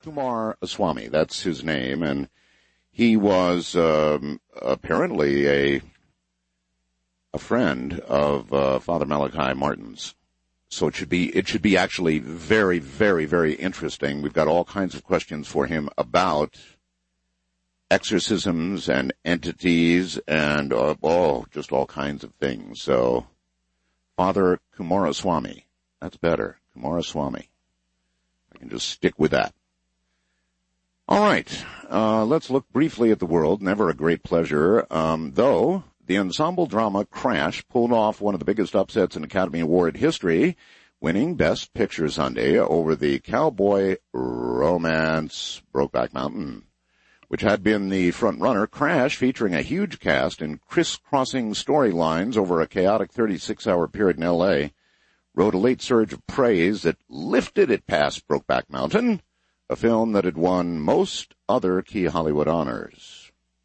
Coomaraswamy, that's his name, and he was apparently a friend of Father Malachi Martin's. So it should be actually very, very, very interesting. We've got all kinds of questions for him about exorcisms and entities and just all kinds of things. So Father Coomaraswamy, that's better, Coomaraswamy. I can just stick with that. All right, let's look briefly at the world. Never a great pleasure, though. The ensemble drama Crash pulled off one of the biggest upsets in Academy Award history, winning Best Picture Sunday over the cowboy romance Brokeback Mountain, which had been the front runner. Crash, featuring a huge cast and crisscrossing storylines over a chaotic 36-hour period in L.A., rode a late surge of praise that lifted it past Brokeback Mountain, a film that had won most other key Hollywood honors.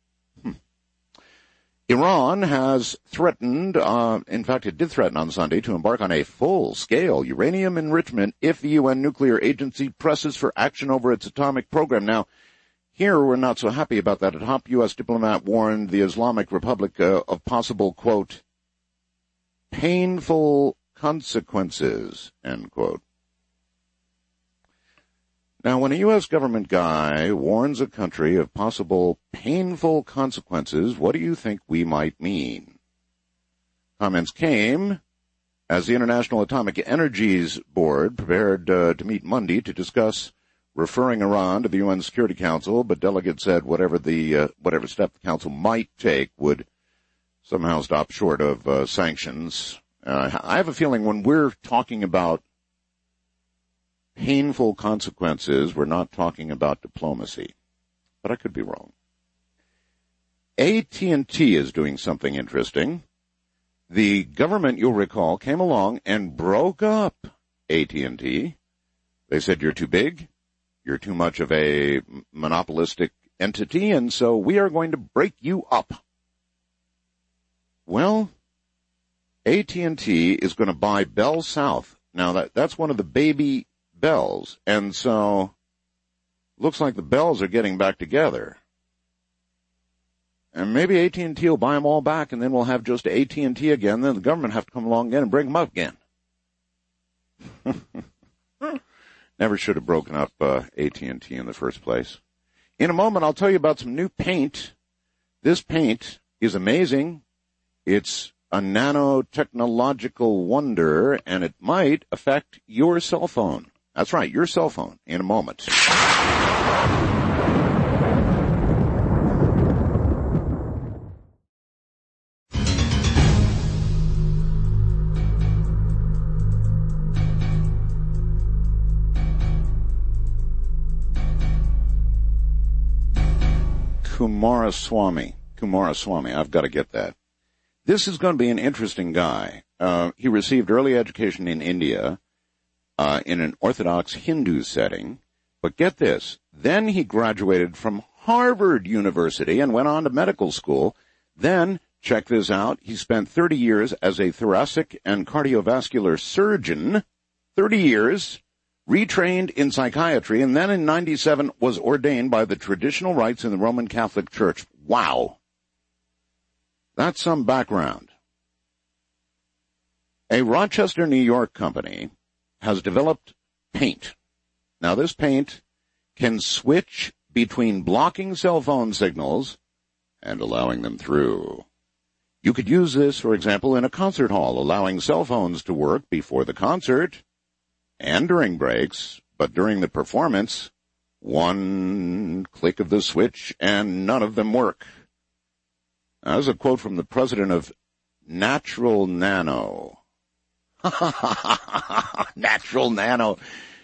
Iran has threatened, in fact it did threaten on Sunday, to embark on a full-scale uranium enrichment if the UN nuclear agency presses for action over its atomic program. Now, here we're not so happy about that. A top U.S. diplomat warned the Islamic Republic of possible, quote, painful consequences, end quote. Now, when a U.S. government guy warns a country of possible painful consequences, what do you think we might mean? Comments came as the International Atomic Energies Board prepared to meet Monday to discuss referring Iran to the UN Security Council, but delegates said whatever step the Council might take would somehow stop short of sanctions. I have a feeling when we're talking about painful consequences, we're not talking about diplomacy. But I could be wrong. AT&T is doing something interesting. The government, you'll recall, came along and broke up AT&T. They said, you're too big, you're too much of a monopolistic entity, and so we are going to break you up. Well, AT&T is going to buy Bell South. Now, that's one of the baby Bells, and so looks like the Bells are getting back together. And maybe AT&T will buy them all back, and then we'll have just AT&T again. Then the government have to come along again and bring them up again. Never should have broken up AT&T in the first place. In a moment, I'll tell you about some new paint. This paint is amazing. It's a nanotechnological wonder, and it might affect your cell phone. That's right, your cell phone, in a moment. Coomaraswamy, I've got to get that. This is going to be an interesting guy. He received early education in India, in an Orthodox Hindu setting. But get this, then he graduated from Harvard University and went on to medical school. Then, check this out, he spent 30 years as a thoracic and cardiovascular surgeon, 30 years, retrained in psychiatry, and then in 97 was ordained by the traditional rites in the Roman Catholic Church. Wow. That's some background. A Rochester, New York company has developed paint. Now, this paint can switch between blocking cell phone signals and allowing them through. You could use this, for example, in a concert hall, allowing cell phones to work before the concert and during breaks, but during the performance, one click of the switch and none of them work. Now, there's a quote from the president of Natural Nano. Natural Nano.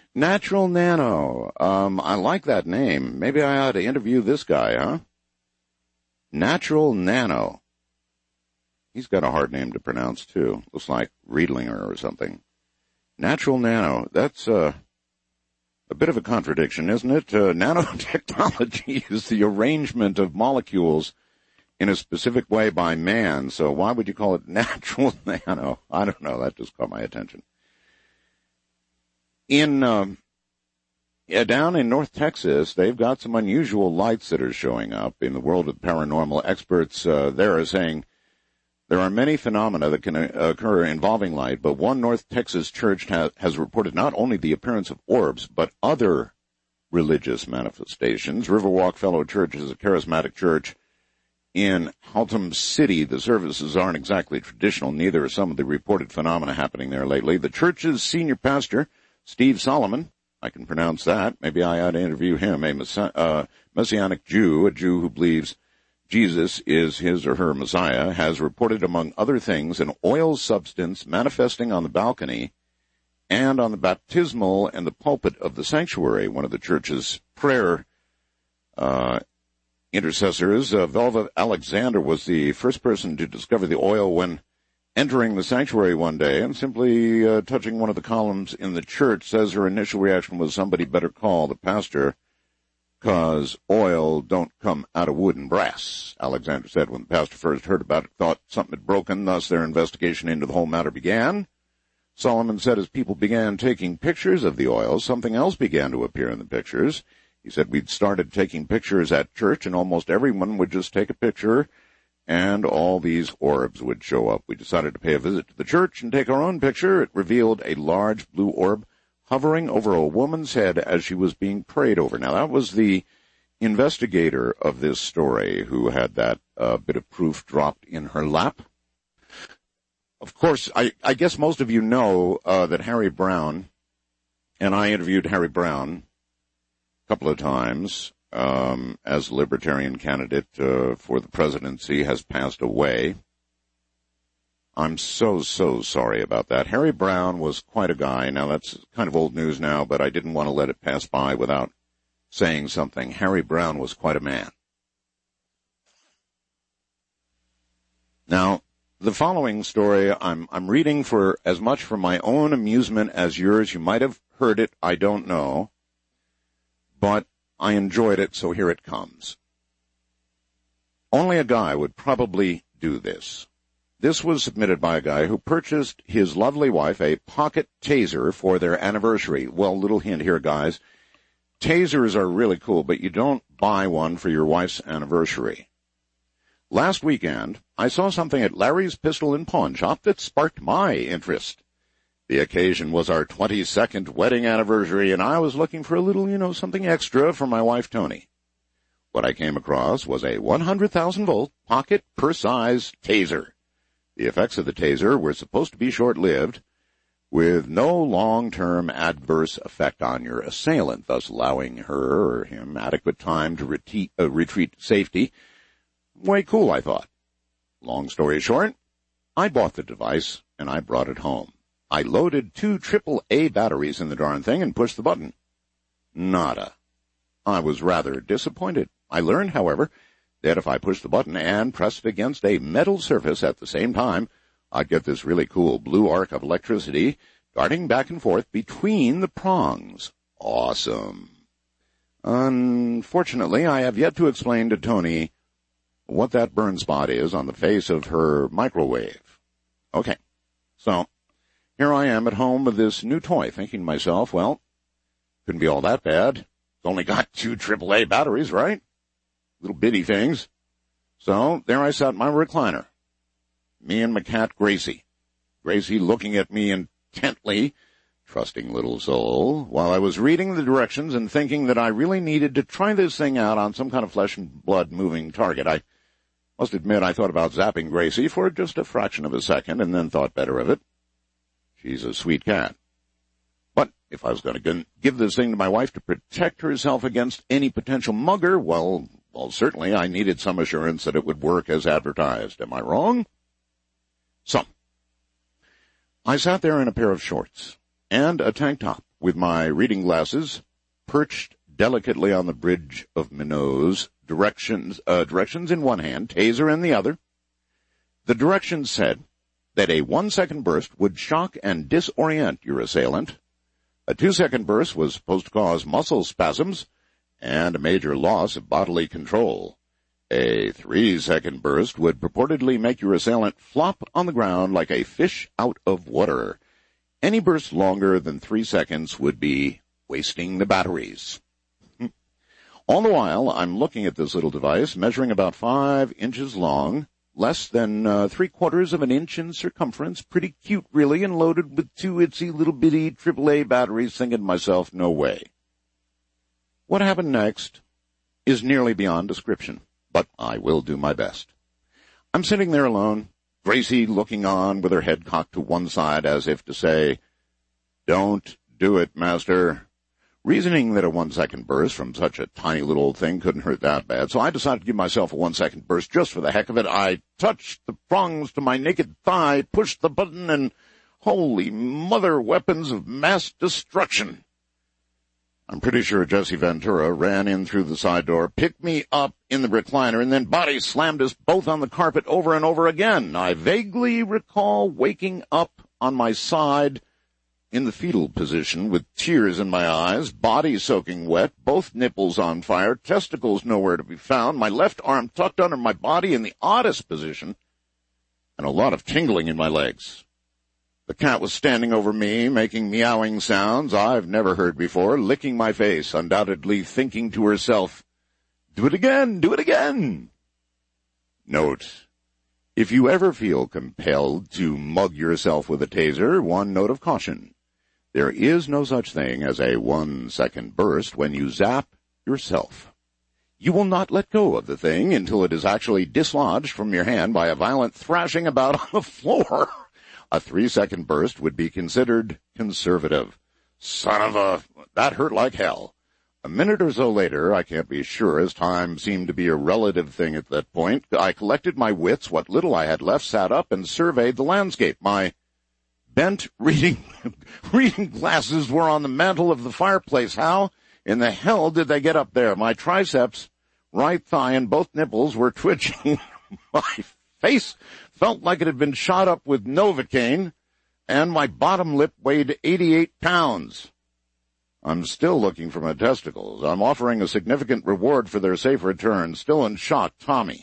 I like that name. Maybe I ought to interview this guy, huh? Natural Nano. He's got a hard name to pronounce, too. Looks like Riedlinger or something. Natural Nano. That's a bit of a contradiction, isn't it? Nanotechnology is the arrangement of molecules in a specific way by man, so why would you call it natural nano? I don't know, that just caught my attention. In Yeah, down in North Texas, they've got some unusual lights that are showing up. In the world of paranormal, experts there are saying there are many phenomena that can occur involving light, but one North Texas church has reported not only the appearance of orbs, but other religious manifestations. Riverwalk Fellow Church is a charismatic church in Haltom City. The services aren't exactly traditional, neither are some of the reported phenomena happening there lately. The church's senior pastor, Steve Solomon, I can pronounce that, maybe I ought to interview him, a Messianic Jew, a Jew who believes Jesus is his or her Messiah, has reported, among other things, an oil substance manifesting on the balcony and on the baptismal and the pulpit of the sanctuary. One of the church's prayer intercessors, Velva Alexander, was the first person to discover the oil when entering the sanctuary one day and simply touching one of the columns in the church. Says her initial reaction was, somebody better call the pastor, 'cause oil don't come out of wood and brass. Alexander said when the pastor first heard about it, thought something had broken, thus their investigation into the whole matter began. Solomon said as people began taking pictures of the oil, something else began to appear in the pictures. He said we'd started taking pictures at church and almost everyone would just take a picture and all these orbs would show up. We decided to pay a visit to the church and take our own picture. It revealed a large blue orb hovering over a woman's head as she was being prayed over. Now, that was the investigator of this story who had that bit of proof dropped in her lap. Of course, I guess most of you know that Harry Browne, and I interviewed Harry Browne a couple of times as a Libertarian candidate for the presidency, has passed away. I'm so sorry about that. Harry Browne was quite a guy. Now, that's kind of old news now, but I didn't want to let it pass by without saying something. Harry Browne was quite a man. Now, the following story I'm reading for as much for my own amusement as yours. You might have heard it, I don't know, but I enjoyed it, so here it comes. Only a guy would probably do this. This was submitted by a guy who purchased his lovely wife a pocket taser for their anniversary. Well, little hint here, guys. Tasers are really cool, but you don't buy one for your wife's anniversary. Last weekend, I saw something at Larry's Pistol and Pawn Shop that sparked my interest. The occasion was our 22nd wedding anniversary, and I was looking for a little, something extra for my wife, Tony. What I came across was a 100,000-volt pocket purse-sized taser. The effects of the taser were supposed to be short-lived, with no long-term adverse effect on your assailant, thus allowing her or him adequate time to retreat to safety. Way cool, I thought. Long story short, I bought the device, and I brought it home. I loaded 2 AAA batteries in the darn thing and pushed the button. Nada. I was rather disappointed. I learned, however, that if I pushed the button and pressed it against a metal surface at the same time, I'd get this really cool blue arc of electricity darting back and forth between the prongs. Awesome. Unfortunately, I have yet to explain to Tony what that burn spot is on the face of her microwave. Okay, so here I am at home with this new toy, thinking to myself, well, couldn't be all that bad. It's only got 2 AAA batteries, right? Little bitty things. So there I sat in my recliner. Me and my cat Gracie. Gracie looking at me intently, trusting little soul, while I was reading the directions and thinking that I really needed to try this thing out on some kind of flesh and blood moving target. I must admit I thought about zapping Gracie for just a fraction of a second and then thought better of it. She's a sweet cat. But if I was going to give this thing to my wife to protect herself against any potential mugger, well, certainly I needed some assurance that it would work as advertised. Am I wrong? So, I sat there in a pair of shorts and a tank top with my reading glasses perched delicately on the bridge of my nose, directions in one hand, taser in the other. The directions said that a 1-second burst would shock and disorient your assailant. A 2-second burst was supposed to cause muscle spasms and a major loss of bodily control. A 3-second burst would purportedly make your assailant flop on the ground like a fish out of water. Any burst longer than 3 seconds would be wasting the batteries. All the while, I'm looking at this little device, measuring about 5 inches long, less than 3/4 of an inch in circumference. Pretty cute, really, and loaded with 2 itsy little bitty AAA batteries, thinking to myself, no way. What happened next is nearly beyond description, but I will do my best. I'm sitting there alone, Gracie looking on with her head cocked to one side as if to say, "Don't do it, master." Reasoning that a 1-second burst from such a tiny little thing couldn't hurt that bad, so I decided to give myself a 1-second burst just for the heck of it. I touched the prongs to my naked thigh, pushed the button, and holy mother, weapons of mass destruction. I'm pretty sure Jesse Ventura ran in through the side door, picked me up in the recliner, and then body slammed us both on the carpet over and over again. I vaguely recall waking up on my side in the fetal position with tears in my eyes, body soaking wet, both nipples on fire, testicles nowhere to be found, my left arm tucked under my body in the oddest position, and a lot of tingling in my legs. The cat was standing over me, making meowing sounds I've never heard before, licking my face, undoubtedly thinking to herself, "Do it again, do it again." Note: if you ever feel compelled to mug yourself with a taser, one note of caution. There is no such thing as a 1-second burst when you zap yourself. You will not let go of the thing until it is actually dislodged from your hand by a violent thrashing about on the floor. A 3-second burst would be considered conservative. Son of a... that hurt like hell. A minute or so later, I can't be sure, as time seemed to be a relative thing at that point, I collected my wits, what little I had left, sat up, and surveyed the landscape. My bent reading glasses were on the mantel of the fireplace. How in the hell did they get up there? My triceps, right thigh, and both nipples were twitching. My face felt like it had been shot up with Novocaine, and my bottom lip weighed 88 pounds. I'm still looking for my testicles. I'm offering a significant reward for their safe return. Still in shock, Tommy.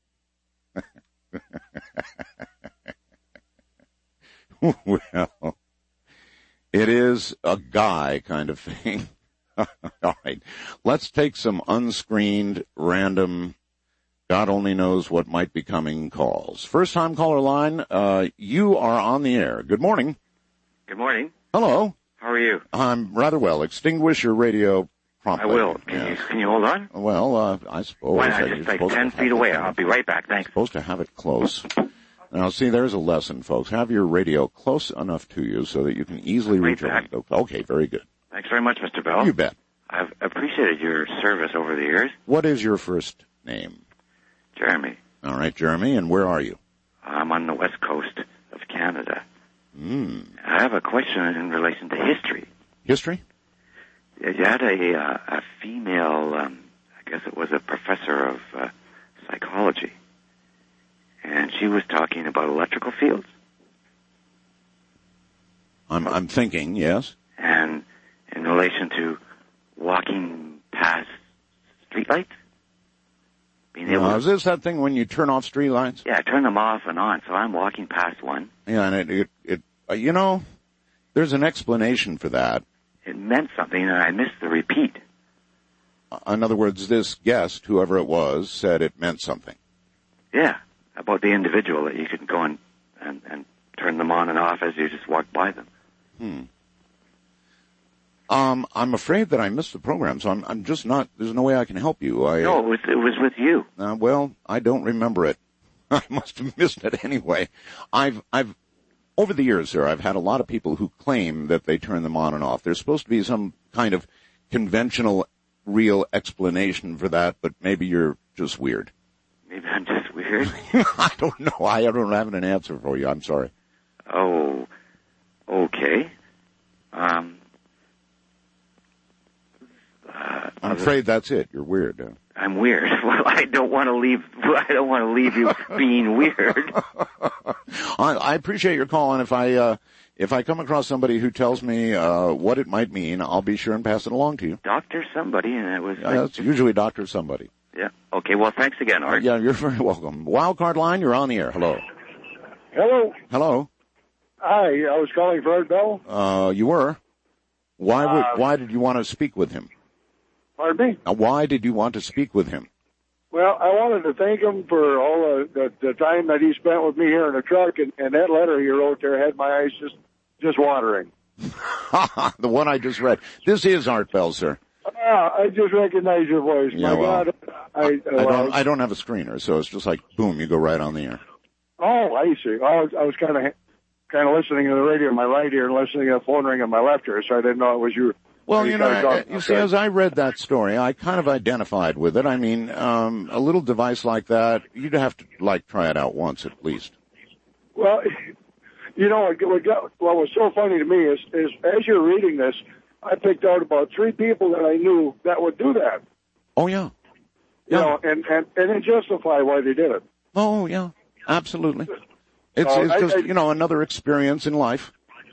Well, it is a guy kind of thing. All right, let's take some unscreened, random, God only knows what might be coming calls. First-time caller line, you are on the air. Good morning. Good morning. Hello. How are you? I'm rather well. Extinguish your radio promptly. I will. Can you hold on? Well, I suppose. Why not? Just like 10 feet away. I'll be right back. Thanks. Supposed to have it close. Now, see, there's a lesson, folks. Have your radio close enough to you so that you can easily reach it. Okay, very good. Thanks very much, Mr. Bell. You bet. I've appreciated your service over the years. What is your first name? Jeremy. All right, Jeremy, and where are you? I'm on the west coast of Canada. I have a question in relation to history. History? You had a female, I guess it was a professor of psychology, and she was talking about electrical fields. I'm thinking, yes. And in relation to walking past streetlights? Is this that thing when you turn off streetlights? Yeah, I turn them off and on, so I'm walking past one. Yeah, and it there's an explanation for that. It meant something, and I missed the repeat. In other words, this guest, whoever it was, said it meant something. Yeah, about the individual, that you could go and turn them on and off as you just walk by them. I'm afraid that I missed the program, so I'm just not, there's no way I can help you. No, it was with you. Well, I don't remember it. I must have missed it anyway. I've over the years, sir, I've had a lot of people who claim that they turn them on and off. There's supposed to be some kind of conventional, real explanation for that, but maybe you're just weird. Maybe I'm just weird? I don't know. I don't have an answer for you. I'm sorry. Oh, okay. I'm afraid that's it. You're weird. I'm weird. Well, I don't want to leave you being weird. I appreciate your call, and if I come across somebody who tells me what it might mean, I'll be sure and pass it along to you. Dr. Somebody, and it was... It's usually Dr. Somebody. Yeah. Okay, well, thanks again, Art. Yeah, you're very welcome. Wildcard line, you're on the air. Hello. Hello. Hello. Hi, I was calling for Art Bell. You were? Why did you want to speak with him? Pardon me? Why did you want to speak with him? Well, I wanted to thank him for all the time that he spent with me here in the truck, and that letter he wrote there had my eyes just watering. The one I just read. This is Art Bell, sir. I just recognize your voice. Yeah, My God. I don't have a screener, so it's just like, boom, you go right on the air. Oh, I see. I was kind of listening to the radio in my right ear and listening to the phone ring in my left ear, so I didn't know it was you. Well, you see, as I read that story, I kind of identified with it. I mean, a little device like that, you'd have to, try it out once at least. Well, what was so funny to me is as you're reading this, I picked out about 3 people that I knew that would do that. Oh, yeah. And it justified why they did it. Oh, yeah. Absolutely. It's just another experience in life.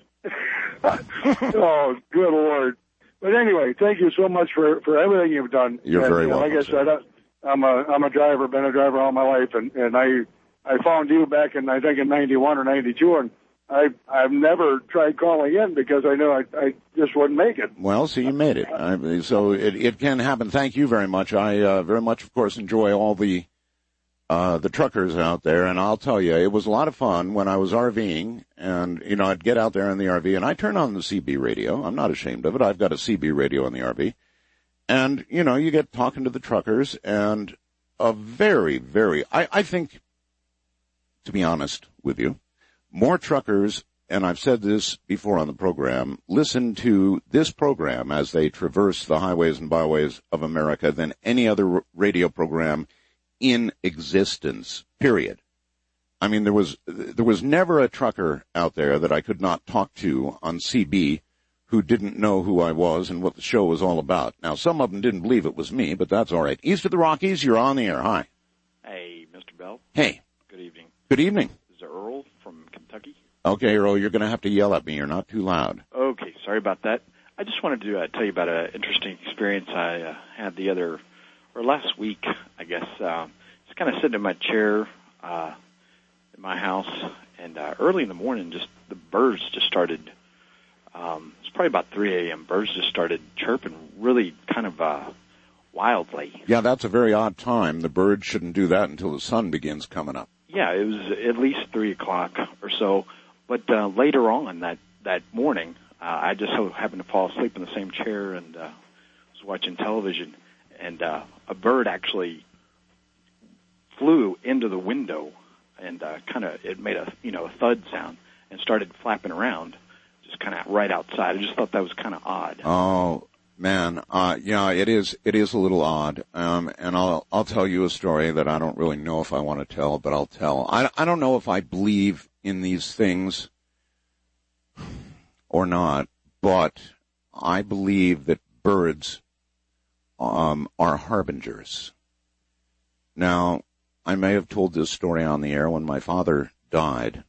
Oh, good Lord. But anyway, thank you so much for everything you've done. You're very welcome. Like I said, I'm a driver, been a driver all my life, and I found you back in, I think, in 91 or 92, and I've never tried calling in because I knew I just wouldn't make it. Well, so you made it. So it can happen. Thank you very much. I very much, of course, enjoy all the truckers out there, and I'll tell you, it was a lot of fun when I was RVing, and, I'd get out there in the RV, and I turn on the CB radio. I'm not ashamed of it. I've got a CB radio in the RV. And, you get talking to the truckers, and a very, very, I think, to be honest with you, more truckers, and I've said this before on the program, listen to this program as they traverse the highways and byways of America than any other radio program in existence, period. I mean, there was never a trucker out there that I could not talk to on CB who didn't know who I was and what the show was all about. Now, some of them didn't believe it was me, but that's all right. East of the Rockies, you're on the air. Hi. Hey, Mr. Bell. Hey. Good evening. Good evening. This is Earl from Kentucky. Okay, Earl, you're going to have to yell at me. You're not too loud. Okay, sorry about that. I just wanted to tell you about an interesting experience I had last week, I guess. Just kind of sitting in my chair in my house, and early in the morning, just the birds just started. It's probably about 3 a.m. Birds just started chirping really kind of wildly. Yeah, that's a very odd time. The birds shouldn't do that until the sun begins coming up. Yeah, it was at least 3 o'clock or so. But later on that morning, I just so happened to fall asleep in the same chair and was watching television, and a bird actually flew into the window and it made a thud sound and started flapping around just kind of right outside. I just thought that was kind of odd. Oh man, yeah, it is a little odd. And I'll tell you a story that I don't really know if I want to tell, but I'll tell. I don't know if I believe in these things or not, but I believe that birds are harbingers. Now, I may have told this story on the air. When my father died,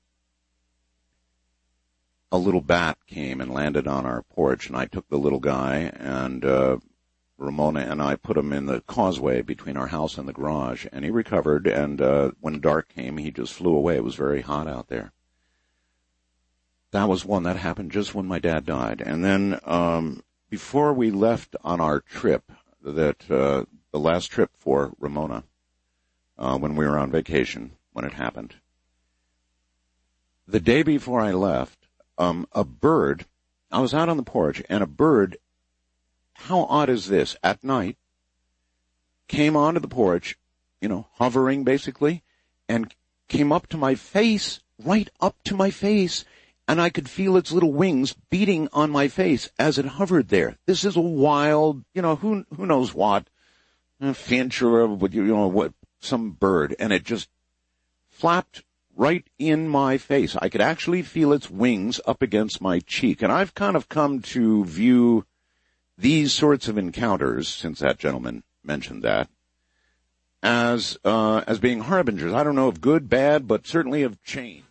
a little bat came and landed on our porch, and I took the little guy, and Ramona and I put him in the causeway between our house and the garage, and he recovered, and when dark came, he just flew away. It was very hot out there. That was one that happened just when my dad died. And then before we left on our trip, the last trip for Ramona, when we were on vacation, when it happened, the day before I left, a bird, I was out on the porch, and a bird, how odd is this, at night, came onto the porch, hovering basically, and came up to my face, right up to my face, and I could feel its little wings beating on my face as it hovered there. This is a wild, who knows what, a finch or what, some bird, and it just flapped right in my face. I could actually feel its wings up against my cheek. And I've kind of come to view these sorts of encounters, since that gentleman mentioned that, as being harbingers. I don't know of good, bad, but certainly of change.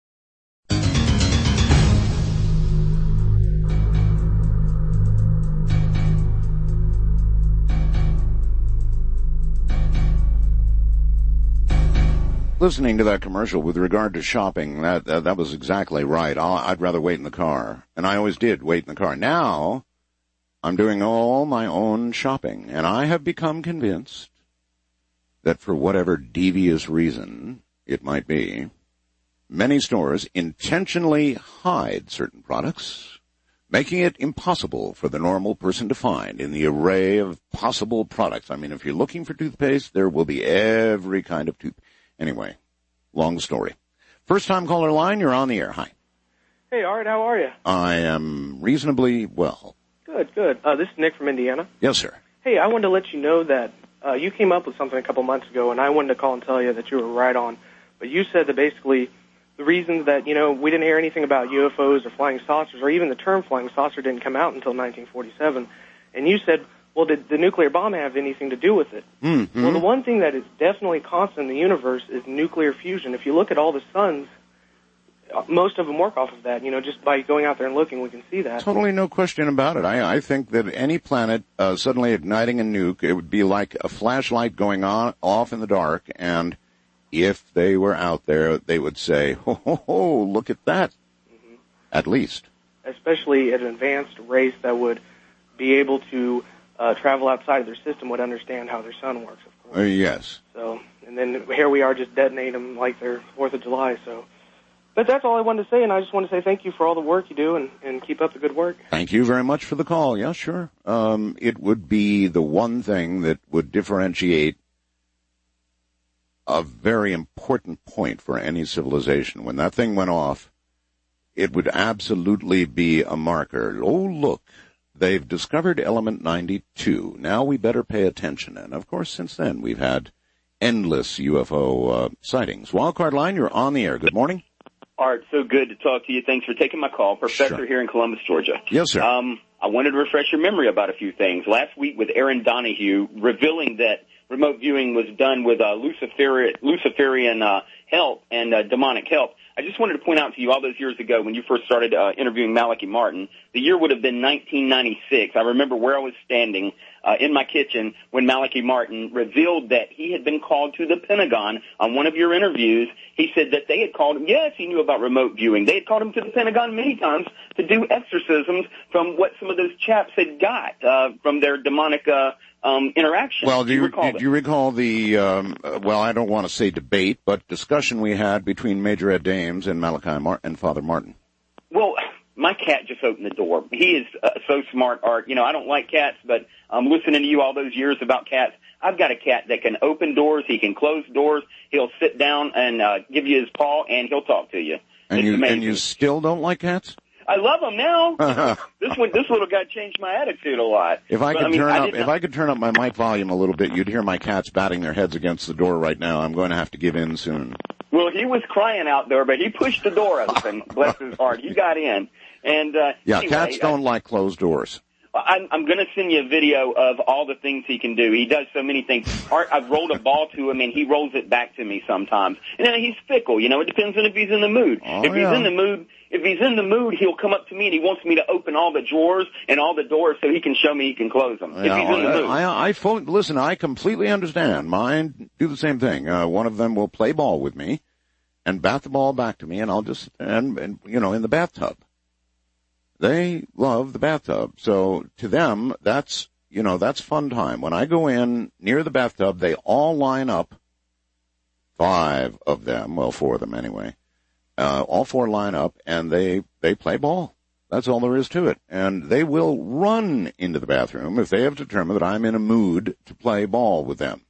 Listening to that commercial with regard to shopping, that was exactly right. I'd rather wait in the car. And I always did wait in the car. Now, I'm doing all my own shopping, and I have become convinced that for whatever devious reason it might be, many stores intentionally hide certain products, making it impossible for the normal person to find in the array of possible products. I mean, if you're looking for toothpaste, there will be every kind of toothpaste. Anyway, long story. First-time caller line, you're on the air. Hi. Hey, Art, how are you? I am reasonably well. Good, good. This is Nick from Indiana. Yes, sir. Hey, I wanted to let you know that you came up with something a couple months ago, and I wanted to call and tell you that you were right on. But you said that basically the reasons that, we didn't hear anything about UFOs or flying saucers, or even the term flying saucer didn't come out until 1947. And you said, well, did the nuclear bomb have anything to do with it? Mm-hmm. Well, the one thing that is definitely constant in the universe is nuclear fusion. If you look at all the suns, most of them work off of that. Just by going out there and looking, we can see that. Totally no question about it. I think that any planet suddenly igniting a nuke, it would be like a flashlight going off in the dark, and if they were out there, they would say, ho, ho, ho, look at that, at least. Especially an advanced race that would be able to travel outside of their system would understand how their sun works, of course. Yes. So, and then here we are just detonating them like they're 4th of July, so. But that's all I wanted to say, and I just want to say thank you for all the work you do, and keep up the good work. Thank you very much for the call. Yeah, sure. It would be the one thing that would differentiate a very important point for any civilization. When that thing went off, it would absolutely be a marker. Oh, look, they've discovered element 92. Now we better pay attention. And, of course, since then, we've had endless UFO sightings. Wildcard line, you're on the air. Good morning. Art, so good to talk to you. Thanks for taking my call. Professor Sure. here in Columbus, Georgia. Yes, sir. I wanted to refresh your memory about a few things. Last week with Aaron Donahue revealing that remote viewing was done with Luciferian help and demonic help. I just wanted to point out to you all those years ago when you first started interviewing Malachi Martin, the year would have been 1996. I remember where I was standing in my kitchen when Malachi Martin revealed that he had been called to the Pentagon on one of your interviews. He said that they had called him. Yes, he knew about remote viewing. They had called him to the Pentagon many times to do exorcisms from what some of those chaps had got from their demonic interaction. Well, do you recall the, well, I don't want to say debate, but discussion we had between Major Ed Dames and Malachi and Father Martin? Well, my cat just opened the door. He is so smart, Art. I don't like cats, but listening to you all those years about cats, I've got a cat that can open doors, he can close doors, he'll sit down and give you his paw, and he'll talk to you. And you still don't like cats? I love them now. This little guy changed my attitude a lot. If I could turn up my mic volume a little bit, you'd hear my cats batting their heads against the door right now. I'm going to have to give in soon. Well, he was crying out there, but he pushed the door open. Bless his heart. He got in. And anyway, cats don't like closed doors. I'm going to send you a video of all the things he can do. He does so many things. Art, I've rolled a ball to him, and he rolls it back to me sometimes. And then he's fickle. It depends on if he's in the mood. If he's in the mood, he'll come up to me and he wants me to open all the drawers and all the doors so he can show me he can close them. If he's in the mood. Listen, I completely understand. Mine do the same thing. One of them will play ball with me and bat the ball back to me, and I'll just in the bathtub. They love the bathtub. So to them, that's fun time. When I go in near the bathtub, they all line up. 5 of them, well, 4 of them anyway. All 4 line up and they play ball. That's all there is to it. And they will run into the bathroom if they have determined that I'm in a mood to play ball with them.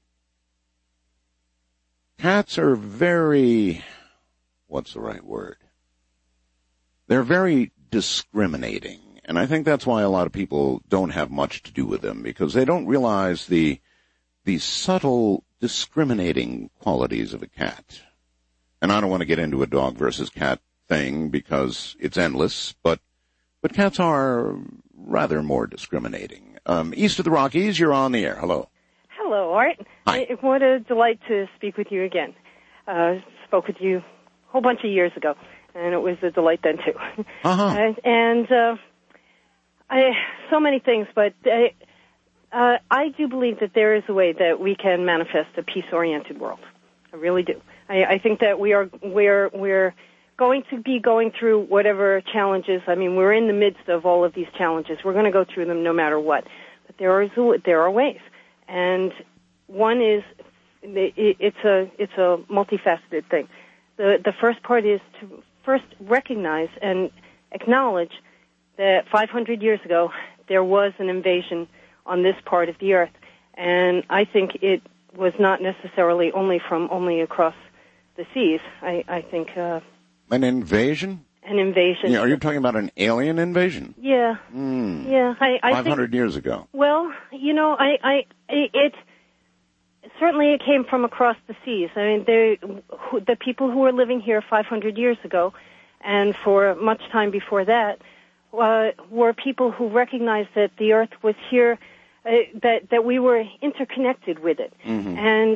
Cats are very, what's the right word? They're very discriminating. And I think that's why a lot of people don't have much to do with them, because they don't realize the subtle discriminating qualities of a cat. And I don't want to get into a dog versus cat thing because it's endless, but cats are rather more discriminating. East of the Rockies, you're on the air. Hello. Hello, Art. Hi. What a delight to speak with you again. Spoke with you a whole bunch of years ago, and it was a delight then, too. Uh-huh. So many things, but I do believe that there is a way that we can manifest a peace-oriented world. I really do. I think that we're going to be going through whatever challenges. I mean, we're in the midst of all of these challenges. We're going to go through them no matter what. But there are ways. And one is, it's a multifaceted thing. The first part is to first recognize and acknowledge that 500 years ago there was an invasion on this part of the earth. And I think it was not necessarily only across the seas. I think an invasion? An invasion. Yeah, are you talking about an alien invasion? Yeah. Yeah. I 500 years ago. Well, it certainly it came from across the seas. I mean, the people who were living here 500 years ago, and for much time before that, were people who recognized that the earth was here, that we were interconnected with it, and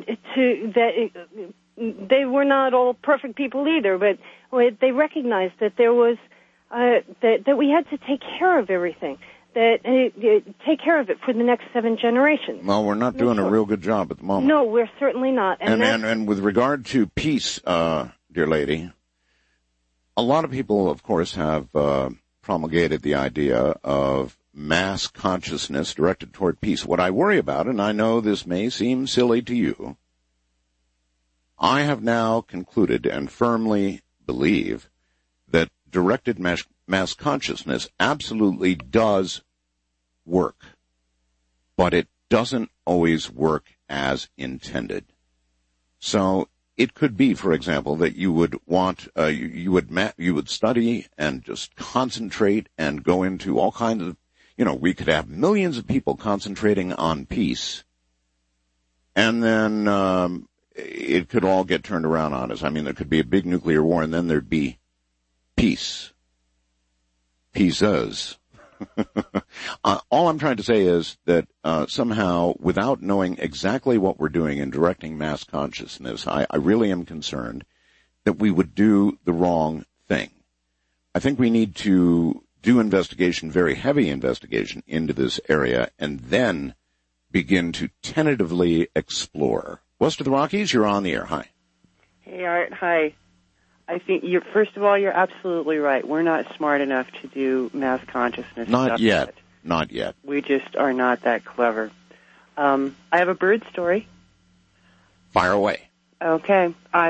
they were not all perfect people either, but they recognized that there was that we had to take care of everything, take care of it for the next 7 generations. Well, we're not doing a real good job at the moment. No, we're certainly not. And with regard to peace, dear lady, a lot of people, of course, have promulgated the idea of mass consciousness directed toward peace. What I worry about, and I know this may seem silly to you, I have now concluded and firmly believe that directed mass consciousness absolutely does work, but it doesn't always work as intended. So it could be, for example, that you would want you would study and just concentrate and go into all kinds of, we could have millions of people concentrating on peace, and then it could all get turned around on us. I mean, there could be a big nuclear war, and then there'd be peace. Pieces. All I'm trying to say is that somehow, without knowing exactly what we're doing in directing mass consciousness, I really am concerned that we would do the wrong thing. I think we need to do investigation, very heavy investigation into this area, and then begin to tentatively explore. West of the Rockies, you're on the air. Hi. Hey, Art. Hi. I think first of all, you're absolutely right. We're not smart enough to do mass consciousness. Not yet. Not yet. We just are not that clever. I have a bird story. Fire away. Okay. I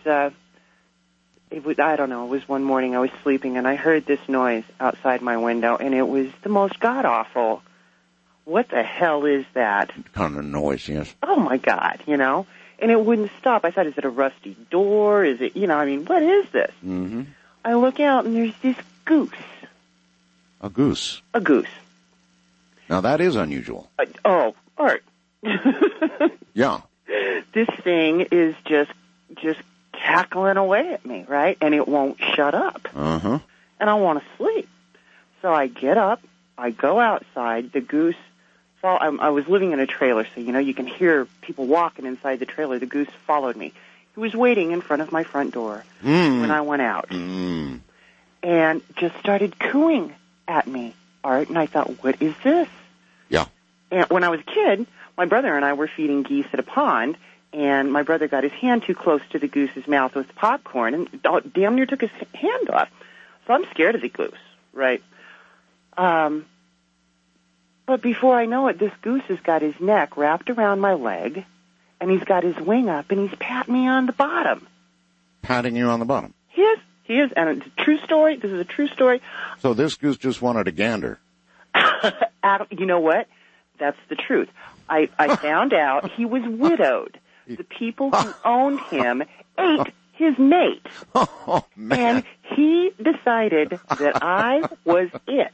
don't know, it was one morning I was sleeping and I heard this noise outside my window and it was the most god-awful. What the hell is that? Kind of noise, yes. Oh my God, And it wouldn't stop. I thought, is it a rusty door? Is it, what is this? Mm-hmm. I look out and there's this goose. A goose? A goose. Now that is unusual. Art. Yeah. This thing is just cackling away at me, right? And it won't shut up. Uh-huh. And I want to sleep. So I get up, I go outside, the goose, I was living in a trailer, so, you can hear people walking inside the trailer. The goose followed me. He was waiting in front of my front door when I went out. And just started cooing at me, Art, and I thought, what is this? Yeah. And when I was a kid, my brother and I were feeding geese at a pond, and my brother got his hand too close to the goose's mouth with popcorn and damn near took his hand off. So I'm scared of the goose, right? But before I know it, this goose has got his neck wrapped around my leg, and he's got his wing up, and he's patting me on the bottom. Patting you on the bottom? He is, and it's a true story. This is a true story. So this goose just wanted a gander. Adam, you know what? That's the truth. I found out he was widowed. The people who owned him ate his mate. Oh, man. And he decided that I was it.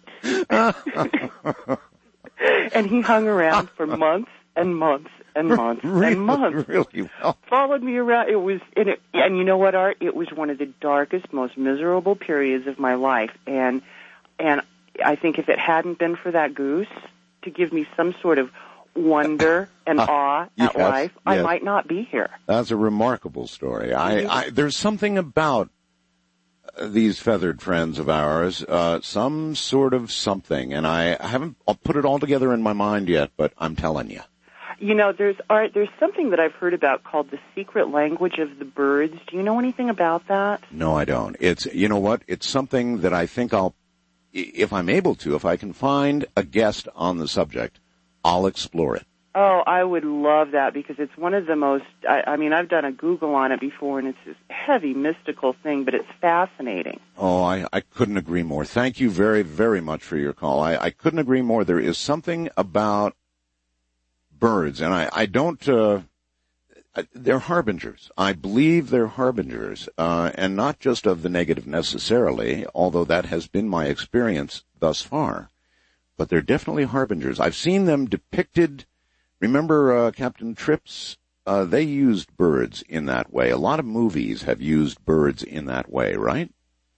And he hung around for months and months and months and months. Really well. Followed me around. And you know what, Art? It was one of the darkest, most miserable periods of my life. And I think if it hadn't been for that goose to give me some sort of wonder and awe at life, yes. I might not be here. That's a remarkable story. There's something about these feathered friends of ours, some sort of something, and I haven't put it all together in my mind yet, but I'm telling you. You know, there's something that I've heard about called the secret language of the birds. Do you know anything about that? No, I don't. It's, you know what? It's something that I think if I'm able to, if I can find a guest on the subject, I'll explore it. Oh, I would love that because it's one of the most, I mean, I've done a Google on it before and it's this heavy mystical thing, but it's fascinating. Oh, I couldn't agree more. Thank you very, very much for your call. I couldn't agree more. There is something about birds, and I don't, they're harbingers. I believe they're harbingers, and not just of the negative necessarily, although that has been my experience thus far, but they're definitely harbingers. I've seen them depicted. Remember Captain Trips? They used birds in that way. A lot of movies have used birds in that way, right?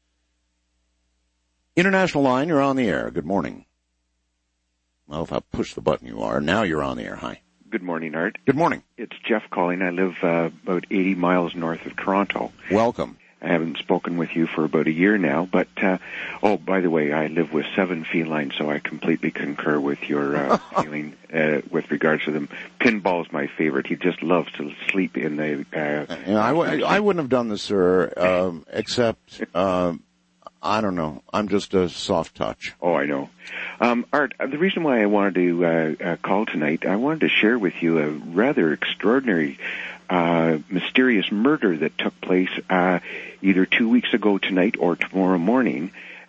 International line, you're on the air. Good morning. Well, if I push the button, you are. Now you're on the air. Hi. Good morning, Art. Good morning. It's Jeff calling. I live about 80 miles north of Toronto. Welcome. I haven't spoken with you for about a year now, but, oh, by the way, I live with 7 felines, so I completely concur with your feeling with regards to them. Pinball's my favorite. He just loves to sleep in the... I wouldn't have done this, sir, except... I don't know. I'm just a soft touch. Oh, I know. Art, the reason why I wanted to call tonight, I wanted to share with you a rather extraordinary, mysterious murder that took place either 2 weeks ago tonight or tomorrow morning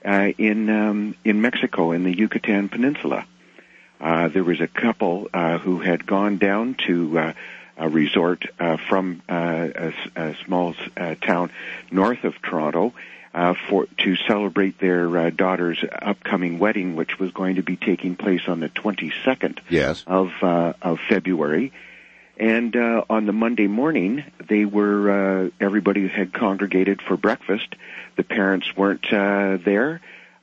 in Mexico, in the Yucatan Peninsula. There was a couple who had gone down to a resort from a small town north of Toronto, to celebrate their daughter's upcoming wedding, which was going to be taking place on the 22nd of February. And on the Monday morning, everybody had congregated for breakfast. The parents weren't there.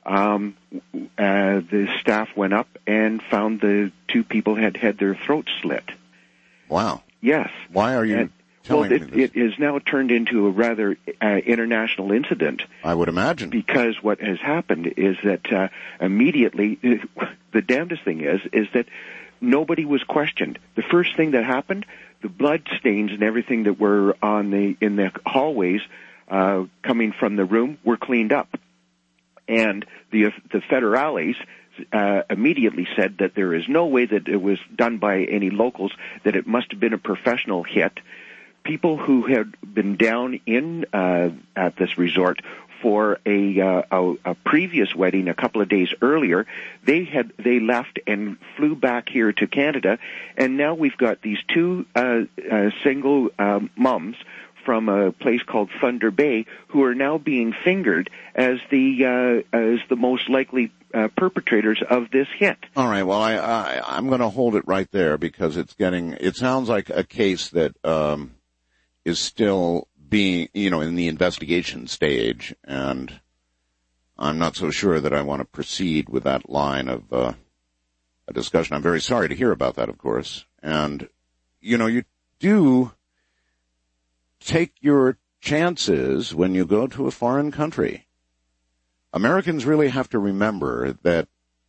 The staff went up and found the 2 people had their throats slit. Wow. Yes. Why are you... It is now turned into a rather international incident. I would imagine. Because what has happened is that immediately, the damnedest thing is that nobody was questioned. The first thing that happened, the blood stains and everything that were in the hallways coming from the room were cleaned up. And the federales immediately said that there is no way that it was done by any locals, that it must have been a professional hit. People who had been down in at this resort for a previous wedding a couple of days earlier, they left and flew back here to Canada, and now we've got these 2 single mums from a place called Thunder Bay who are now being fingered as the most likely perpetrators of this hit. All right. Well, I'm going to hold it right there because it sounds like a case that is still being, in the investigation stage, and I'm not so sure that I want to proceed with that line of a discussion. I'm very sorry to hear about that, of course. And, you do take your chances when you go to a foreign country. Americans really have to remember that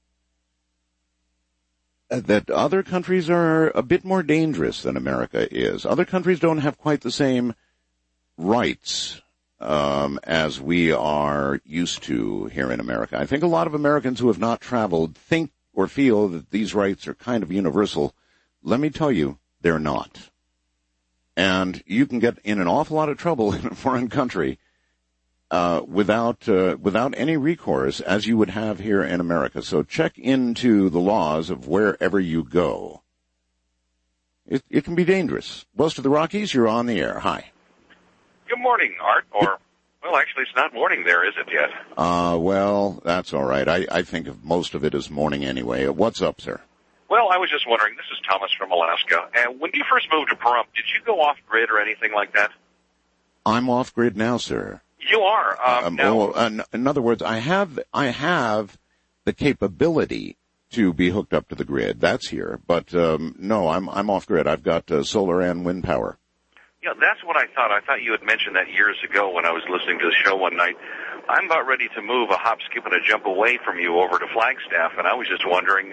other countries are a bit more dangerous than America is. Other countries don't have quite the same rights as we are used to here in America. I think a lot of Americans who have not traveled think or feel that these rights are kind of universal. Let me tell you, they're not. And you can get in an awful lot of trouble in a foreign country without any recourse as you would have here in America. So check into the laws of wherever you go. It can be dangerous. West of the Rockies, you're on the air. Hi. Good morning, Art. Well, actually, it's not morning there, is it yet? Well, that's all right. I think of most of it as morning anyway. What's up, sir? Well, I was just wondering, this is Thomas from Alaska, and when you first moved to Pahrump, did you go off-grid or anything like that? I'm off-grid now, sir. You are. In other words, I have the capability to be hooked up to the grid. That's here. But no, I'm off-grid. I've got solar and wind power. Yeah, that's what I thought. I thought you had mentioned that years ago when I was listening to the show one night. I'm about ready to move a hop, skip, and a jump away from you over to Flagstaff, and I was just wondering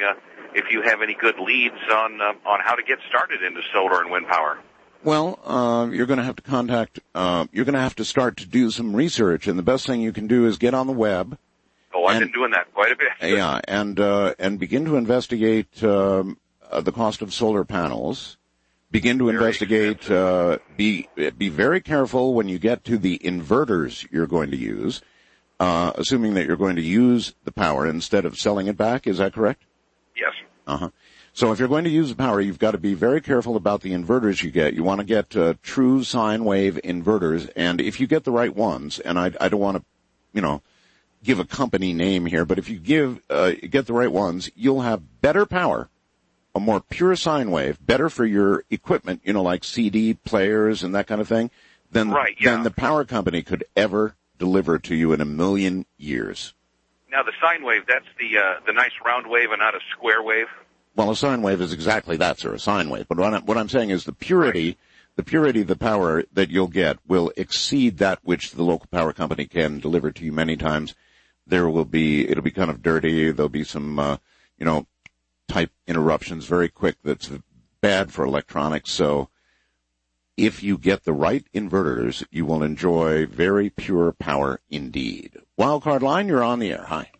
if you have any good leads on how to get started into solar and wind power. Well, you're going to have to you're going to have to start to do some research, and the best thing you can do is get on the web. Oh, I've been doing that quite a bit. Yeah, and begin to investigate the cost of solar panels. Begin to investigate. Be very careful when you get to the inverters you're going to use, assuming that you're going to use the power instead of selling it back. Is that correct? Yes. Uh-huh. So if you're going to use the power, you've got to be very careful about the inverters you get. You want to get true sine wave inverters, and if you get the right ones, and I don't want to, give a company name here, but if you get the right ones, you'll have better power, a more pure sine wave, better for your equipment, like CD players and that kind of thing, than the power company could ever deliver to you in a million years. Now the sine wave, that's the nice round wave and not a square wave? Well, a sine wave is exactly that, sir, a sine wave. But what I'm saying is the purity of the power that you'll get will exceed that which the local power company can deliver to you many times. It'll be kind of dirty. There'll be some, type interruptions very quick. That's bad for electronics. So if you get the right inverters, you will enjoy very pure power indeed. Wildcard line, you're on the air. Hi.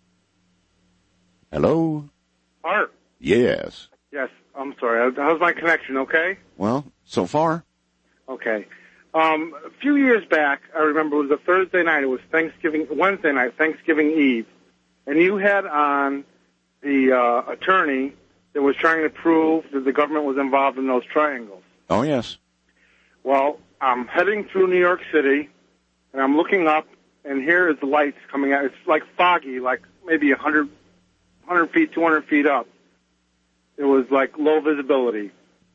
Hello? Art. Yes. Yes, I'm sorry. How's my connection, okay? Well, so far. Okay. A few years back, I remember it was a Thursday night. It was Wednesday night, Thanksgiving Eve. And you had on the attorney that was trying to prove that the government was involved in those triangles. Oh, yes. Well, I'm heading through New York City, and I'm looking up, and here is the lights coming out. It's like foggy, like maybe 100 feet, 200 feet up. It was like low visibility.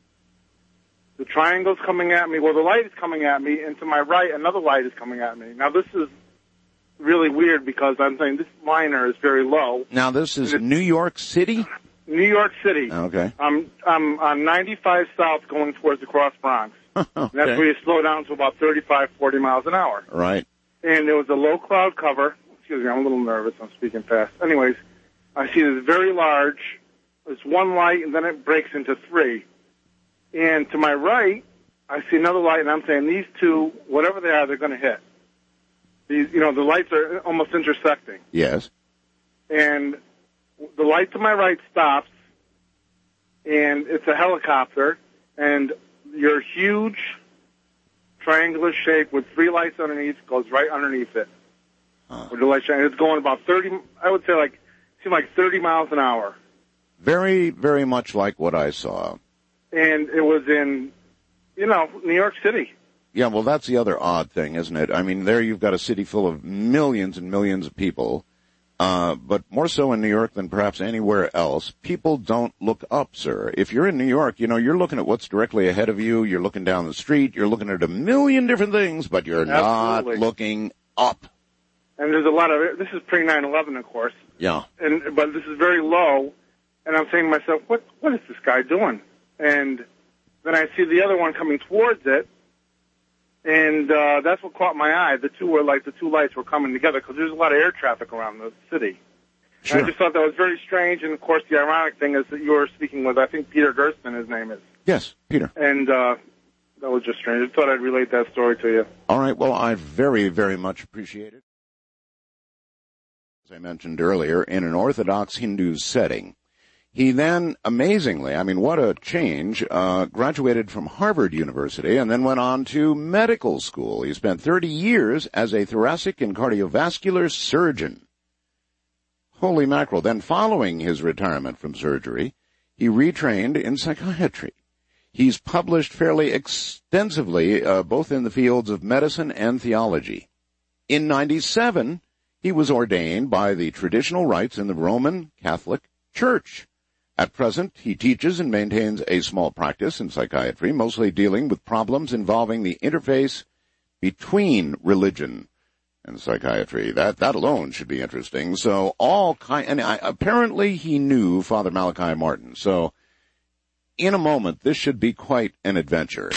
The triangle's coming at me. Well, the light is coming at me, and to my right, another light is coming at me. Now, this is really weird because I'm saying this liner is very low. Now, this is New York City? New York City. Okay. I'm on 95 South going towards the Cross Bronx. Okay. And that's where you slow down to about 35, 40 miles an hour. Right. And there was a low cloud cover. Excuse me, I'm a little nervous. I'm speaking fast. Anyways, I see this very large, it's one light, and then it breaks into three. And to my right, I see another light, and I'm saying these two, whatever they are, they're going to hit. These, the lights are almost intersecting. Yes. And the light to my right stops, and it's a helicopter, and your huge triangular shape with three lights underneath goes right underneath it. With the light shining. It's going about 30, I would say seemed like 30 miles an hour. Very, very much like what I saw. And it was in, New York City. Yeah, well, that's the other odd thing, isn't it? I mean, there you've got a city full of millions and millions of people, but more so in New York than perhaps anywhere else. People don't look up, sir. If you're in New York, you're looking at what's directly ahead of you. You're looking down the street. You're looking at a million different things, but you're not looking up. And there's a lot of, this is pre-9/11, of course. Yeah. But this is very low, and I'm saying to myself, what is this guy doing? And then I see the other one coming towards it, and that's what caught my eye. The two lights were coming together because there's a lot of air traffic around the city. Sure. And I just thought that was very strange, and of course the ironic thing is that you were speaking with, I think, Peter Gerstmann, his name is. Yes, Peter. And that was just strange. I thought I'd relate that story to you. All right, well, I very, very much appreciate it. As I mentioned earlier, in an Orthodox Hindu setting. He then, amazingly, I mean, what a change, graduated from Harvard University and then went on to medical school. He spent 30 years as a thoracic and cardiovascular surgeon. Holy mackerel. Then following his retirement from surgery, he retrained in psychiatry. He's published fairly extensively, both in the fields of medicine and theology. In 97, he was ordained by the traditional rites in the Roman Catholic Church. At present, he teaches and maintains a small practice in psychiatry, mostly dealing with problems involving the interface between religion and psychiatry. That alone should be interesting. So apparently he knew Father Malachi Martin. So in a moment, this should be quite an adventure.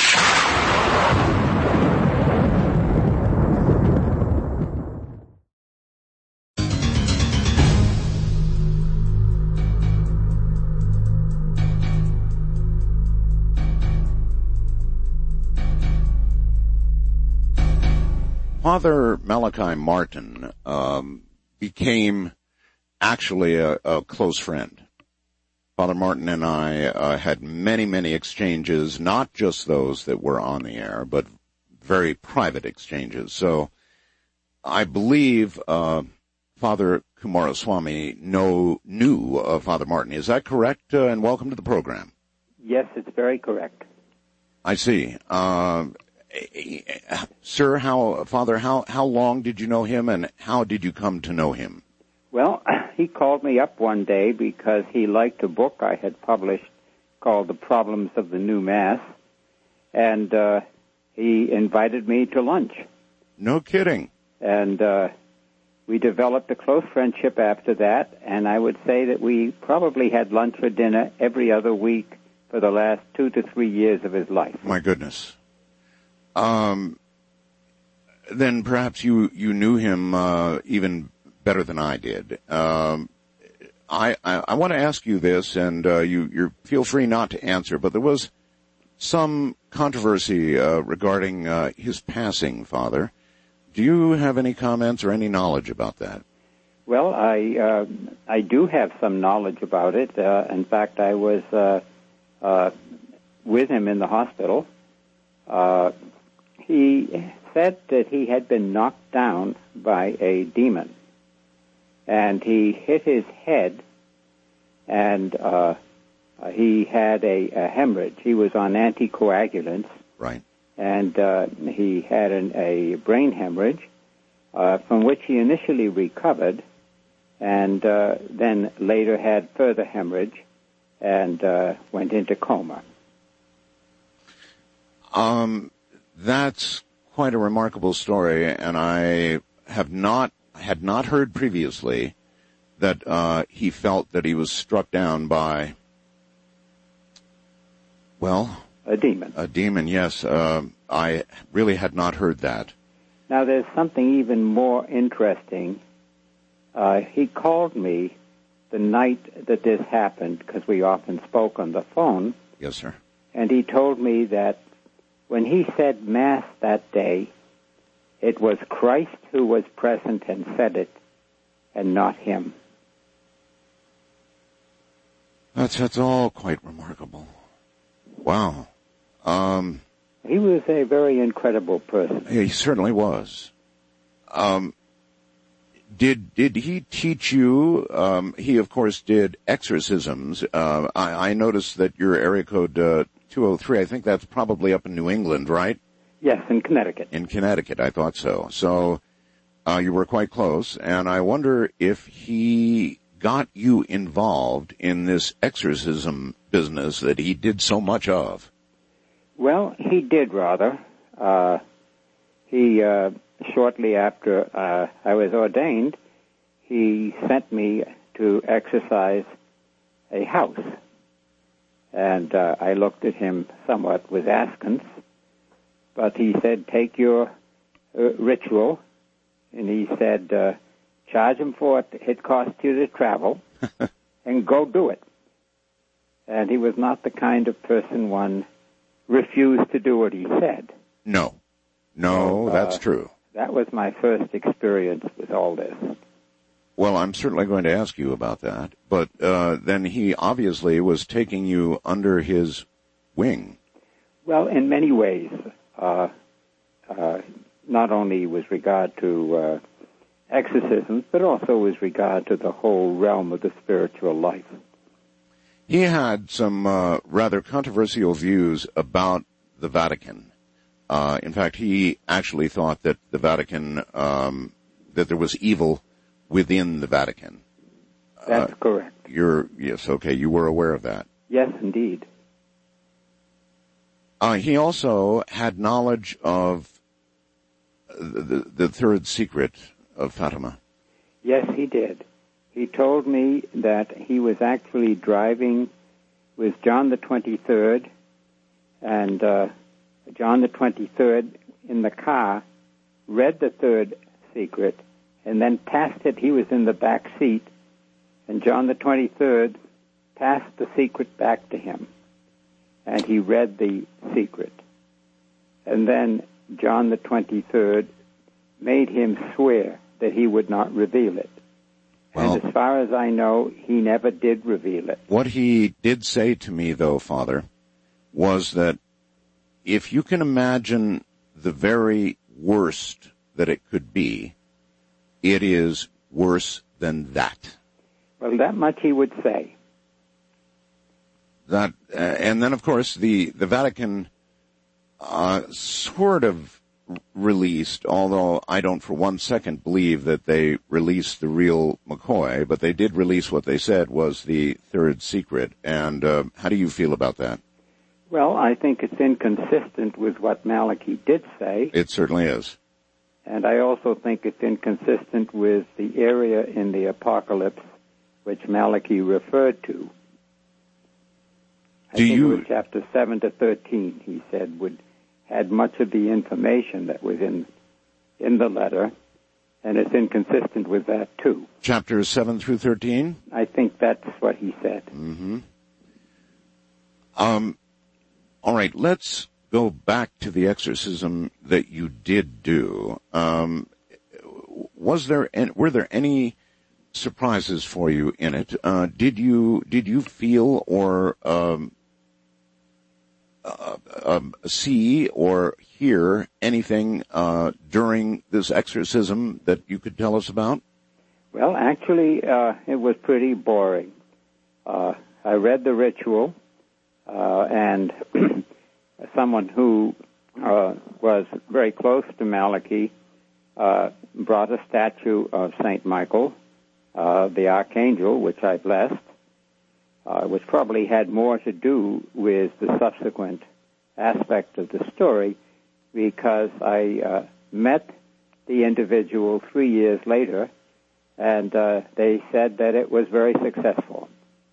Father Malachi Martin became actually a close friend. Father Martin and I had many, many exchanges, not just those that were on the air, but very private exchanges. So I believe Father Kumaraswamy knew Father Martin. Is that correct? And welcome to the program. Yes, it's very correct. I see. Sir, how long did you know him, and how did you come to know him? Well, he called me up one day because he liked a book I had published called The Problems of the New Mass, and he invited me to lunch. No kidding. And we developed a close friendship after that, and I would say that we probably had lunch or dinner every other week for the last 2 to 3 years of his life. My goodness. Then perhaps you knew him even better than I did. I want to ask you this, and you feel free not to answer, but there was some controversy regarding his passing, Father. Do you have any comments or any knowledge about that? Well, I do have some knowledge about it. In fact, I was with him in the hospital. He said that he had been knocked down by a demon, and he hit his head, and he had a hemorrhage. He was on anticoagulants. Right. And he had a brain hemorrhage, from which he initially recovered, and then later had further hemorrhage, and went into coma. That's quite a remarkable story, and I had not heard previously that he felt that he was struck down by, well, a demon. A demon, yes. I really had not heard that. Now, there's something even more interesting. He called me the night that this happened, because we often spoke on the phone. Yes, sir. And he told me that when he said Mass that day, it was Christ who was present and said it, and not him. That's all quite remarkable. Wow. He was a very incredible person. He certainly was. Did he teach you? He, of course, did exorcisms. I noticed that your area code 203. I think that's probably up in New England, right? Yes, in Connecticut. In Connecticut, I thought so. So you were quite close, and I wonder if he got you involved in this exorcism business that he did so much of. Well, he did, rather. He shortly after I was ordained, he sent me to exorcise a house. And I looked at him somewhat with askance, but he said, take your ritual, and he said, charge him for what it cost you to travel, and go do it. And he was not the kind of person one refused to do what he said. No, that's true. That was my first experience with all this. Well, I'm certainly going to ask you about that, but then he obviously was taking you under his wing. Well, in many ways, not only with regard to exorcisms, but also with regard to the whole realm of the spiritual life. He had some rather controversial views about the Vatican. In fact, he actually thought that the Vatican, that there was evil within the Vatican. That's correct. Yes, okay, you were aware of that. Yes, indeed. He also had knowledge of the third secret of Fatima. Yes, he did. He told me that he was actually driving with John the 23rd, and John the 23rd in the car read the third secret and then passed it. He was in the back seat, and John the 23rd passed the secret back to him, and he read the secret. And then John the 23rd made him swear that he would not reveal it. Well, and as far as I know, he never did reveal it. What he did say to me, though, Father, was that if you can imagine the very worst that it could be, it is worse than that. Well, that much he would say. That, and then, of course, the Vatican sort of released, although I don't for 1 second believe that they released the real McCoy, but they did release what they said was the third secret. And how do you feel about that? Well, I think it's inconsistent with what Malachi did say. It certainly is. And I also think it's inconsistent with the area in the Apocalypse which Malachi referred to. I think it was chapter 7 to 13, he said, had much of the information that was in the letter, and it's inconsistent with that, too. Chapters 7 through 13? I think that's what he said. Mm-hmm. All right, let's go back to the exorcism that you did do. Were there any surprises for you in it? Did you feel or see or hear anything during this exorcism that you could tell us about? Well, actually, it was pretty boring. I read the ritual, and someone who was very close to Malachi brought a statue of St. Michael, the Archangel, which I blessed, which probably had more to do with the subsequent aspect of the story, because I met the individual 3 years later, and they said that it was very successful.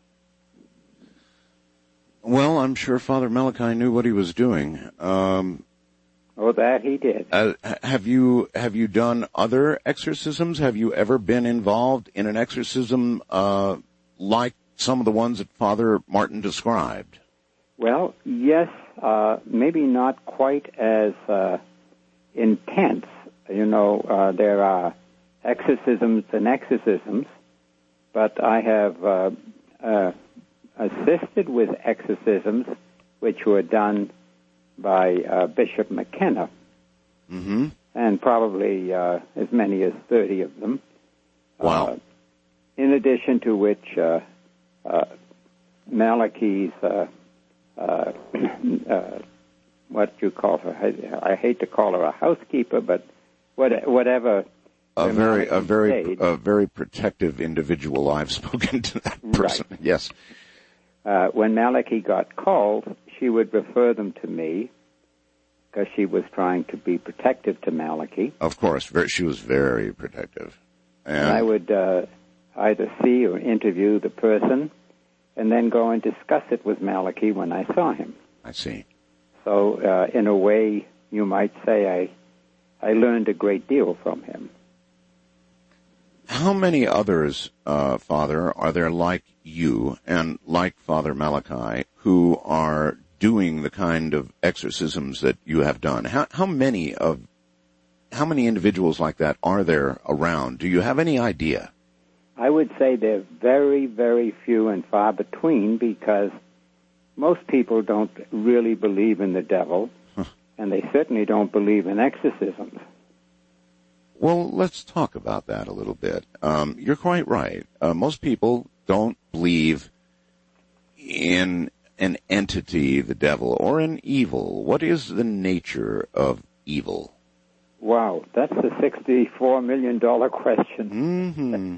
Well, I'm sure Father Malachi knew what he was doing. That he did. Have you done other exorcisms? Have you ever been involved in an exorcism like some of the ones that Father Martin described? Well, yes, maybe not quite as intense. You know, there are exorcisms and exorcisms, but I have assisted with exorcisms which were done by Bishop McKenna, mm-hmm. and probably as many as 30 of them. Wow. In addition to which, Malachi's, what you call her, I hate to call her a housekeeper, but whatever. A very protective individual. I've spoken to that person. Right. Yes. When Malachi got called, she would refer them to me because she was trying to be protective to Malachi. Of course, she was very protective. And I would either see or interview the person and then go and discuss it with Malachi when I saw him. I see. So, in a way, you might say I learned a great deal from him. How many others, Father, are there like you and like Father Malachi who are doing the kind of exorcisms that you have done? How many individuals like that are there around? Do you have any idea? I would say they're very, very few and far between, because most people don't really believe in the devil, and they certainly don't believe in exorcisms. Well, let's talk about that a little bit. You're quite right. Most people don't believe in an entity, the devil, or in evil. What is the nature of evil? Wow, that's a $64 million question. Mm-hmm.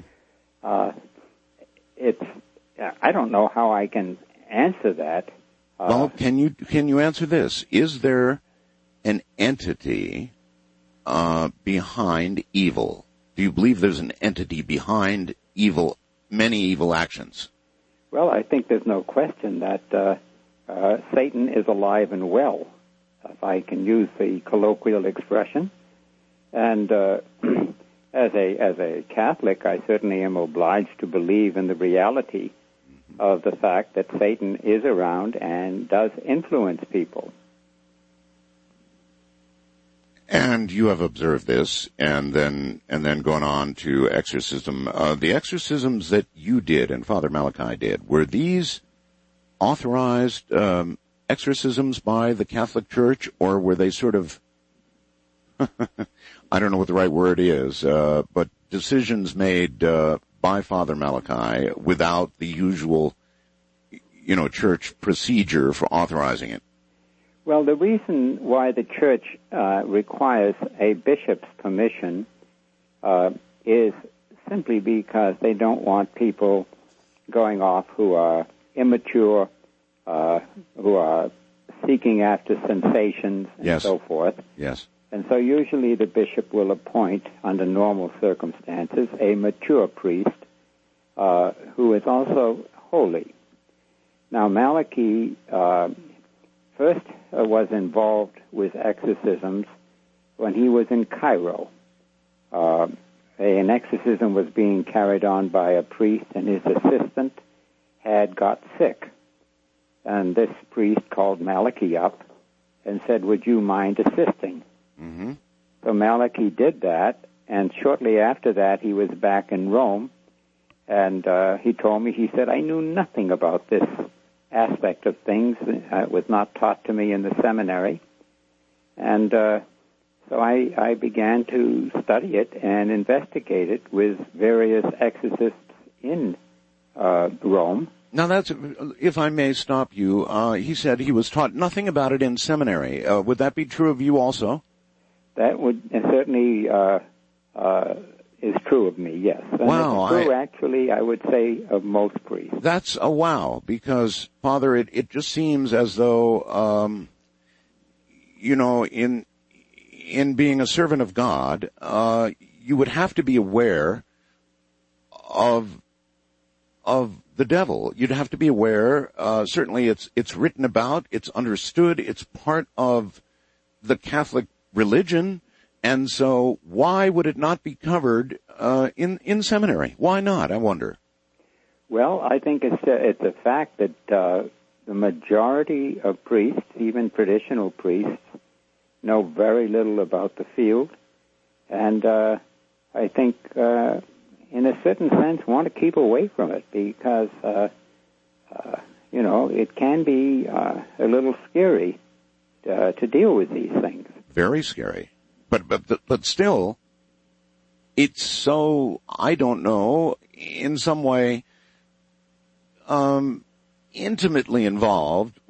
I don't know how I can answer that. Well, can you answer this? Is there an entity behind evil? Do you believe there's an entity behind evil, many evil actions? Well, I think there's no question that Satan is alive and well, if I can use the colloquial expression. And as a Catholic, I certainly am obliged to believe in the reality of the fact that Satan is around and does influence people. And you have observed this, and then gone on to exorcism. The exorcisms that you did and Father Malachi did, were these authorized exorcisms by the Catholic Church, or were they sort of, I don't know what the right word is, but decisions made by Father Malachi without the usual, church procedure for authorizing it? Well, the reason why the Church requires a bishop's permission is simply because they don't want people going off who are immature, who are seeking after sensations and so forth. Yes. And so usually the bishop will appoint, under normal circumstances, a mature priest who is also holy. Now, Malachi first was involved with exorcisms when he was in Cairo. An exorcism was being carried on by a priest, and his assistant had got sick. And this priest called Malachi up and said, "Would you mind assisting?" Mm-hmm. So Malachi did that, and shortly after that he was back in Rome, and he told me, he said, "I knew nothing about this aspect of things. It was not taught to me in the seminary." And so I began to study it and investigate it with various exorcists in Rome. Now that's, if I may stop you, he said he was taught nothing about it in seminary. Would that be true of you also? That would certainly is true of me, yes. And wow. It's true, actually, I would say, of most priests. That's a wow, because, Father, it just seems as though, in being a servant of God, you would have to be aware of the devil. You'd have to be aware, certainly it's written about, it's understood, it's part of the Catholic religion, and so why would it not be covered in seminary? Why not, I wonder? Well, I think it's a fact that the majority of priests, even traditional priests, know very little about the field, and I think in a certain sense want to keep away from it because, it can be a little scary to deal with these things. Very scary. But still, it's so, I don't know, in some way, intimately involved,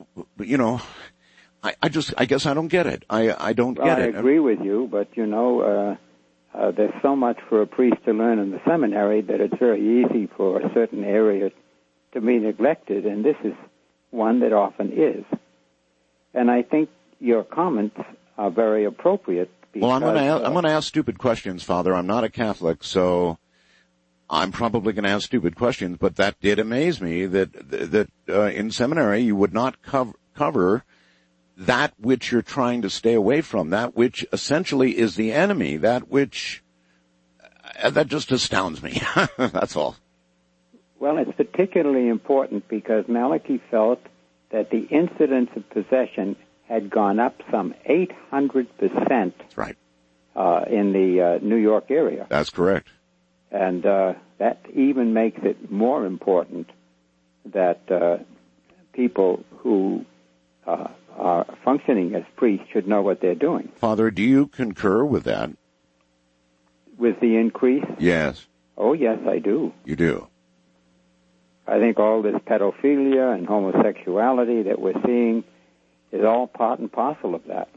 I guess I don't get it. I don't get it. I agree with you, but there's so much for a priest to learn in the seminary that it's very easy for a certain area to be neglected, and this is one that often is. And I think your comments are very appropriate. Because, well, I'm going to ask stupid questions, Father. I'm not a Catholic, so I'm probably going to ask stupid questions. But that did amaze me that in seminary you would not cover that which you're trying to stay away from, that which essentially is the enemy, that which that just astounds me. That's all. Well, it's particularly important because Malachi felt that the incidence of possession had gone up some 800%. That's right. In the New York area. That's correct. And that even makes it more important that people who are functioning as priests should know what they're doing. Father, do you concur with that? With the increase? Yes. Oh, yes, I do. You do? I think all this pedophilia and homosexuality that we're seeing is all part and parcel of that.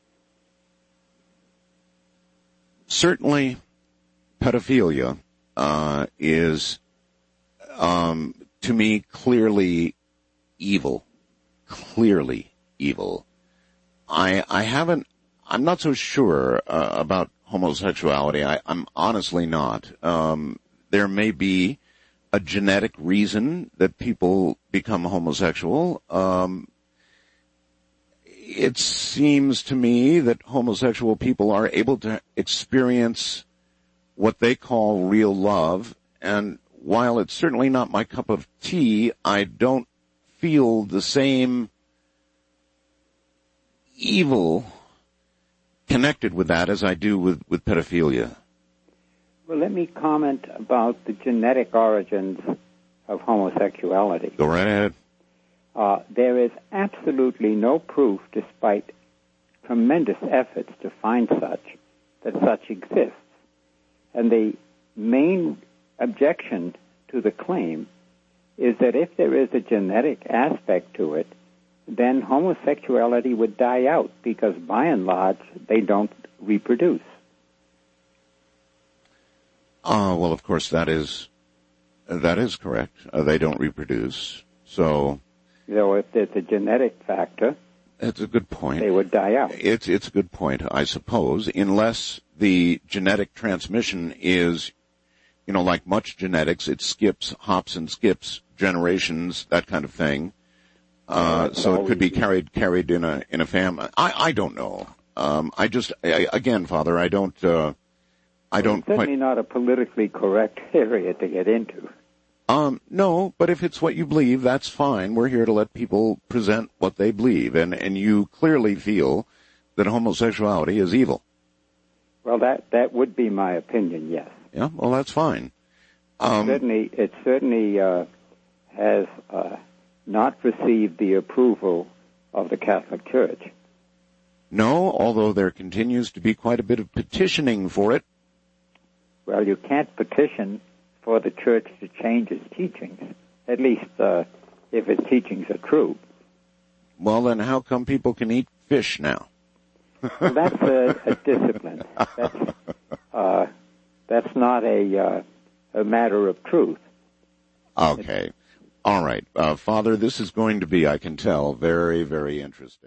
Certainly, pedophilia is, to me, clearly evil. Clearly evil. I'm not so sure about homosexuality. I'm honestly not. There may be a genetic reason that people become homosexual. It seems to me that homosexual people are able to experience what they call real love, and while it's certainly not my cup of tea, I don't feel the same evil connected with that as I do with pedophilia. Well, let me comment about the genetic origins of homosexuality. Go right ahead. There is absolutely no proof, despite tremendous efforts to find that such exists. And the main objection to the claim is that if there is a genetic aspect to it, then homosexuality would die out because, by and large, they don't reproduce. Well, of course, that is correct. They don't reproduce. So, if there's a genetic factor, it's a good point. They would die out. It's a good point, I suppose, unless the genetic transmission is, like much genetics, it hops and skips generations, that kind of thing. So it could be carried in a family. I don't know. Again, Father, I don't certainly not a politically correct area to get into. No, but if it's what you believe, that's fine. We're here to let people present what they believe, and you clearly feel that homosexuality is evil. Well, that would be my opinion, yes. Yeah, well, that's fine. It certainly has not received the approval of the Catholic Church. No, although there continues to be quite a bit of petitioning for it. Well, you can't petition for the Church to change its teachings, at least if its teachings are true. Well, then how come people can eat fish now? Well, that's a discipline. That's not a matter of truth. Okay. All right. Father, this is going to be, I can tell, very, very interesting.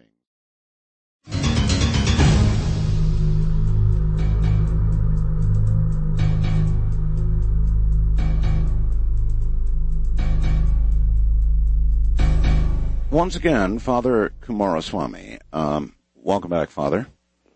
Once again, Father Kumaraswamy. Welcome back, Father.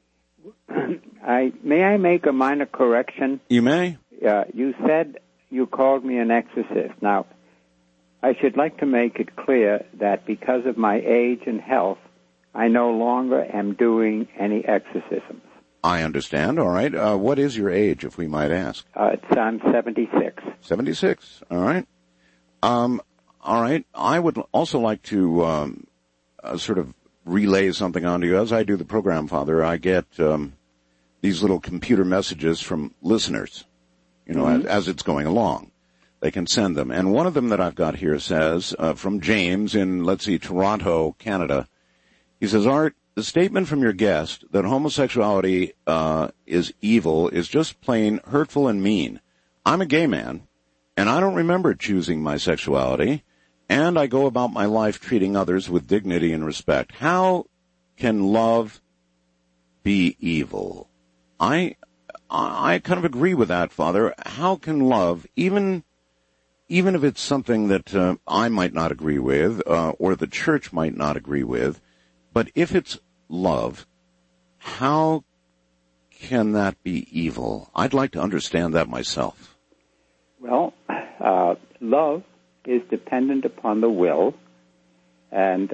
May I make a minor correction? You may. You said you called me an exorcist. Now, I should like to make it clear that because of my age and health, I no longer am doing any exorcisms. I understand. All right. What is your age, if we might ask? I'm 76. 76. All right. All right. I would also like to sort of relay something onto you. As I do the program, Father, I get these little computer messages from listeners, as it's going along. They can send them. And one of them that I've got here says, from James in, Toronto, Canada. He says, Art, the statement from your guest that homosexuality is evil is just plain hurtful and mean. I'm a gay man, and I don't remember choosing my sexuality, and I go about my life treating others with dignity and respect. How can love be evil? I kind of agree with that, Father. How can love, even if it's something that I might not agree with, or the church might not agree with, but if it's love, how can that be evil? I'd like to understand that myself. Well, love is dependent upon the will, and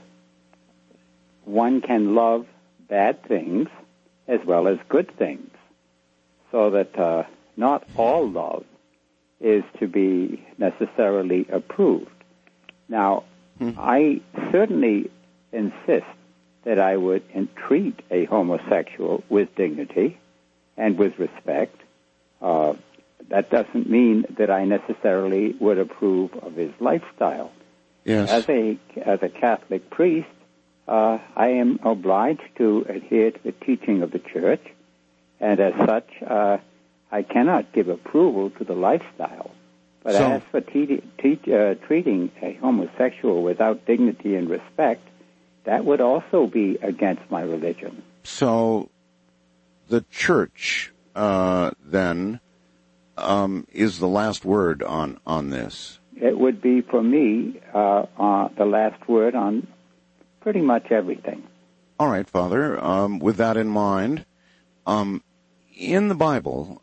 one can love bad things as well as good things, so that not all love is to be necessarily approved. Now, I certainly insist that I would entreat a homosexual with dignity and with respect. That doesn't mean that I necessarily would approve of his lifestyle. Yes. As a Catholic priest, I am obliged to adhere to the teaching of the Church, and as such, I cannot give approval to the lifestyle. But as for treating a homosexual without dignity and respect, that would also be against my religion. So the Church, then, is the last word on this? It would be, for me, the last word on pretty much everything. All right, Father. With that in mind, in the Bible,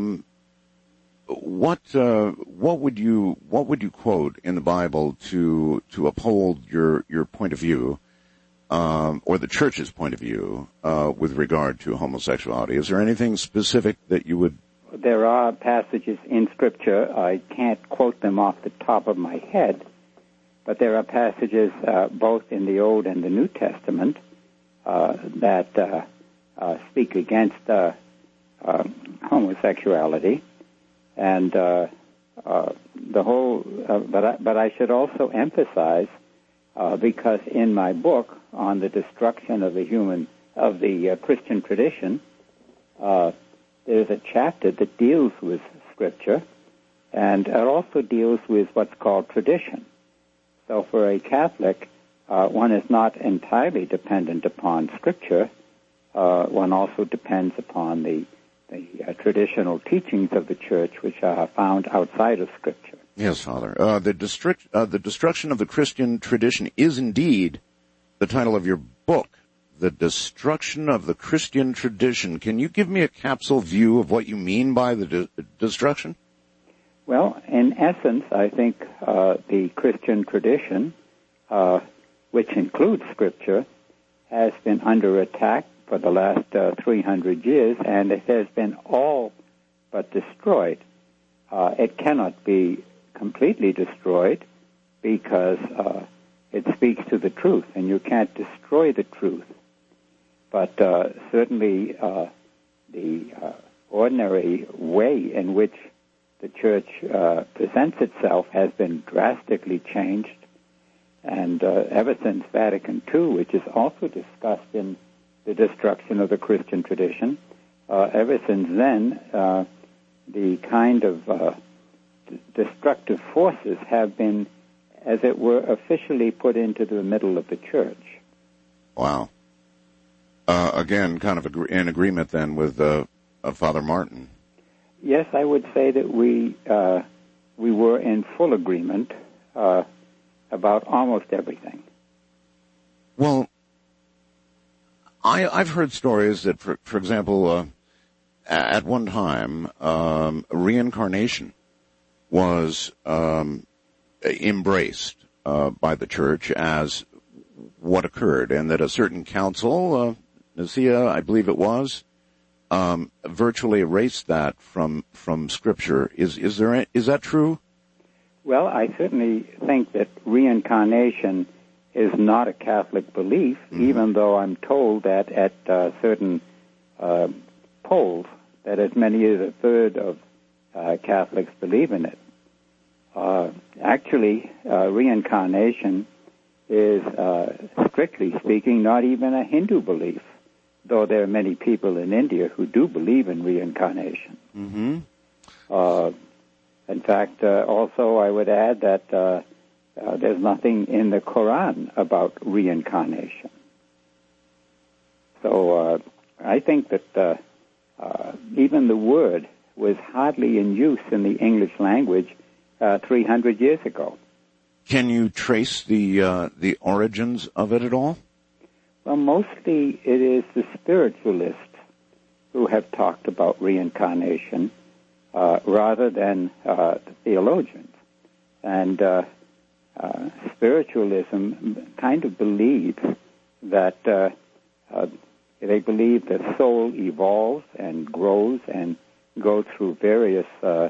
what would you quote in the Bible to uphold your point of view or the church's point of view with regard to homosexuality? Is there anything specific that you would... There are passages in Scripture. I can't quote them off the top of my head, but there are passages both in the Old and the New Testament that speak against homosexuality, and the whole. But I should also emphasize, because in my book on the destruction of the Christian tradition, there's a chapter that deals with Scripture, and it also deals with what's called tradition. So for a Catholic, one is not entirely dependent upon Scripture. One also depends upon the traditional teachings of the Church, which are found outside of Scripture. Yes, Father. The destruction of the Christian tradition is indeed the title of your book. The destruction of the Christian tradition. Can you give me a capsule view of what you mean by the destruction? Well, in essence, I think the Christian tradition, which includes Scripture, has been under attack for the last 300 years, and it has been all but destroyed. It cannot be completely destroyed because it speaks to the truth, and you can't destroy the truth. But certainly the ordinary way in which the Church presents itself has been drastically changed, and ever since Vatican II, which is also discussed in the destruction of the Christian tradition, ever since then, the kind of destructive forces have been, as it were, officially put into the middle of the Church. Wow. Again, kind of in agreement then with Father Martin. Yes, I would say that we were in full agreement about almost everything. Well, I've heard stories that, for example, at one time, reincarnation was embraced by the Church as what occurred, and that a certain council, Nicaea, I believe it was, virtually erased that from Scripture. Is that true? Well, I certainly think that reincarnation is not a Catholic belief, even though I'm told that at certain polls that as many as a third of Catholics believe in it. Actually, reincarnation is, strictly speaking, not even a Hindu belief, though there are many people in India who do believe in reincarnation. Mm-hmm. In fact, also I would add that there's nothing in the Quran about reincarnation. So I think that even the word was hardly in use in the English language 300 years ago. Can you trace the origins of it at all? Well, mostly it is the spiritualists who have talked about reincarnation rather than the theologians. And spiritualism kind of believes that they believe the soul evolves and grows and goes through various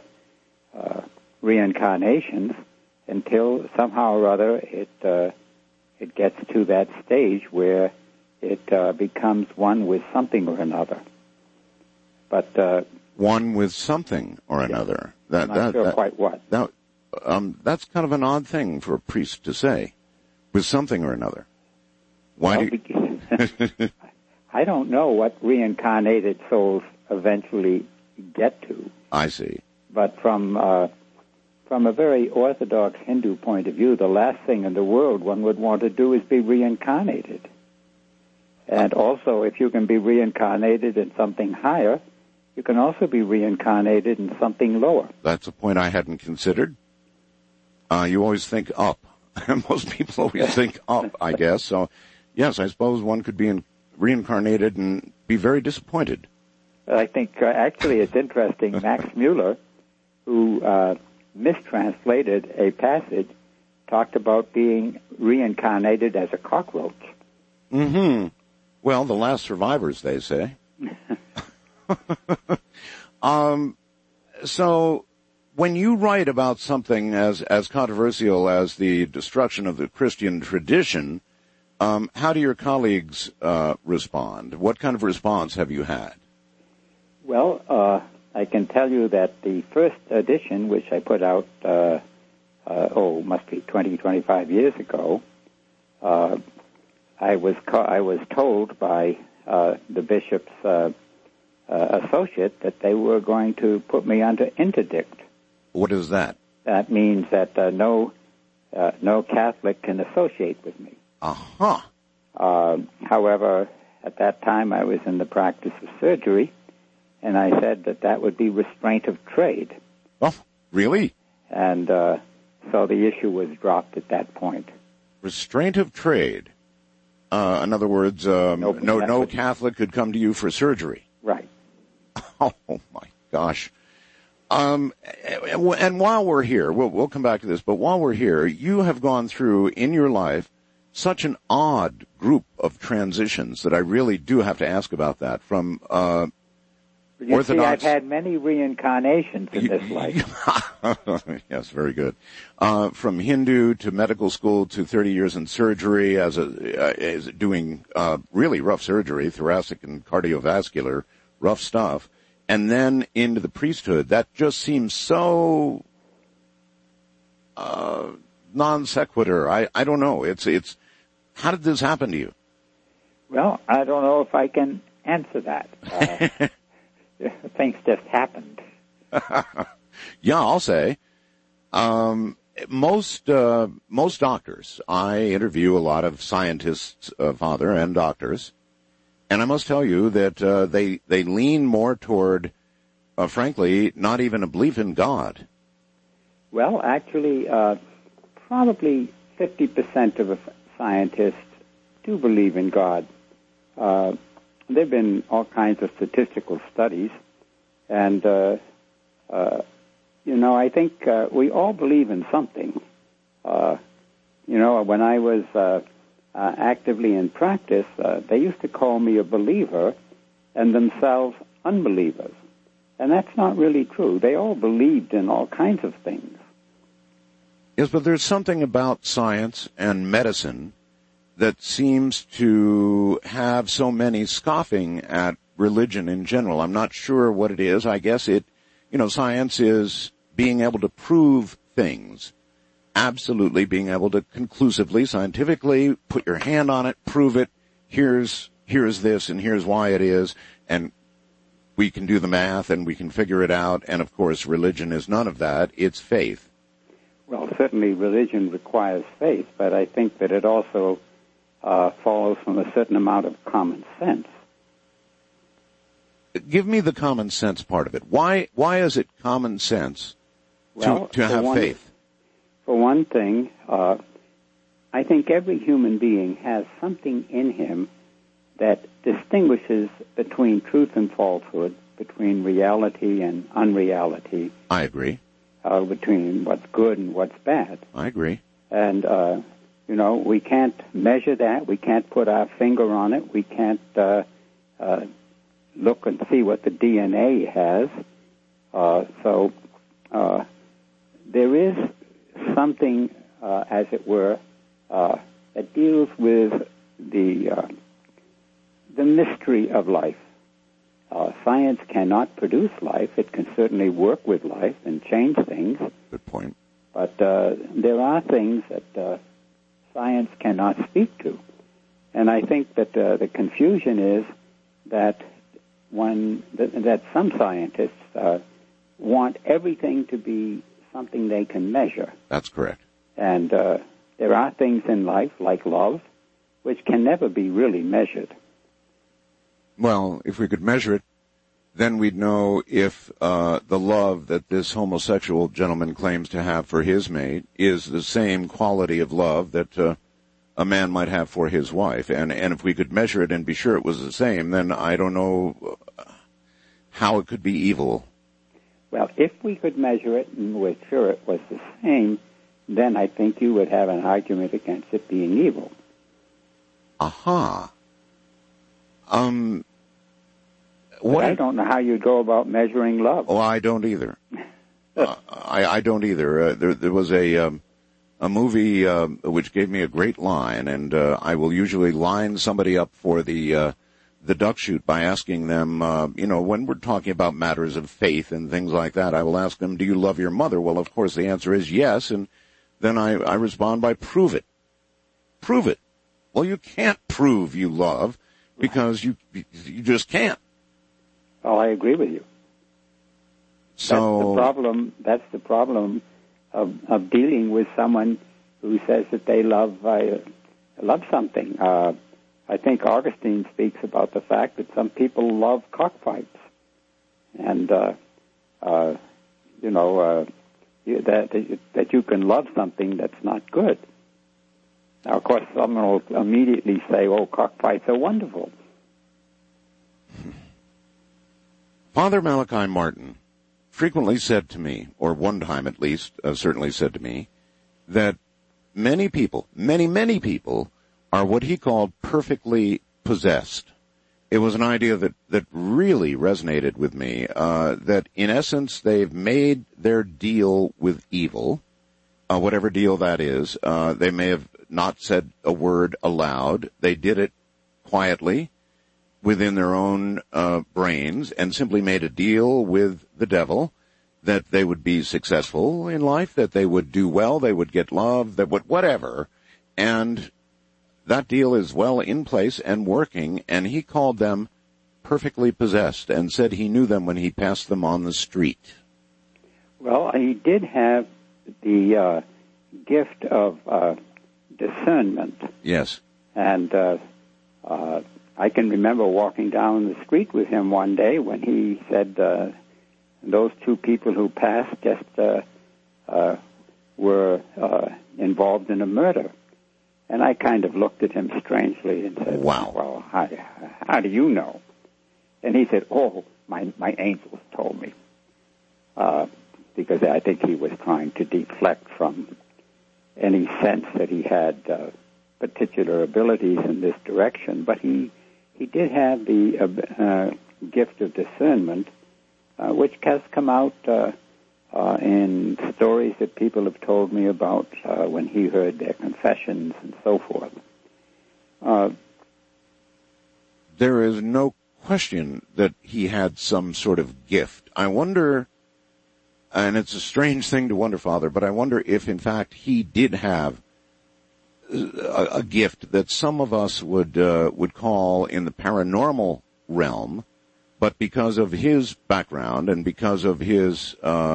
reincarnations until somehow or other it gets to that stage where it becomes one with something or another. But one with something or another. I'm not sure quite what. That's kind of an odd thing for a priest to say, with something or another. Why do you... I don't know what reincarnated souls eventually get to. I see. But from a very orthodox Hindu point of view, the last thing in the world one would want to do is be reincarnated. And also, if you can be reincarnated in something higher, you can also be reincarnated in something lower. That's a point I hadn't considered. You always think up. Most people always think up, I guess. So, yes, I suppose one could be reincarnated and be very disappointed. I think, actually, it's interesting. Max Mueller, who mistranslated a passage, talked about being reincarnated as a cockroach. Mm-hmm. Well, the last survivors, they say. So when you write about something as controversial as the destruction of the Christian tradition, how do your colleagues respond? What kind of response have you had? Well, I can tell you that the first edition, which I put out, must be 20, 25 years ago, I was told by the bishop's associate that they were going to put me under interdict. What is that? That means that no Catholic can associate with me. Uh-huh. However, at that time I was in the practice of surgery, and I said that would be restraint of trade. Oh, really? And so the issue was dropped at that point. Restraint of trade. In other words, no Catholic could come to you for surgery. Right. Oh my gosh. And while we're here, we'll come back to this, but while we're here, you have gone through in your life such an odd group of transitions that I really do have to ask about that. From Orthodox. See, I've had many reincarnations in this life. Yes, very good. From Hindu to medical school to 30 years in surgery as doing really rough surgery, thoracic and cardiovascular, rough stuff, and then into the priesthood. That just seems so non sequitur. I don't know. It's how did this happen to you? Well, I don't know if I can answer that. Things just happened. Yeah, I'll say. Most doctors, I interview a lot of scientists, Father, and doctors, and I must tell you that they lean more toward, frankly, not even a belief in God. Well, actually, probably 50% of scientists do believe in God. There have been all kinds of statistical studies, and, I think we all believe in something. When I was actively in practice, they used to call me a believer and themselves unbelievers. And that's not really true. They all believed in all kinds of things. Yes, but there's something about science and medicine that seems to have so many scoffing at religion in general. I'm not sure what it is. I guess science is being able to prove things. Absolutely being able to conclusively, scientifically, put your hand on it, prove it. Here's this and here's why it is. And we can do the math and we can figure it out. And of course, religion is none of that. It's faith. Well, certainly religion requires faith, but I think that it also follows from a certain amount of common sense. Give me the common sense part of it. Why is it common sense to have faith? For one thing, I think every human being has something in him that distinguishes between truth and falsehood, between reality and unreality. I agree. Between what's good and what's bad. I agree. And, we can't measure that. We can't put our finger on it. We can't look and see what the DNA has. So there is something, as it were, that deals with the mystery of life. Science cannot produce life. It can certainly work with life and change things. Good point. But there are things that science cannot speak to. And I think that the confusion is that that some scientists want everything to be something they can measure. That's correct. And there are things in life, like love, which can never be really measured. Well, if we could measure it, then we'd know if the love that this homosexual gentleman claims to have for his mate is the same quality of love that a man might have for his wife. And if we could measure it and be sure it was the same, then I don't know how it could be evil. Well, if we could measure it and we're sure it was the same, then I think you would have an argument against it being evil. Aha. I don't know how you go about measuring love. Oh, I don't either. I don't either. There was a movie which gave me a great line, and I will usually line somebody up for the duck shoot by asking them, when we're talking about matters of faith and things like that, I will ask them, do you love your mother? Well, of course, the answer is yes, and then I respond by prove it. Prove it. Well, you can't prove you love because you just can't. Oh, I agree with you. So That's the problem of dealing with someone who says that they love something. I think Augustine speaks about the fact that some people love cockfights, and that you can love something that's not good. Now, of course, someone will immediately say, "Oh, cockfights are wonderful." Father Malachi Martin frequently said to me, or one time at least, certainly said to me, that many people, many people, are what he called perfectly possessed. It was an idea that really resonated with me, that in essence they've made their deal with evil, whatever deal that is. They may have not said a word aloud. They did it quietly within their own brains and simply made a deal with the devil that they would be successful in life, that they would do well, they would get love, that would whatever. And that deal is well in place and working, and he called them perfectly possessed and said he knew them when he passed them on the street. Well, he did have the gift of discernment. Yes. And I can remember walking down the street with him one day when he said those two people who passed just were involved in a murder. And I kind of looked at him strangely and said, "Wow, well, how do you know?" And he said, "Oh, my angels told me," because I think he was trying to deflect from any sense that he had particular abilities in this direction. But he did have the gift of discernment, which has come out in stories that people have told me about when he heard their confessions and so forth. There is no question that he had some sort of gift. I wonder, and it's a strange thing to wonder, Father, but I wonder if, in fact, he did have a gift that some of us would call in the paranormal realm, but because of his background and because of his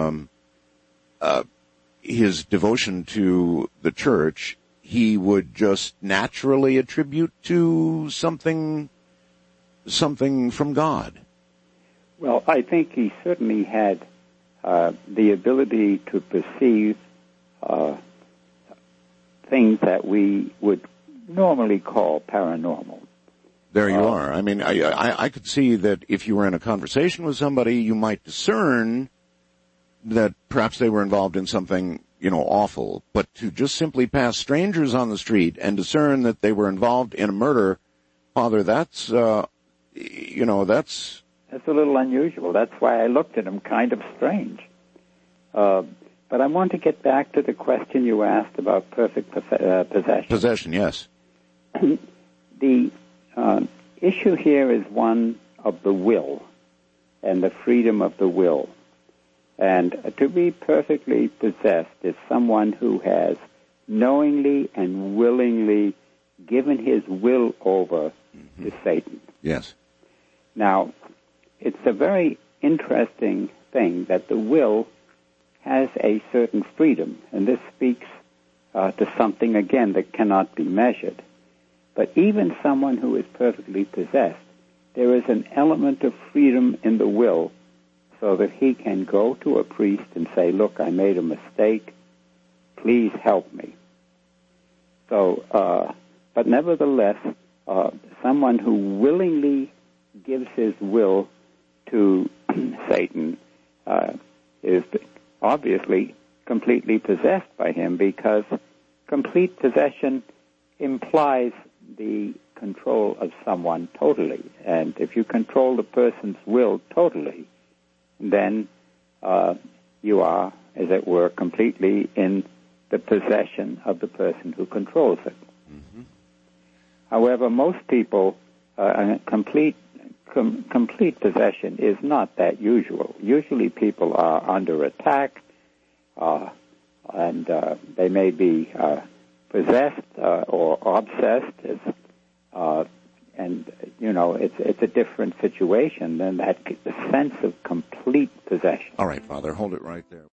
devotion to the church, he would just naturally attribute to something from God. Well, I think he certainly had the ability to perceive things that we would normally call paranormal. There you are. I mean, I could see that if you were in a conversation with somebody, you might discern that perhaps they were involved in something, awful. But to just simply pass strangers on the street and discern that they were involved in a murder, Father, that's a little unusual. That's why I looked at him kind of strange. But I want to get back to the question you asked about perfect possession. Possession, yes. The issue here is one of the will and the freedom of the will. And to be perfectly possessed is someone who has knowingly and willingly given his will over to Satan. Yes. Now, it's a very interesting thing that the will has a certain freedom, and this speaks to something, again, that cannot be measured. But even someone who is perfectly possessed, there is an element of freedom in the will so that he can go to a priest and say, "Look, I made a mistake. Please help me." So, but nevertheless, someone who willingly gives his will to Satan is obviously completely possessed by him, because complete possession implies the control of someone totally. And if you control the person's will totally, then you are, as it were, completely in the possession of the person who controls it. Mm-hmm. However, most people, complete possession is not that usual. Usually people are under attack, and they may be possessed or obsessed, and it's a different situation than that sense of complete possession. All right, Father, hold it right there.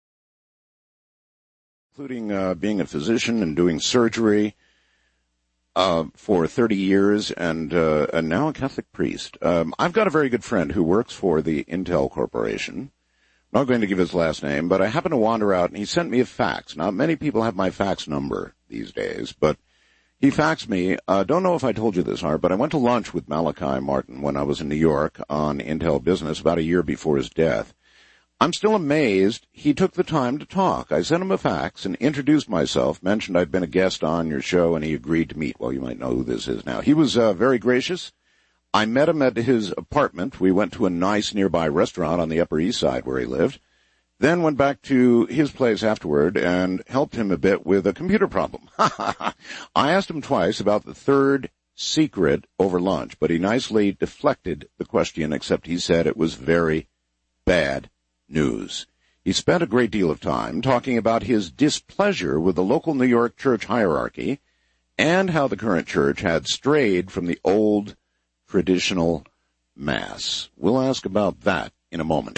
Including being a physician and doing surgery for 30 years, and now a Catholic priest. I've got a very good friend who works for the Intel Corporation. I'm not going to give his last name, but I happened to wander out, and he sent me a fax. Now, many people have my fax number these days, but he faxed me. Don't know if I told you this, Art, but I went to lunch with Malachi Martin when I was in New York on Intel Business about a year before his death. I'm still amazed he took the time to talk. I sent him a fax and introduced myself, mentioned I'd been a guest on your show, and he agreed to meet. Well, you might know who this is now. He was very gracious. I met him at his apartment. We went to a nice nearby restaurant on the Upper East Side where he lived, then went back to his place afterward and helped him a bit with a computer problem. I asked him twice about the third secret over lunch, but he nicely deflected the question, except he said it was very bad news. He spent a great deal of time talking about his displeasure with the local New York church hierarchy and how the current church had strayed from the old traditional Mass. We'll ask about that in a moment.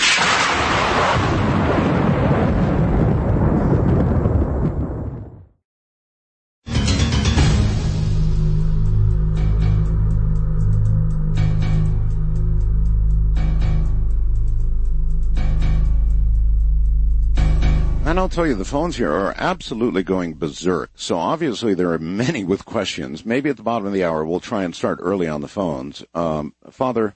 And I'll tell you, the phones here are absolutely going berserk. So obviously there are many with questions. Maybe at the bottom of the hour we'll try and start early on the phones. Father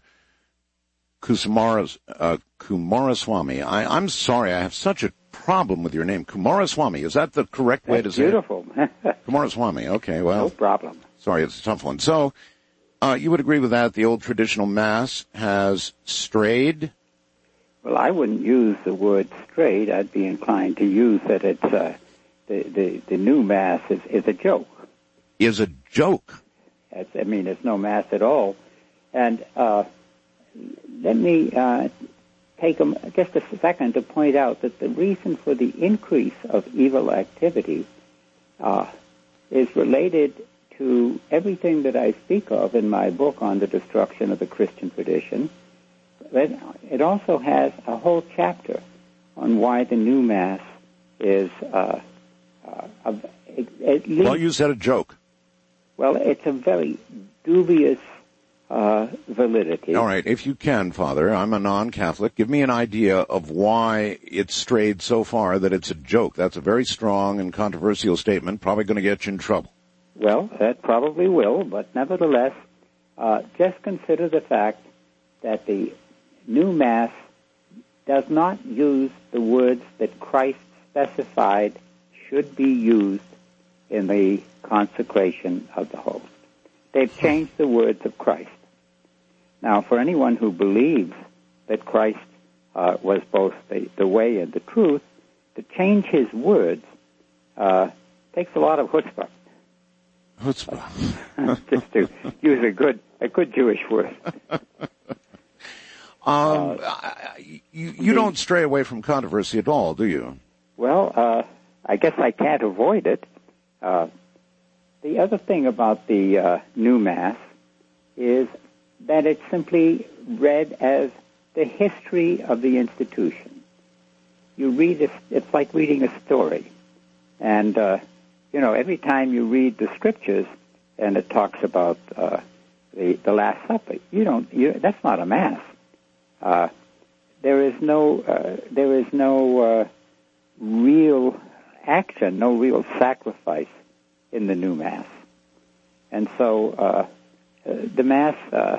Kumaraswamy, I'm sorry, I have such a problem with your name. Kumaraswamy, is that the correct way to say beautiful. it? Beautiful. Kumaraswamy, okay, well. No problem. Sorry, it's a tough one. So, you would agree with that? The old traditional Mass has strayed? Well, I wouldn't use the word strayed. I'd be inclined to use that it's the new Mass is a joke. Is a joke? It's no Mass at all. And let me take just a second to point out that the reason for the increase of evil activity is related to everything that I speak of in my book on the destruction of the Christian tradition. It also has a whole chapter on why the new Mass is at least... Well, you said a joke. Well, it's a very dubious validity. All right, if you can, Father, I'm a non-Catholic. Give me an idea of why it's strayed so far that it's a joke. That's a very strong and controversial statement, probably going to get you in trouble. Well, that probably will, but nevertheless, just consider the fact that the new Mass does not use the words that Christ specified should be used in the consecration of the host. They've changed the words of Christ. Now, for anyone who believes that Christ was both the way and the truth, to change his words takes a lot of chutzpah. Chutzpah. Just to use a good Jewish word. You don't stray away from controversy at all, do you? Well, I guess I can't avoid it. The other thing about the new Mass is that it's simply read as the history of the institution. You read it, it's like reading a story. And, every time you read the Scriptures and it talks about the Last Supper, that's not a Mass. There is no real action, no real sacrifice in the new Mass. And so the Mass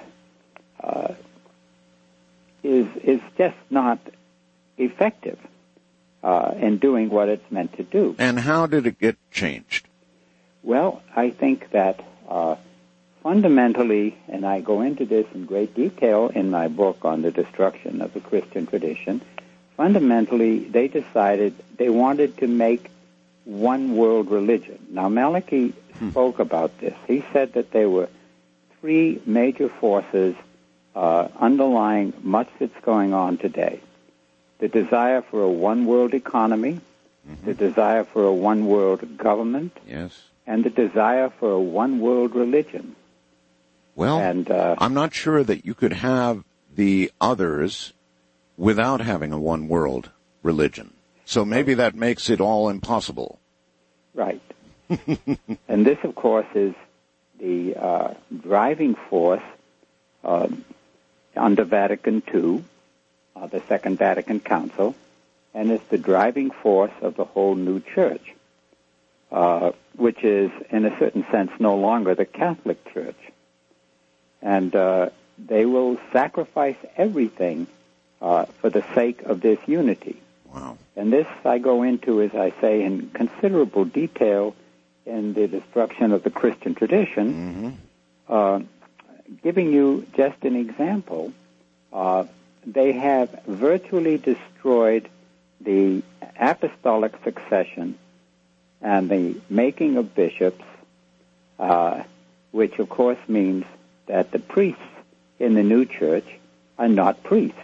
is just not effective in doing what it's meant to do. And how did it get changed? Well, I think that fundamentally, and I go into this in great detail in my book on the destruction of the Christian tradition, fundamentally they decided they wanted to make one world religion. Now, Malachi spoke about this. He said that there were three major forces underlying much that's going on today. The desire for a one-world economy, the desire for a one-world government, and the desire for a one-world religion. Well, and, I'm not sure that you could have the others without having a one-world religion. So maybe that makes it all impossible. Right. And this, of course, is the driving force under Vatican II, the Second Vatican Council, and it's the driving force of the whole new church, which is, in a certain sense, no longer the Catholic Church. And they will sacrifice everything for the sake of this unity. Wow. And this I go into, as I say, in considerable detail in the destruction of the Christian tradition, giving you just an example. They have virtually destroyed the apostolic succession and the making of bishops, which of course means that the priests in the new church are not priests.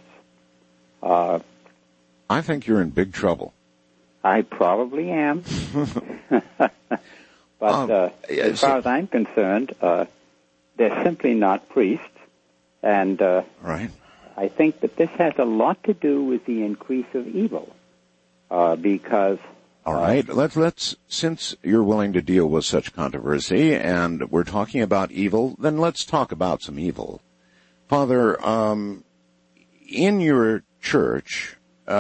I think you're in big trouble. I probably am. But as far as I'm concerned, they're simply not priests. And right. I think that this has a lot to do with the increase of evil, because... All right, let's, since you're willing to deal with such controversy and we're talking about evil, then let's talk about some evil. Father, in your church,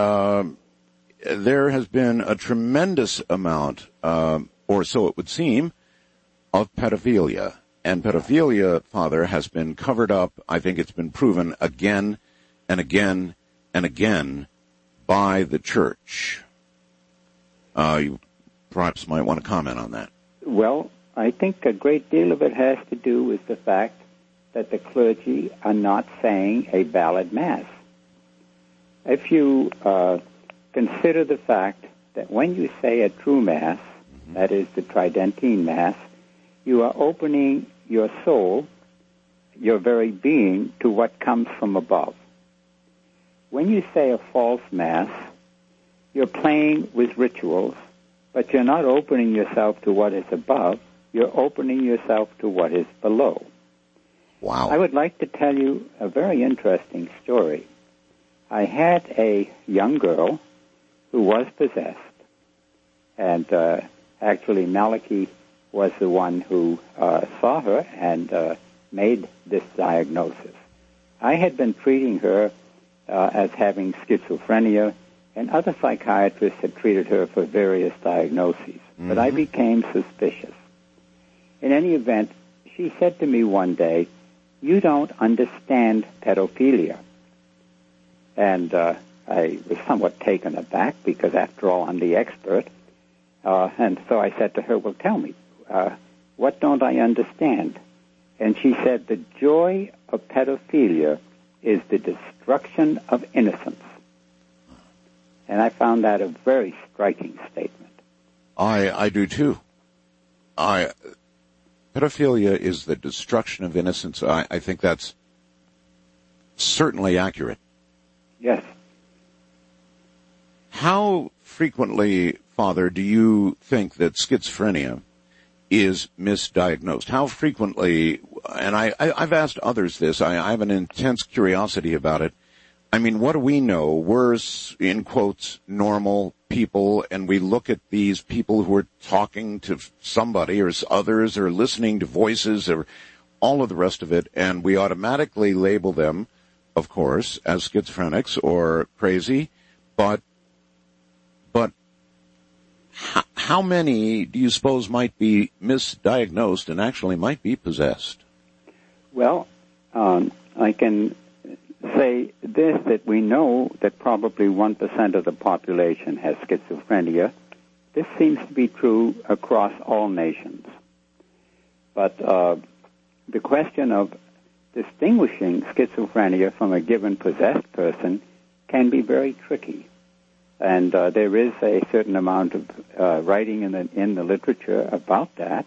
there has been a tremendous amount, or so it would seem, of pedophilia. And pedophilia, Father, has been covered up. I think it's been proven again and again and again by the church. You perhaps might want to comment on that. Well, I think a great deal of it has to do with the fact that the clergy are not saying a valid Mass. If you consider the fact that when you say a true Mass, that is the Tridentine Mass, you are opening your soul, your very being, to what comes from above. When you say a false Mass, you're playing with rituals, but you're not opening yourself to what is above. You're opening yourself to what is below. Wow. I would like to tell you a very interesting story. I had a young girl who was possessed, and actually Malachi was the one who saw her and made this diagnosis. I had been treating her as having schizophrenia, and other psychiatrists had treated her for various diagnoses. But I became suspicious. In any event, she said to me one day, "You don't understand pedophilia." And I was somewhat taken aback because, after all, I'm the expert. And so I said to her, "Well, tell me, what don't I understand?" And she said, "The joy of pedophilia is the destruction of innocence." And I found that a very striking statement. I do too. Pedophilia is the destruction of innocence. I think that's certainly accurate. Yes. How frequently, Father, do you think that schizophrenia is misdiagnosed? How frequently, and I've asked others this, I have an intense curiosity about it. I mean, what do we know? We're, in quotes, normal people, and we look at these people who are talking to somebody or others or listening to voices or all of the rest of it, and we automatically label them, of course, as schizophrenics or crazy. But how many do you suppose might be misdiagnosed and actually might be possessed? Well, I can say this, that we know that probably 1% of the population has schizophrenia. This seems to be true across all nations. But the question of distinguishing schizophrenia from a given possessed person can be very tricky. And there is a certain amount of writing in the literature about that.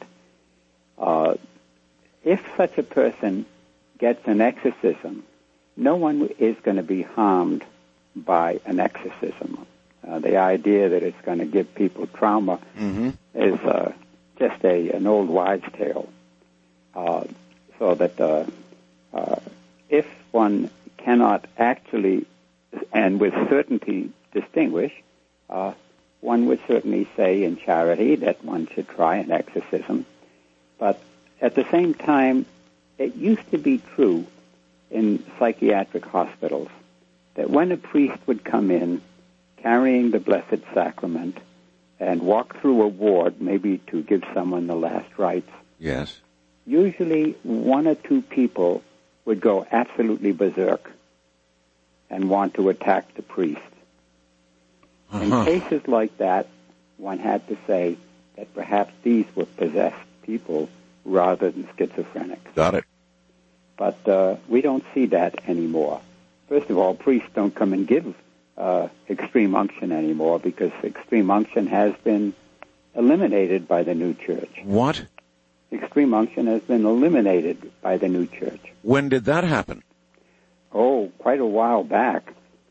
If such a person gets an exorcism, no one is going to be harmed by an exorcism. The idea that it's going to give people trauma is just an old wives' tale. So that if one cannot actually and with certainty distinguish, one would certainly say in charity that one should try an exorcism. But at the same time, it used to be true in psychiatric hospitals that when a priest would come in carrying the Blessed Sacrament and walk through a ward, maybe to give someone the last rites, yes, usually one or two people would go absolutely berserk and want to attack the priest. In cases like that, one had to say that perhaps these were possessed people rather than schizophrenic. Got it. But we don't see that anymore. First of all, priests don't come and give extreme unction anymore because extreme unction has been eliminated by the new church. What? Extreme unction has been eliminated by the new church. When did that happen? Oh, quite a while back.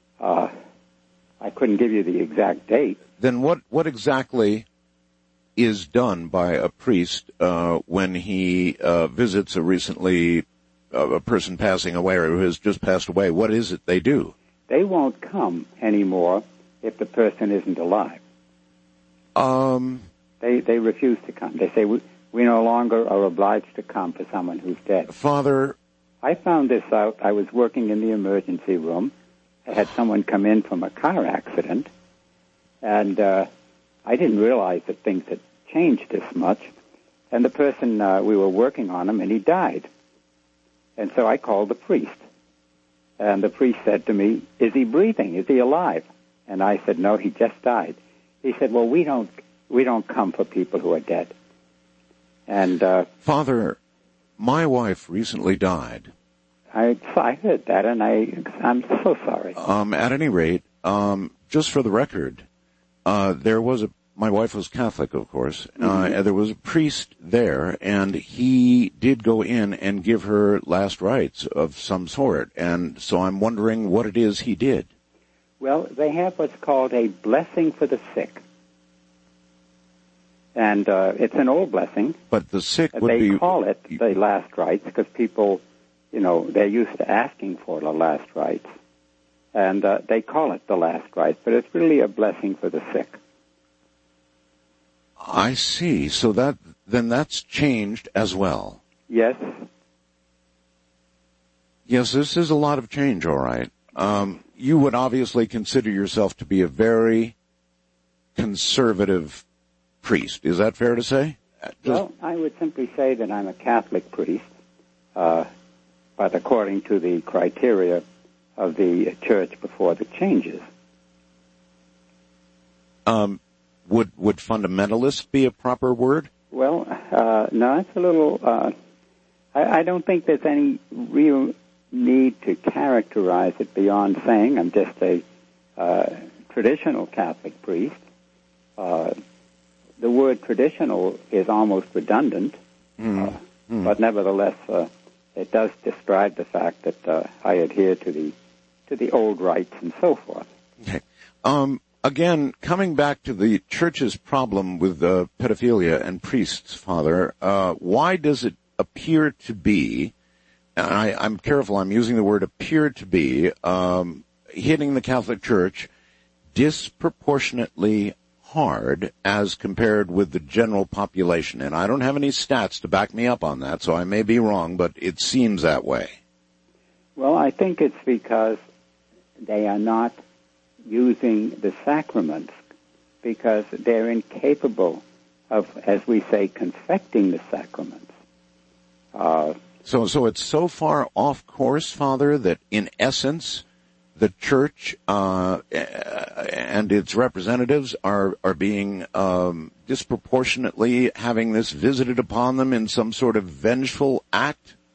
I couldn't give you the exact date. Then what exactly is done by a priest when he visits a person passing away or who has just passed away? What is it they do? They won't come anymore if the person isn't alive. They refuse to come. They say, we no longer are obliged to come for someone who's dead. Father, I found this out. I was working in the emergency room. I had someone come in from a car accident, and I didn't realize that things had changed this much. And the person, we were working on him, and he died. And so I called the priest. And the priest said to me, is he breathing? Is he alive? And I said, no, he just died. He said, well, we don't come for people who are dead. And Father, my wife recently died. I heard that, and I'm so sorry. At any rate, just for the record, my wife was Catholic, of course. And there was a priest there, and he did go in and give her last rites of some sort. And so I'm wondering what it is he did. Well, they have what's called a blessing for the sick. And it's an old blessing. But the sick would be... They call it the last rites because people, they're used to asking for the last rites. And they call it the last rites, but it's really a blessing for the sick. I see. So then that's changed as well. Yes. Yes, this is a lot of change, all right. You would obviously consider yourself to be a very conservative priest. Is that fair to say? Well, I would simply say that I'm a Catholic priest, but according to the criteria of the church before the changes. Would fundamentalist be a proper word? Well, no, it's a little... I don't think there's any real need to characterize it beyond saying I'm just a traditional Catholic priest. The word traditional is almost redundant, but nevertheless, it does describe the fact that I adhere to the old rites and so forth. Okay. Again, coming back to the church's problem with pedophilia and priests, Father, why does it appear to be, and I'm careful, I'm using the word appear to be, hitting the Catholic Church disproportionately hard as compared with the general population? And I don't have any stats to back me up on that, so I may be wrong, but it seems that way. Well, I think it's because they are not using the sacraments because they're incapable of, as we say, confecting the sacraments. So it's so far off course, Father, that in essence, the church and its representatives are being disproportionately having this visited upon them in some sort of vengeful act?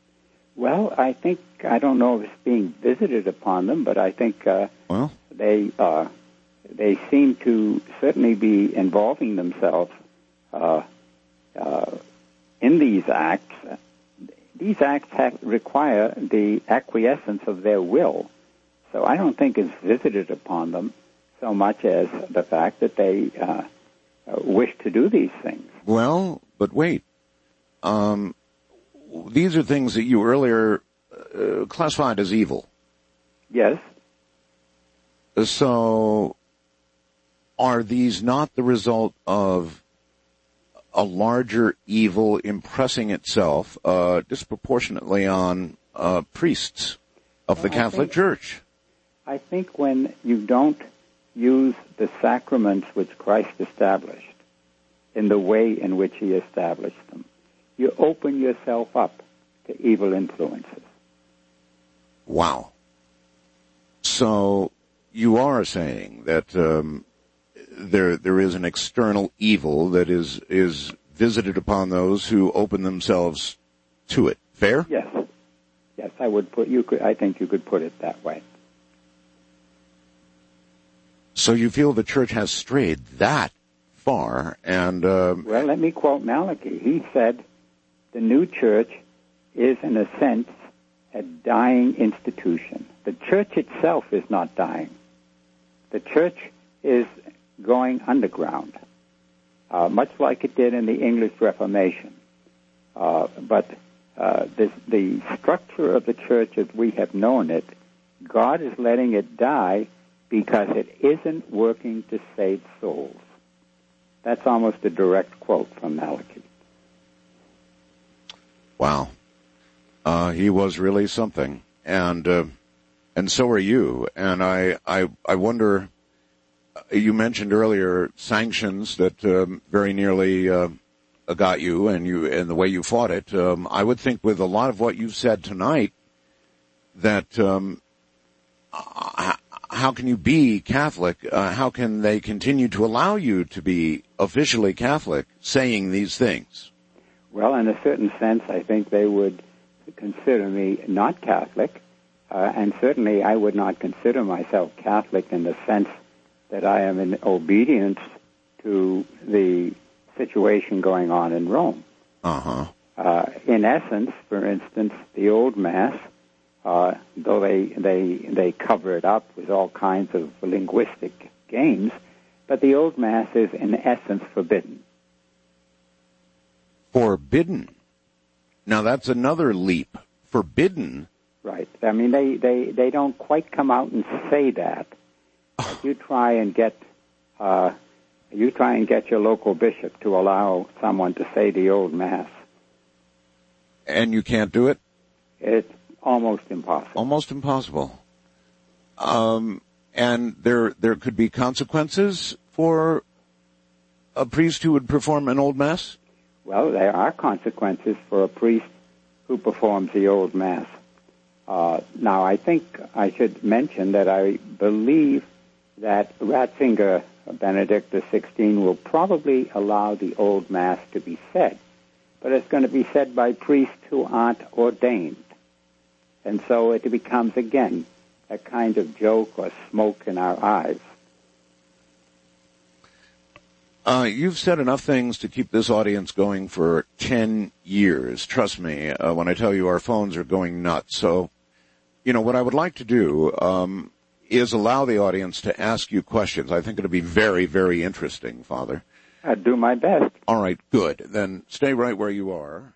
Well, I don't know if it's being visited upon them, but I think they seem to certainly be involving themselves in these acts. These acts require the acquiescence of their will. So I don't think it's visited upon them so much as the fact that they wish to do these things. Well, but wait. These are things that you earlier classified as evil. Yes. So are these not the result of a larger evil impressing itself disproportionately on priests of the Catholic Church? I think when you don't use the sacraments which Christ established in the way in which he established them, you open yourself up to evil influences. Wow. So you are saying that there is an external evil that is visited upon those who open themselves to it. Fair? Yes. Yes, I think you could put it that way. So you feel the church has strayed that far, and well, let me quote Malachi. He said, "The new church is, in a sense, a dying institution. The church itself is not dying. The church is going underground, much like it did in the English Reformation. But the structure of the church as we have known it, God is letting it die because it isn't working to save souls." That's almost a direct quote from Malachi. Wow. He was really something. And so are you. And I wonder, you mentioned earlier sanctions that very nearly got you and the way you fought it. I would think with a lot of what you've said tonight that how can you be Catholic? How can they continue to allow you to be officially Catholic saying these things? Well, in a certain sense, I think they would consider me not Catholic, and certainly I would not consider myself Catholic in the sense that I am in obedience to the situation going on in Rome. In essence, for instance, the old Mass, though they cover it up with all kinds of linguistic games, but the old Mass is in essence forbidden. Forbidden? Now that's another leap. Forbidden? Right. I mean, they don't quite come out and say that. You try and get your local bishop to allow someone to say the old Mass. And you can't do it? It's almost impossible. Almost impossible. And there could be consequences for a priest who would perform an old Mass? Well, there are consequences for a priest who performs the old Mass. Now, I think I should mention that I believe that Ratzinger, Benedict XVI, will probably allow the old Mass to be said, but it's going to be said by priests who aren't ordained. And so it becomes, again, a kind of joke or smoke in our eyes. You've said enough things to keep this audience going for 10 years. Trust me when I tell you our phones are going nuts. So, what I would like to do is allow the audience to ask you questions. I think it'll be very, very interesting, Father. I'd do my best. All right, good. Then stay right where you are.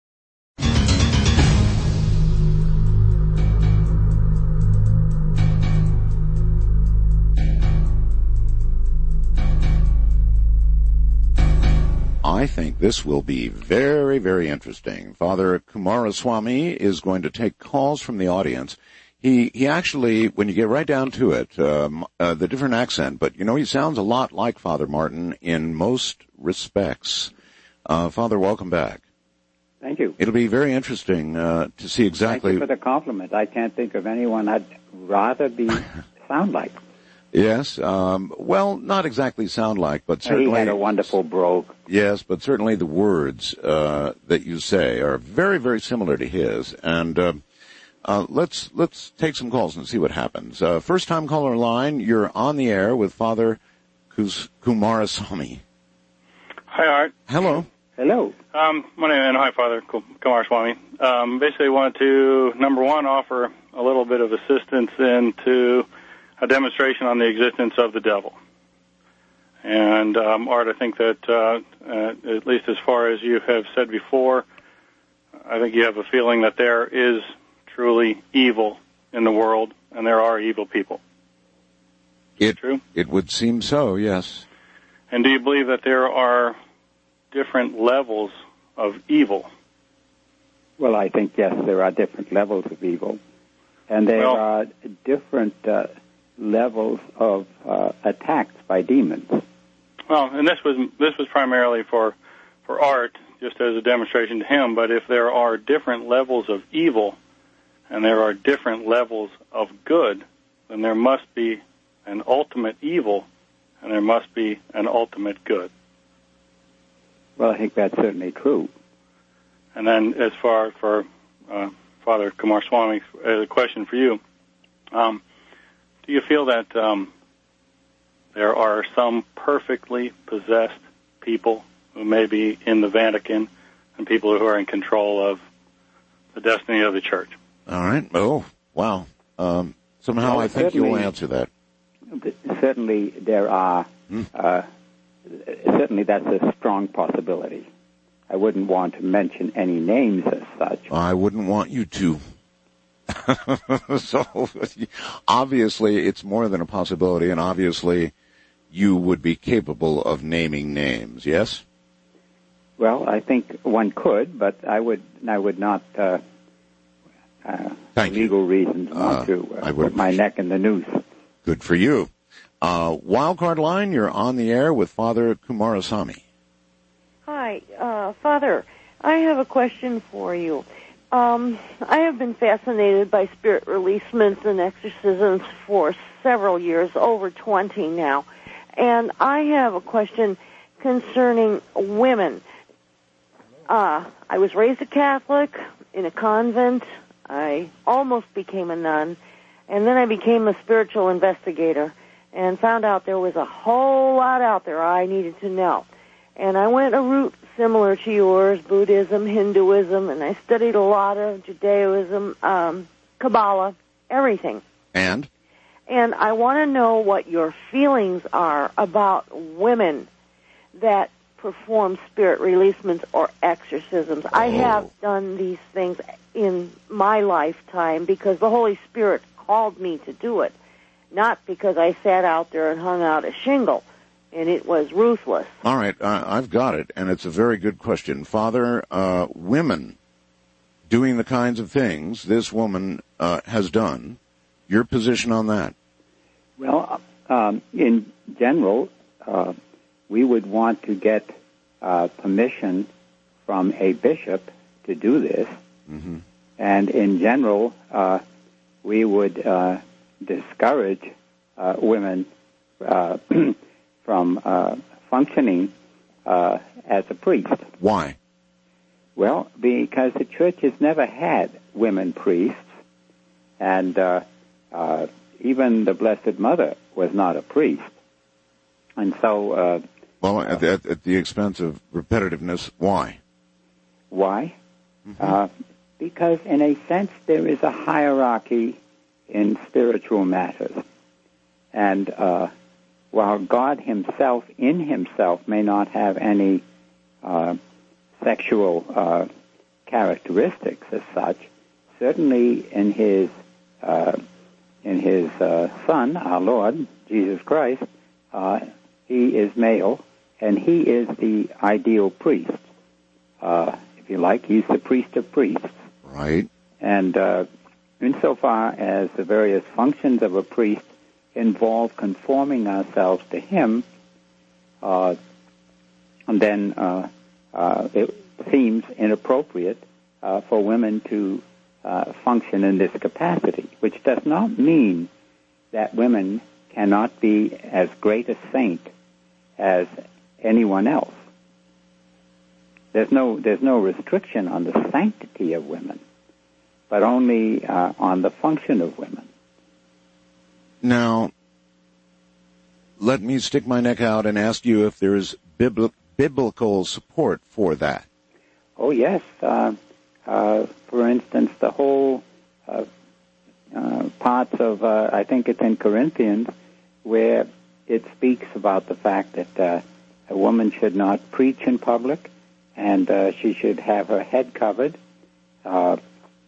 I think this will be very, very interesting. Father Kumaraswamy is going to take calls from the audience. He actually, when you get right down to it, the different accent, but he sounds a lot like Father Martin in most respects. Father, welcome back. Thank you. It'll be very interesting to see exactly. Thank you for the compliment. I can't think of anyone I'd rather sound like. Yes. Well, not exactly sound like, but certainly... He had a wonderful brogue. Yes, but certainly the words that you say are very, very similar to his. And let's take some calls and see what happens. First-time caller line, you're on the air with Father Kumaraswamy. Hi, Art. Hello. Hello. My name is Hi, Father Kumaraswamy. Basically wanted to, number one, offer a little bit of assistance into a demonstration on the existence of the devil. And, Art, I think that, at least as far as you have said before, I think you have a feeling that there is truly evil in the world, and there are evil people. True? It would seem so, yes. And do you believe that there are different levels of evil? Well, I think, yes, there are different levels of evil. And there are different levels of attacks by demons. Well, and this was primarily for Art, just as a demonstration to him, but if there are different levels of evil and there are different levels of good, then there must be an ultimate evil and there must be an ultimate good. Well, I think that's certainly true. And then as far for Father Kumaraswamy, a question for you. Do you feel that there are some perfectly possessed people who may be in the Vatican and people who are in control of the destiny of the Church? All right. Oh, wow. Somehow I think you'll answer that. Certainly there are. Certainly that's a strong possibility. I wouldn't want to mention any names as such. I wouldn't want you to. So, obviously, it's more than a possibility, and obviously you would be capable of naming names, yes? Well, I think one could, but I would not, legal reasons, want to put my neck in the noose. Good for you. Wildcard line, you're on the air with Father Kumaraswamy. Hi, Father. I have a question for you. I have been fascinated by spirit releasements and exorcisms for several years, over 20 now. And I have a question concerning women. I was raised a Catholic in a convent. I almost became a nun. And then I became a spiritual investigator and found out there was a whole lot out there I needed to know. And I went a route similar to yours, Buddhism, Hinduism, and I studied a lot of Judaism, Kabbalah, everything. And I want to know what your feelings are about women that perform spirit releasements or exorcisms. I have done these things in my lifetime because the Holy Spirit called me to do it, not because I sat out there and hung out a shingle. And it was ruthless. All right, I've got it, and it's a very good question. Father, women doing the kinds of things this woman has done, your position on that? Well, in general, we would want to get permission from a bishop to do this. Mm-hmm. And in general, we would discourage women from functioning as a priest. Why? Well, because the Church has never had women priests, and even the Blessed Mother was not a priest. And so... well, at the expense of repetitiveness, why? Why? Mm-hmm. Because in a sense there is a hierarchy in spiritual matters. And while God himself, in himself, may not have any sexual characteristics as such, certainly in his Son, our Lord, Jesus Christ, he is male, and he is the ideal priest. If you like, he's the priest of priests. Right. And insofar as the various functions of a priest involve conforming ourselves to him, and then it seems inappropriate for women to function in this capacity, which does not mean that women cannot be as great a saint as anyone else. There's no restriction on the sanctity of women, but only on the function of women. Now, let me stick my neck out and ask you if there is biblical support for that. Oh, yes. For instance, the whole parts of, I think it's in Corinthians, where it speaks about the fact that a woman should not preach in public, and she should have her head covered. There's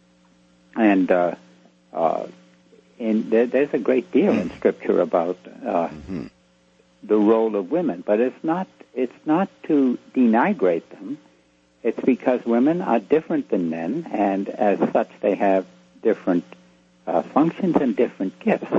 a great deal in Scripture about the role of women, but it's not to denigrate them. It's because women are different than men, and as such, they have different functions and different gifts.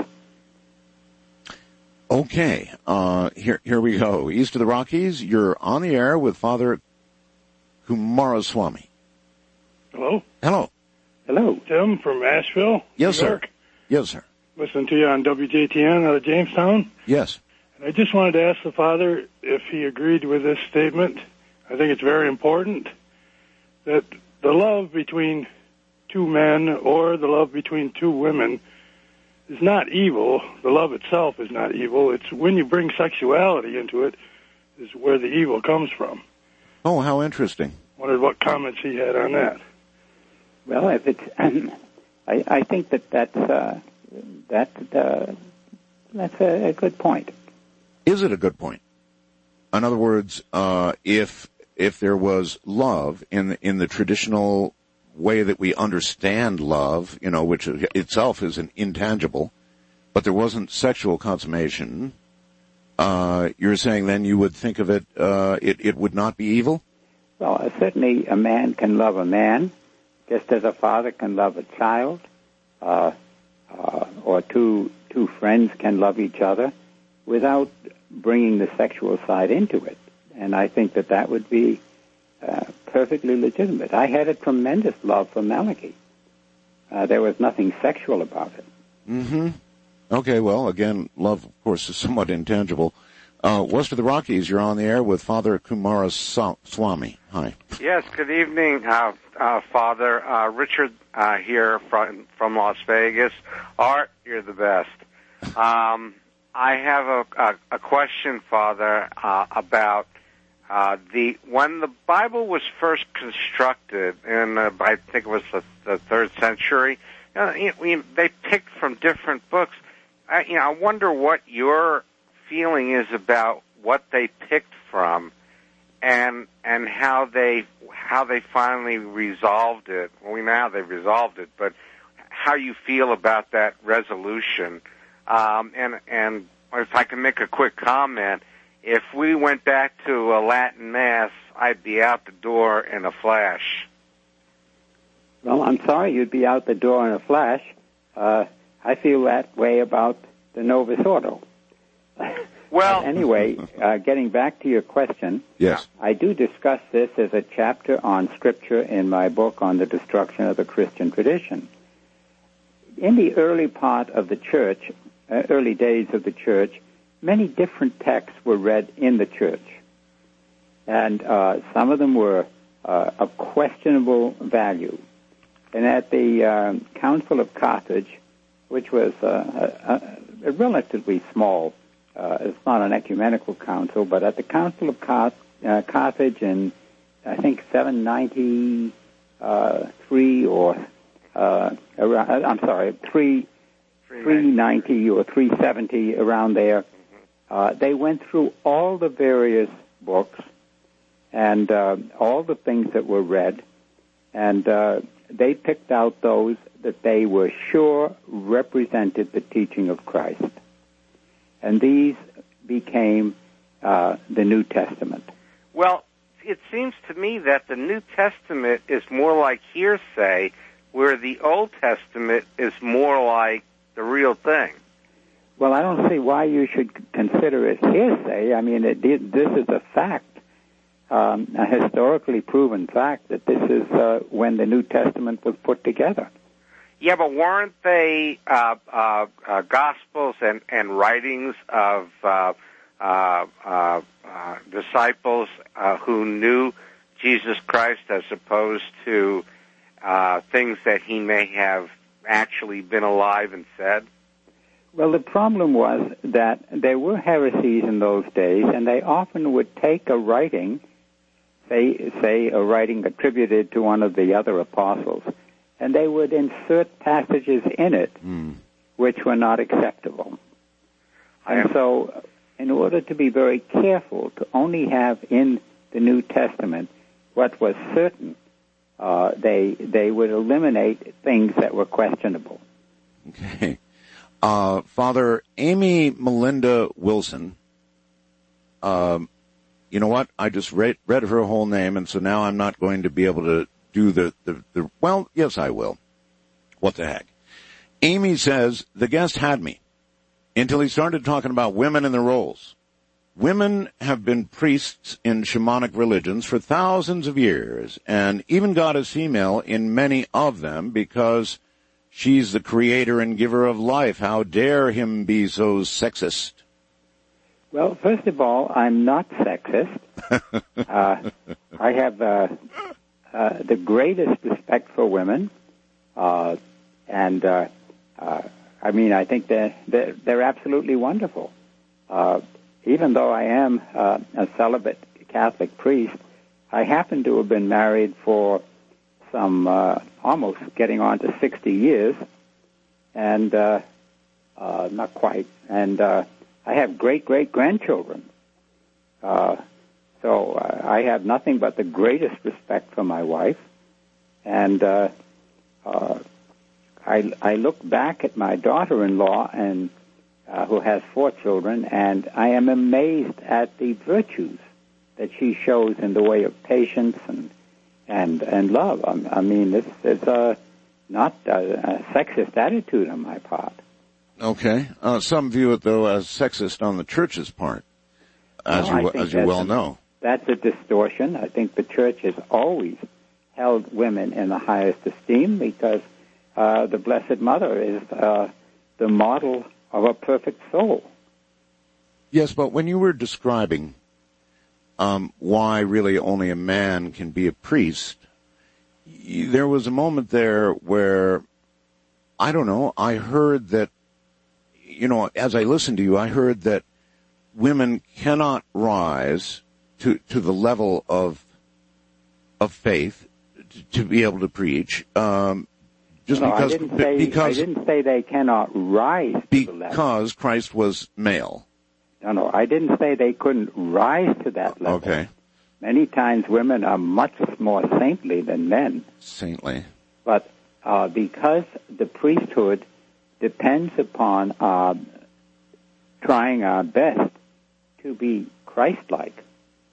Okay, here we go. East of the Rockies, you're on the air with Father Kumaraswamy. Hello? Hello. Hello. Tim from Asheville, Yes, New sir. York. Yes, sir. Listening to you on WJTN out of Jamestown. Yes. And I just wanted to ask the Father if he agreed with this statement. I think it's very important that the love between two men or the love between two women is not evil. The love itself is not evil. It's when you bring sexuality into it is where the evil comes from. Oh, how interesting. Wondered what comments he had on that. Well, if it's, I think that's a good point. Is it a good point? In other words, if there was love in the traditional way that we understand love, which itself is an intangible, but there wasn't sexual consummation, you're saying then you would think of it, it would not be evil? Well, certainly a man can love a man, just as a father can love a child, or two friends can love each other without bringing the sexual side into it. And I think that would be perfectly legitimate. I had a tremendous love for Malachi. There was nothing sexual about it. Mm-hmm. Okay, well, again, love, of course, is somewhat intangible. West of the Rockies, you're on the air with Father Kumaraswamy. Hi. Yes, good evening, Father. Richard here from Las Vegas. Art, you're the best. I have a question, Father, about when the Bible was first constructed in, I think it was the 3rd century. They picked from different books. I wonder what your feeling is about what they picked from, and how they finally resolved it. Well, we know how they resolved it, but how you feel about that resolution. And if I can make a quick comment, if we went back to a Latin Mass, I'd be out the door in a flash. Well, I'm sorry you'd be out the door in a flash. I feel that way about the Novus Ordo. Well, anyway, getting back to your question, yes, I do discuss this as a chapter on Scripture in my book on the destruction of the Christian tradition. In the early part of the church, early days of the church, many different texts were read in the church, and some of them were of questionable value. And at the Council of Carthage, which was a relatively small, it's not an ecumenical council, but at the Council of Carthage in, I think, 793 390 or 370, around there, they went through all the various books and all the things that were read, and they picked out those that they were sure represented the teaching of Christ. And these became the New Testament. Well, it seems to me that the New Testament is more like hearsay, where the Old Testament is more like the real thing. Well, I don't see why you should consider it hearsay. I mean, this is a fact, a historically proven fact that this is when the New Testament was put together. Yeah, but weren't they gospels and writings of disciples who knew Jesus Christ as opposed to things that he may have actually been alive and said? Well, the problem was that there were heresies in those days, and they often would take a writing, say a writing attributed to one of the other apostles, and they would insert passages in it which were not acceptable. And so, in order to be very careful to only have in the New Testament what was certain, they would eliminate things that were questionable. Okay. Father Amy Melinda Wilson, you know what? I just read her whole name, and so now I'm not going to be able to do well, yes, I will. What the heck? Amy says, the guest had me until he started talking about women and their roles. Women have been priests in shamanic religions for thousands of years, and even God is female in many of them because she's the creator and giver of life. How dare him be so sexist? Well, first of all, I'm not sexist. I have the greatest respect for women, and I mean, I think they're absolutely wonderful. Even though I am a celibate Catholic priest, I happen to have been married for some almost getting on to 60 years, and not quite. And I have great-great-grandchildren. So I have nothing but the greatest respect for my wife. And I look back at my daughter-in-law, and who has 4 children, and I am amazed at the virtues that she shows in the way of patience and love. I mean, it's not a sexist attitude on my part. Okay. Some view it, though, as sexist on the church's part, as you well know. That's a distortion. I think the church has always held women in the highest esteem because the Blessed Mother is the model of a perfect soul. Yes, but when you were describing why really only a man can be a priest, there was a moment there where, I don't know, I heard that, you know, as I listened to you, I heard that women cannot rise to the level of faith to be able to preach. Just no, because, I didn't say they cannot rise to the level. Because Christ was male. No, I didn't say they couldn't rise to that level. Okay. Many times women are much more saintly than men. Saintly. But because the priesthood depends upon trying our best to be Christ-like,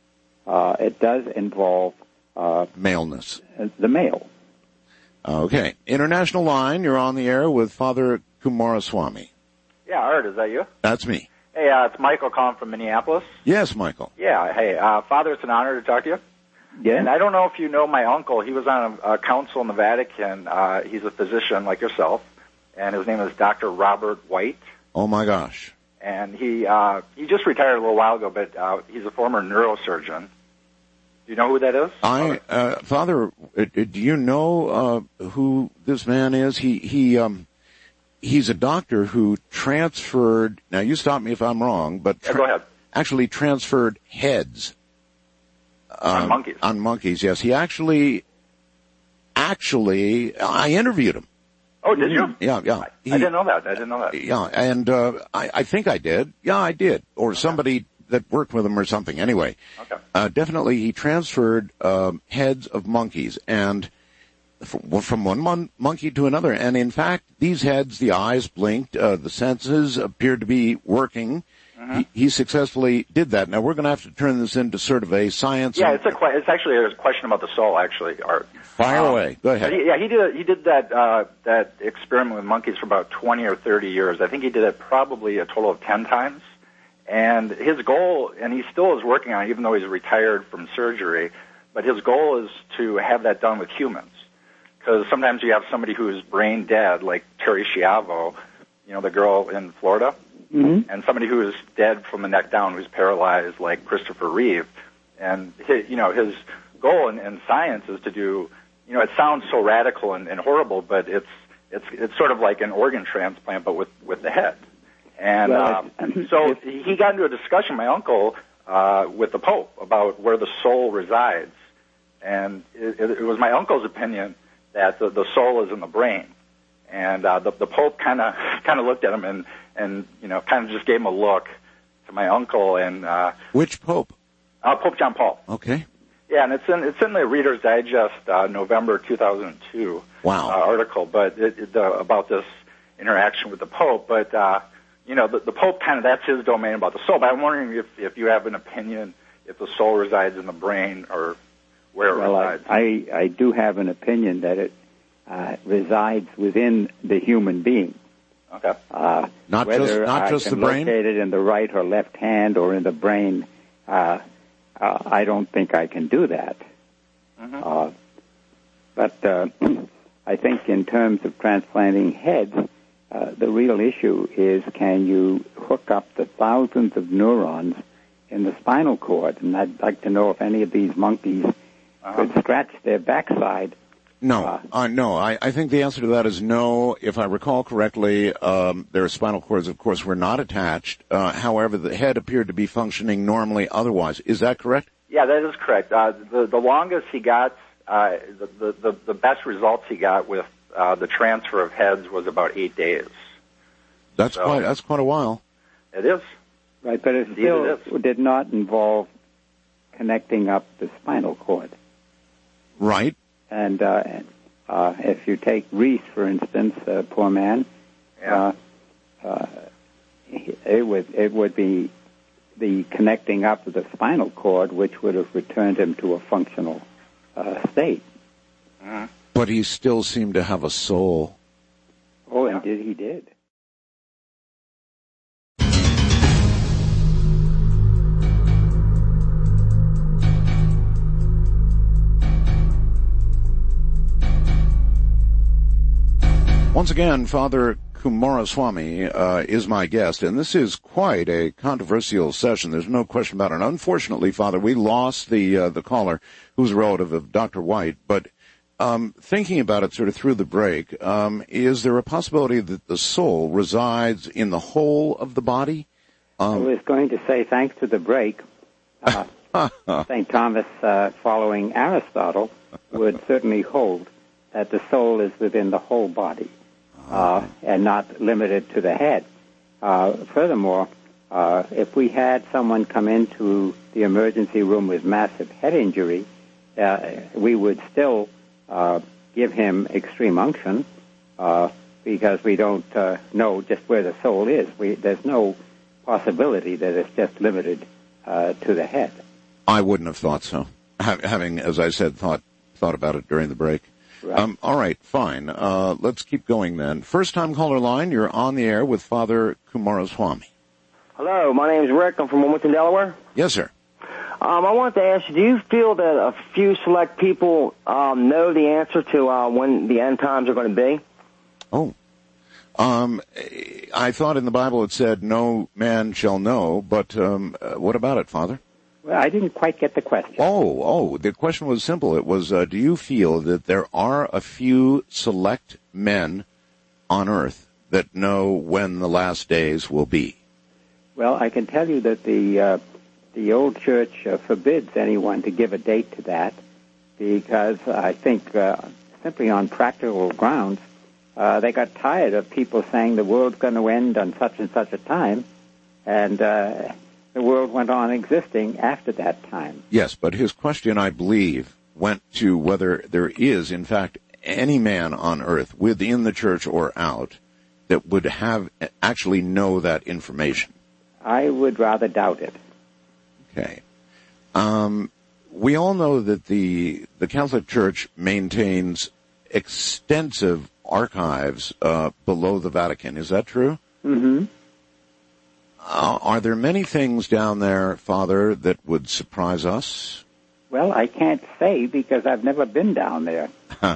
it does involve maleness. The male. Okay. International line, you're on the air with Father Kumaraswamy. Yeah, Art, is that you? That's me. Hey, it's Michael calling from Minneapolis. Yes, Michael. Yeah, hey, Father, it's an honor to talk to you. Yeah. And I don't know if you know my uncle. He was on a council in the Vatican. He's a physician like yourself, and his name is Dr. Robert White. Oh, my gosh. And he just retired a little while ago, but he's a former neurosurgeon. Do you know who that is? Father, do you know who this man is? He's a doctor who transferred. Now, you stop me if I'm wrong, but go ahead. Actually transferred heads on monkeys. On monkeys, yes. He actually, I interviewed him. Oh, did you? Yeah. I didn't know that. Yeah, and I think I did. Yeah, I did, or somebody that worked with him or something. Anyway, okay. Definitely he transferred heads of monkeys and from one monkey to another. And in fact, these heads, the eyes blinked, the senses appeared to be working. Mm-hmm. He successfully did that. Now we're going to have to turn this into sort of a science. Yeah, it's actually a question about the soul, actually, Art. Fire away. Go ahead. He did that experiment with monkeys for about 20 or 30 years. I think he did it probably a total of 10 times. And his goal, and he still is working on it, even though he's retired from surgery, but his goal is to have that done with humans. because sometimes you have somebody who's brain dead, like Terry Schiavo, the girl in Florida, and somebody who is dead from the neck down, who's paralyzed, like Christopher Reeve. And his goal in science is to do, it sounds so radical and horrible, but it's sort of like an organ transplant, but with the head. And so he got into a discussion, my uncle, with the Pope about where the soul resides. And it was my uncle's opinion that the soul is in the brain. And the Pope kind of looked at him and kind of just gave him a look to my uncle. And which Pope? Pope John Paul. Okay. Yeah, and it's in the Reader's Digest, November 2002 article, but about this interaction with the Pope. But the Pope that's his domain about the soul. But I'm wondering if you have an opinion if the soul resides in the brain or where it resides. I do have an opinion that it resides within the human being. Okay. Not just the brain. Located in the right or left hand or in the brain. I don't think I can do that. But I think in terms of transplanting heads, the real issue is can you hook up the thousands of neurons in the spinal cord? And I'd like to know if any of these monkeys could scratch their backside. No. I think the answer to that is no. If I recall correctly, their spinal cords, of course, were not attached. However, the head appeared to be functioning normally otherwise. Is that correct? Yeah, that is correct. The longest he got, the best results he got with the transfer of heads was about 8 days. That's quite a while. It is. Right, but it still did not involve connecting up the spinal cord. Right. And if you take Reese, for instance, poor man, it would be the connecting up of the spinal cord which would have returned him to a functional state. But he still seemed to have a soul. Oh, indeed he did. Once again, Father Kumaraswamy is my guest, and this is quite a controversial session. There's no question about it. Unfortunately, Father, we lost the caller, who's a relative of Dr. White. But thinking about it sort of through the break, is there a possibility that the soul resides in the whole of the body? I was going to say, thanks to the break, St. Thomas, following Aristotle, would certainly hold that the soul is within the whole body. And not limited to the head. Furthermore, if we had someone come into the emergency room with massive head injury, we would still give him extreme unction because we don't know just where the soul is. There's no possibility that it's just limited to the head. I wouldn't have thought so, having, as I said, thought about it during the break. Right. All right, fine. Let's keep going then. First-time caller line, you're on the air with Father Kumaraswamy. Hello, my name is Rick. I'm from Wilmington, Delaware. Yes, sir. I wanted to ask you, do you feel that a few select people know the answer to when the end times are going to be? Oh. I thought in the Bible it said no man shall know, but what about it, Father? Well, I didn't quite get the question. Oh, the question was simple. It was, do you feel that there are a few select men on earth that know when the last days will be? Well, I can tell you that the old church forbids anyone to give a date to that because I think simply on practical grounds, they got tired of people saying the world's going to end on such and such a time, and the world went on existing after that time. Yes, but his question, I believe, went to whether there is, in fact, any man on earth, within the church or out, that would actually know that information. I would rather doubt it. Okay. We all know that the Catholic Church maintains extensive archives below the Vatican. Is that true? Mm-hmm. Are there many things down there, Father, that would surprise us? Well, I can't say because I've never been down there.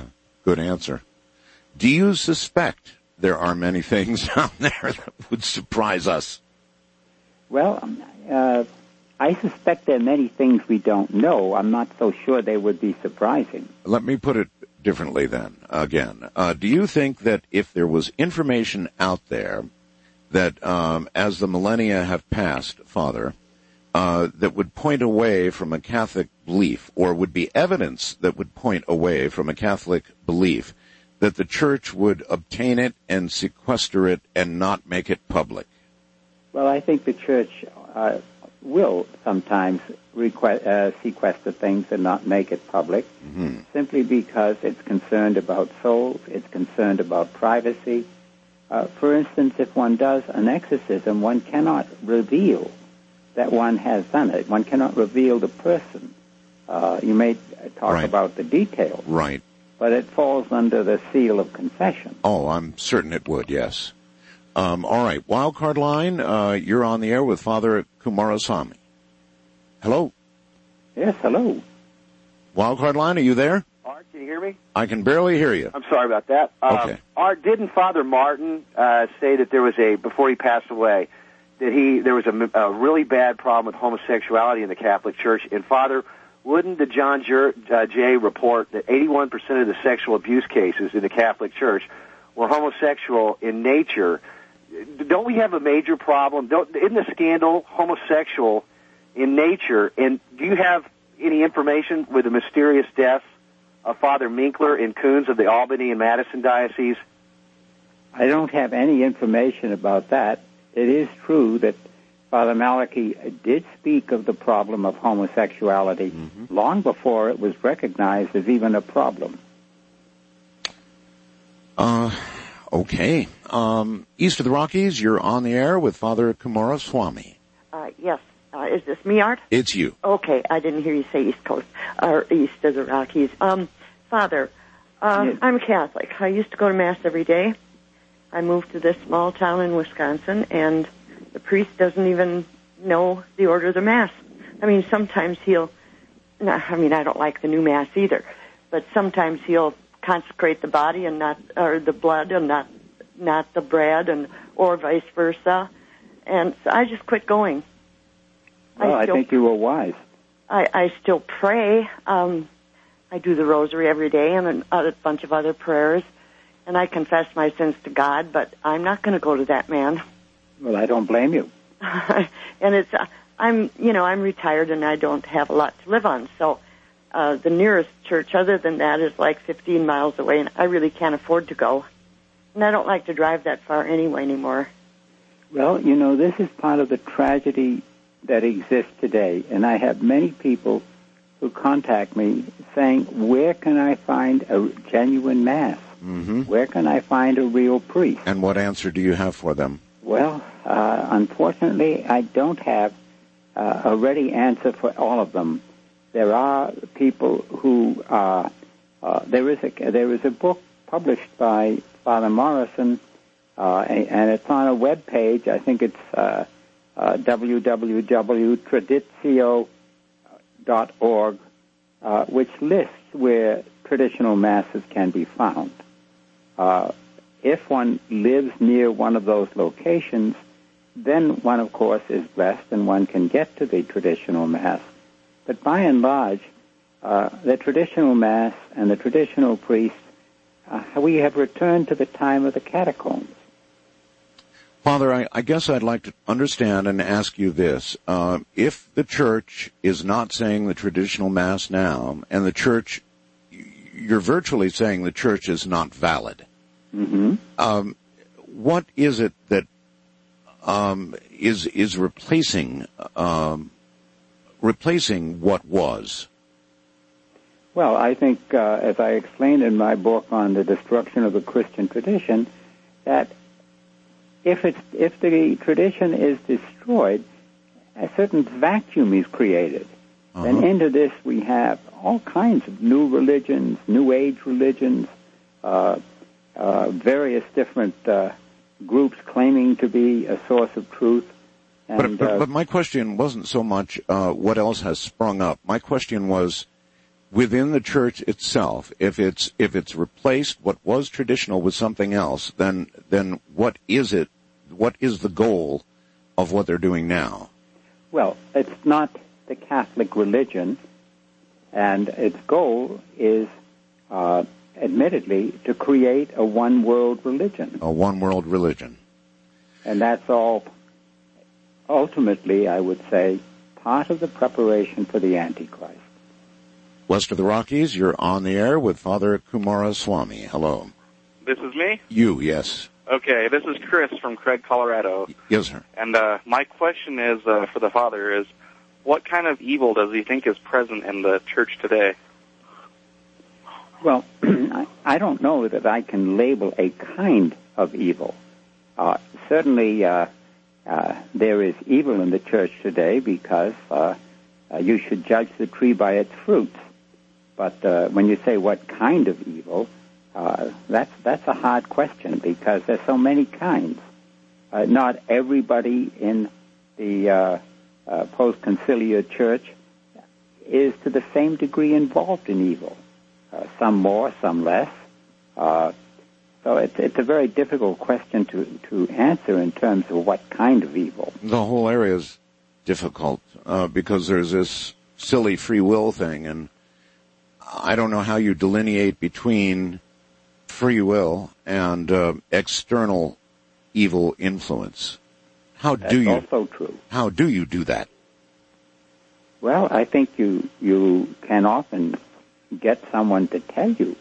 Good answer. Do you suspect there are many things out there that would surprise us? Well, I suspect there are many things we don't know. I'm not so sure they would be surprising. Let me put it differently then, again. Do you think that if there was information out there that, as the millennia have passed, Father, that would point away from a Catholic belief, or would be evidence that would point away from a Catholic belief, that the Church would obtain it and sequester it and not make it public? Well, I think the Church will sometimes sequester things and not make it public, simply because it's concerned about souls, it's concerned about privacy. For instance, if one does an exorcism, one cannot reveal that one has done it. One cannot reveal the person. You may talk about the details. Right. But it falls under the seal of confession. Oh, I'm certain it would, yes. All right, Wildcard Line, you're on the air with Father Kumaraswamy. Hello? Yes, hello. Wildcard Line, are you there? Art, can you hear me? I can barely hear you. I'm sorry about that. Okay. Art, didn't Father Martin say that there was before he passed away, that there was a really bad problem with homosexuality in the Catholic Church? And Father, wouldn't the John Jay report that 81% of the sexual abuse cases in the Catholic Church were homosexual in nature? Don't we have a major problem? Isn't the scandal homosexual in nature? And do you have any information with the mysterious deaths of Father Minkler in Coons of the Albany and Madison diocese? I don't have any information about that. It is true that Father Malachi did speak of the problem of homosexuality long before it was recognized as even a problem. Okay. East of the Rockies, you're on the air with Father Kumaraswamy. Yes. Is this me, Art? It's you. Okay. I didn't hear you say East Coast, or East of the Rockies. Father, I'm Catholic. I used to go to Mass every day. I moved to this small town in Wisconsin, and the priest doesn't even know the order of the Mass. I mean, sometimes I don't like the new Mass either, but sometimes he'll consecrate the body and or the blood and not the bread, or vice versa. And so I just quit going. Well, I think you were wise. I still pray. I do the rosary every day and a bunch of other prayers, and I confess my sins to God, but I'm not going to go to that man. Well, I don't blame you. And I'm retired and I don't have a lot to live on, so the nearest church other than that is like 15 miles away, and I really can't afford to go. And I don't like to drive that far anymore. Well, this is part of the tragedy that exists today, and I have many people who contact me saying, where can I find a genuine Mass? Where can I find a real priest? And what answer do you have for them? Well, unfortunately, I don't have a ready answer for all of them. There are people who there is a book published by Father Morrison, and it's on a web page. I think it's www.traditio.org, which lists where traditional Masses can be found. If one lives near one of those locations, then one, of course, is blessed and one can get to the traditional Mass. But by and large, the traditional Mass and the traditional priest, we have returned to the time of the catacombs. Father, I guess I'd like to understand and ask you this. If the Church is not saying the traditional Mass now, and the Church, you're virtually saying the Church is not valid, what is it that is replacing what was? Well, I think, as I explained in my book on the destruction of the Christian tradition, that if the tradition is destroyed, a certain vacuum is created. And into this we have all kinds of new religions, New Age religions, various different groups claiming to be a source of truth. And, but my question wasn't so much what else has sprung up. My question was, within the church itself, if it's replaced what was traditional with something else, then what is it? What is the goal of what they're doing now? Well, it's not the Catholic religion, and its goal is, admittedly, to create a one-world religion. A one-world religion. And that's all, ultimately, I would say, part of the preparation for the Antichrist. West of the Rockies, you're on the air with Father Kumaraswamy. Hello. This is me? You, yes. Okay, this is Chris from Craig, Colorado. Yes, sir. And my question is for the Father is, what kind of evil does he think is present in the church today? Well, I don't know that I can label a kind of evil. Certainly, there is evil in the church today because you should judge the tree by its fruits. But when you say what kind of evil, that's a hard question because there's so many kinds. Not everybody in the post-conciliar church is to the same degree involved in evil. Some more, some less. So it's a very difficult question to answer in terms of what kind of evil. The whole area is difficult because there's this silly free will thing, and I don't know how you delineate between free will and external evil influence. That's also true. How do you do that? Well, I think you can often get someone to tell you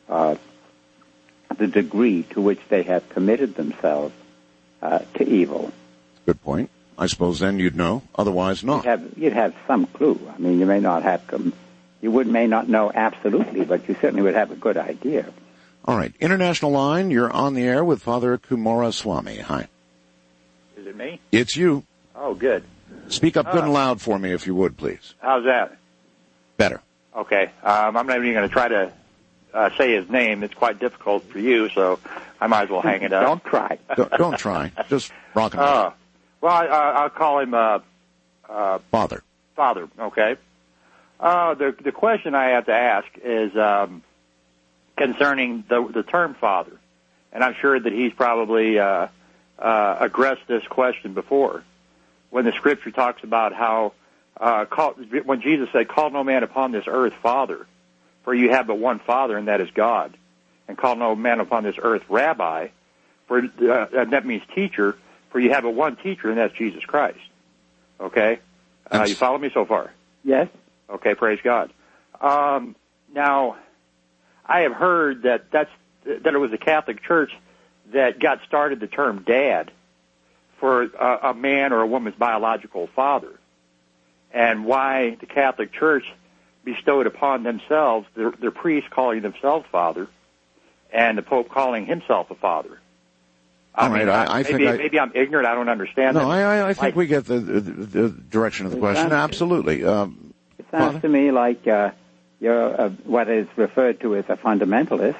the degree to which they have committed themselves to evil. Good point. I suppose then you'd know. Otherwise, not. You'd have some clue. I mean, you may not have may not know absolutely, but you certainly would have a good idea. All right. International line, you're on the air with Father Kumaraswamy. Hi. Is it me? It's you. Oh, good. Speak up good and loud for me, if you would, please. How's that? Better. Okay. I'm not even going to try to say his name. It's quite difficult for you, so I might as well hang it up. Don't try. Don't try. Just rock and roll. Well, I'll call him Father. Father, okay. The question I have to ask is concerning the term Father. And I'm sure that he's probably addressed this question before. When the Scripture talks about how, when Jesus said, "Call no man upon this earth Father, for you have but one Father, and that is God. And call no man upon this earth Rabbi, for and that means teacher, for you have but one teacher, and that's Jesus Christ." Okay? You follow me so far? Yes. Okay, praise God. Now, I have heard that it was the Catholic Church that got started the term dad for a man or a woman's biological father, and why the Catholic Church bestowed upon themselves their priests calling themselves father, and the Pope calling himself a father. I think maybe I'm ignorant. I don't understand. No, I think we get the direction of the question. Absolutely. It sounds to me like you're what is referred to as a fundamentalist,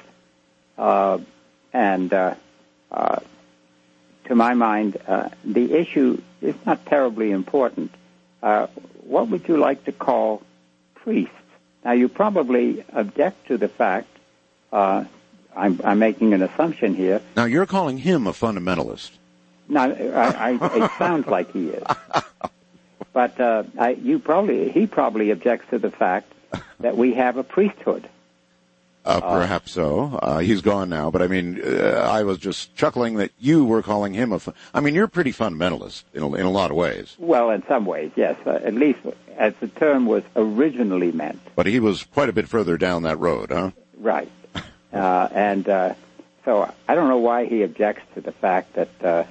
and to my mind, the issue is not terribly important. What would you like to call priests? Now, you probably object to the fact, I'm making an assumption here. Now, you're calling him a fundamentalist. No, it sounds like he is. But he probably objects to the fact that we have a priesthood. Perhaps so. He's gone now, but I mean, I was just chuckling that you were calling him you're pretty fundamentalist in a lot of ways. Well, in some ways, yes. At least as the term was originally meant. But he was quite a bit further down that road, huh? Right. So I don't know why he objects to the fact that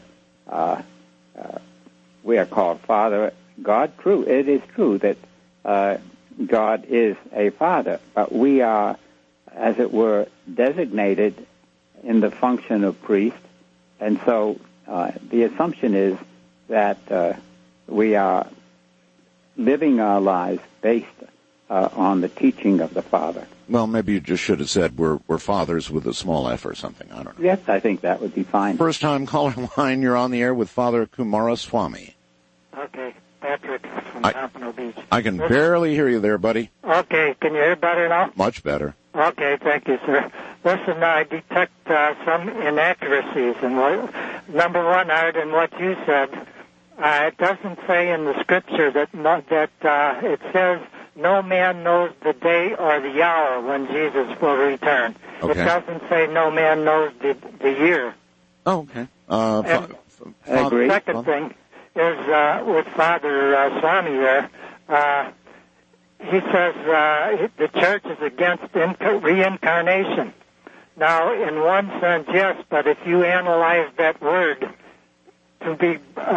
we are called Father. God, true. It is true that God is a Father, but we are, as it were, designated in the function of priest, and so the assumption is that we are living our lives based on the teaching of the Father. Well, maybe you just should have said we're fathers with a small f or something. I don't know. Yes, I think that would be fine. First time caller line, you're on the air with Father Kumaraswamy. Okay, Patrick from Pompano Beach. I can barely hear you there, buddy. Okay, can you hear better now? Much better. Okay, thank you, sir. Listen, I detect some inaccuracies. And number one, Art, in what you said, it doesn't say in the scripture that it says no man knows the day or the hour when Jesus will return. Okay. It doesn't say no man knows the year. Oh, okay. I agree. The second thing is with Father Swami there. He says the church is against reincarnation. Now, in one sense, yes, but if you analyze that word to be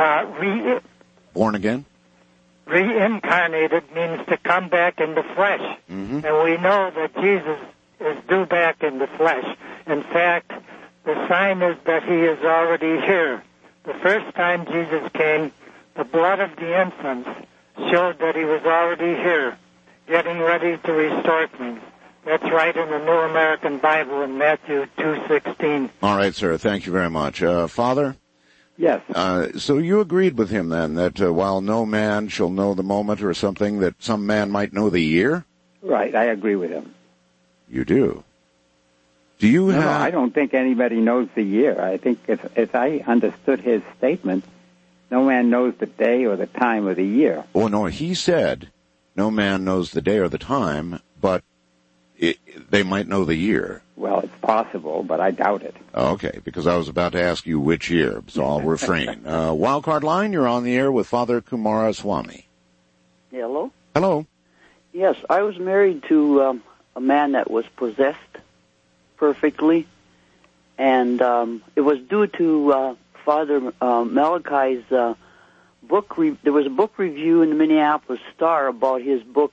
born again, reincarnated means to come back into flesh. Mm-hmm. And we know that Jesus is due back into flesh. In fact, the sign is that he is already here. The first time Jesus came, the blood of the infants showed that he was already here, getting ready to restore things. That's right in the New American Bible in Matthew 2:16. All right, sir. Thank you very much. Father? Yes. So you agreed with him then that while no man shall know the moment or something, that some man might know the year? Right, I agree with him. You do? Do you have... No, I don't think anybody knows the year. I think if I understood his statement, no man knows the day or the time of the year. Oh, no, he said no man knows the day or the time, but they might know the year. Well, it's possible, but I doubt it. Okay, because I was about to ask you which year, so I'll refrain. Wildcard line, you're on the air with Father Kumaraswamy. Hello? Hello. Yes, I was married to a man that was possessed perfectly, and it was due to Father Malachi's book. There was a book review in the Minneapolis Star about his book,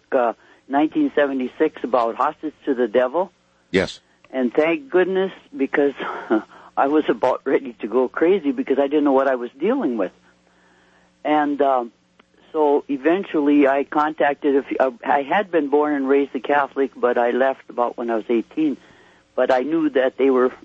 1976, about Hostage to the Devil. Yes. And thank goodness, because I was about ready to go crazy because I didn't know what I was dealing with. And so eventually I contacted I had been born and raised a Catholic, but I left about when I was 18. But I knew that they were,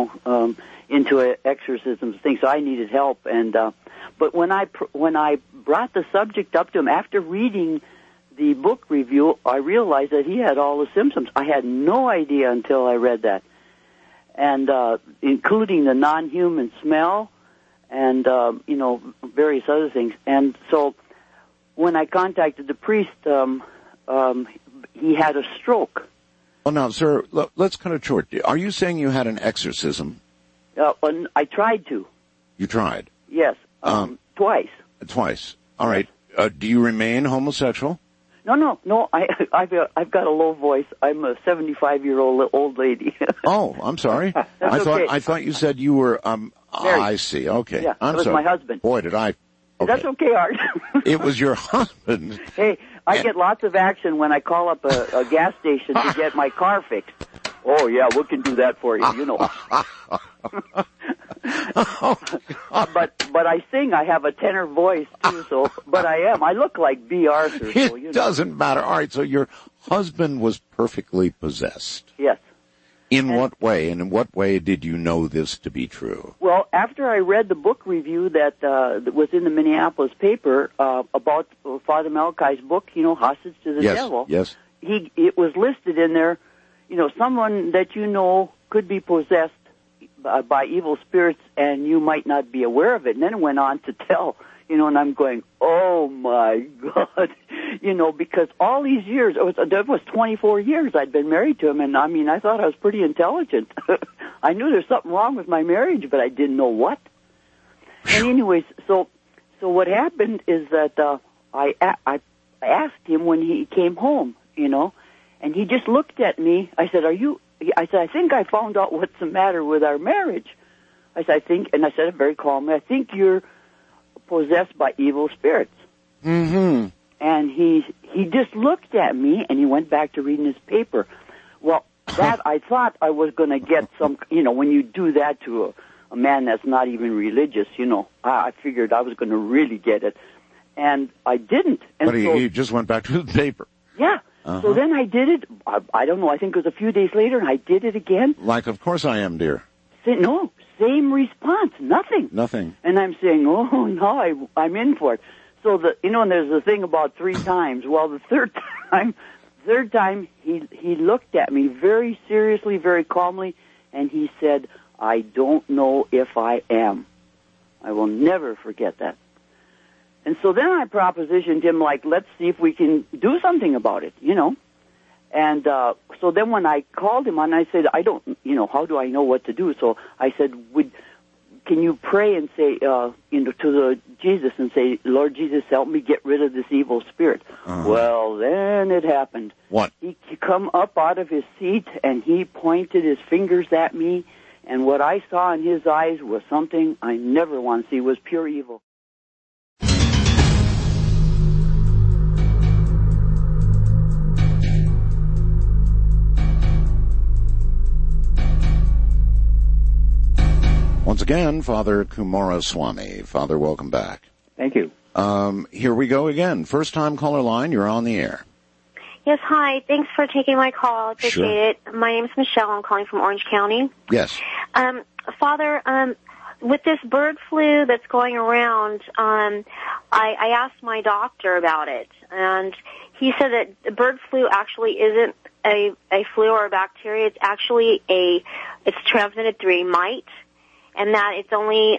into exorcisms and things, so I needed help. And but when I brought the subject up to him after reading the book review, I realized that he had all the symptoms. I had no idea until I read that, and including the non-human smell, and various other things. And so, when I contacted the priest, he had a stroke. Well, now, sir, let's cut it short. Are you saying you had an exorcism? I tried to. You tried? Yes, twice. Twice. All right. Do you remain homosexual? No. I've got a low voice. I'm a 75-year-old old lady. Oh, I'm sorry. I thought you said you were. I see. Okay. Yeah, I'm it was sorry. my husband. Boy, did I. Okay. That's okay, Art. It was your husband. Hey, I get lots of action when I call up a gas station to get my car fixed. Oh yeah, we can do that for you. But I sing. I have a tenor voice too. So, but I look like B. Arthur. So, It doesn't matter. All right. So your husband was perfectly possessed. Yes. In what way? And in what way did you know this to be true? Well, after I read the book review that was in the Minneapolis paper about Father Malachi's book, Hostage to the Devil. Yes. It was listed in there. Someone that could be possessed by evil spirits, and you might not be aware of it. And then it went on to tell, and I'm going, oh my God, because all these years, it was 24 years I'd been married to him, and I thought I was pretty intelligent. I knew there's something wrong with my marriage, but I didn't know what. And anyways, so what happened is that I asked him when he came home, and he just looked at me. I said, I think I found out what's the matter with our marriage. I said, and I said it very calmly, I think you're possessed by evil spirits. Mm-hmm. And he just looked at me, and he went back to reading his paper. Well, that I thought I was going to get some, when you do that to a man that's not even religious, I figured I was going to really get it. And I didn't. And but he just went back to the paper. Yeah. Uh-huh. So then I did it, I don't know, I think it was a few days later, and I did it again. Like, of course I am, dear. No, same response, nothing. Nothing. And I'm saying, oh, no, I'm in for it. so and there's the thing about 3 times. Well, the third time he looked at me very seriously, very calmly, and he said, "I don't know if I am." I will never forget that. And so then I propositioned him, let's see if we can do something about it, And so then when I called him and I said, I don't, how do I know what to do? So I said, can you pray and say, to Jesus and say, Lord Jesus, help me get rid of this evil spirit. Uh-huh. Well, then it happened. What? He come up out of his seat and he pointed his fingers at me. And what I saw in his eyes was something I never want to see. It was pure evil. Once again, Father Kumaraswamy. Father, welcome back. Thank you. Here we go again. First-time caller line, you're on the air. Yes, hi. Thanks for taking my call. I appreciate it. My name is Michelle. I'm calling from Orange County. Yes. Father, with this bird flu that's going around, I asked my doctor about it, and he said that the bird flu actually isn't a flu or a bacteria. It's actually it's transmitted through a mite, and that it's only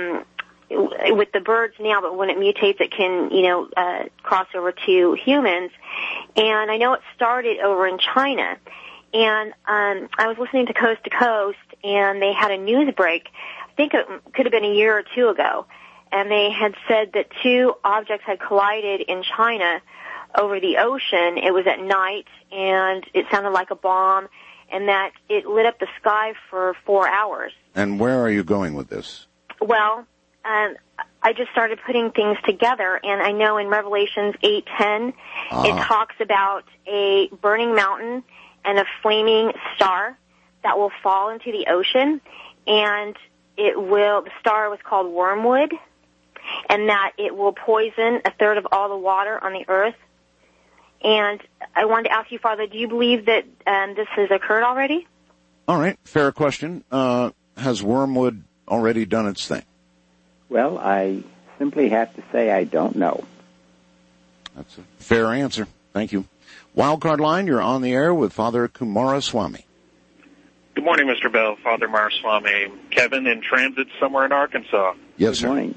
with the birds now, but when it mutates, it can, cross over to humans. And I know it started over in China. And I was listening to Coast, and they had a news break. I think it could have been a year or 2 ago. And they had said that 2 objects had collided in China over the ocean. It was at night, and it sounded like a bomb, and that it lit up the sky for 4 hours. And where are you going with this? Well, I just started putting things together, and I know in Revelations 8:10, it talks about a burning mountain and a flaming star that will fall into the ocean, and the star was called wormwood, and that it will poison 1/3 of all the water on the earth. And I wanted to ask you, Father, do you believe that this has occurred already? All right, fair question. Has wormwood already done its thing? Well, I simply have to say I don't know. That's a fair answer. Thank you. Wildcard line, you're on the air with Father Kumaraswamy. Good morning, Mr. Bell, Father Kumaraswamy. Kevin in transit somewhere in Arkansas. Yes, sir. Good morning.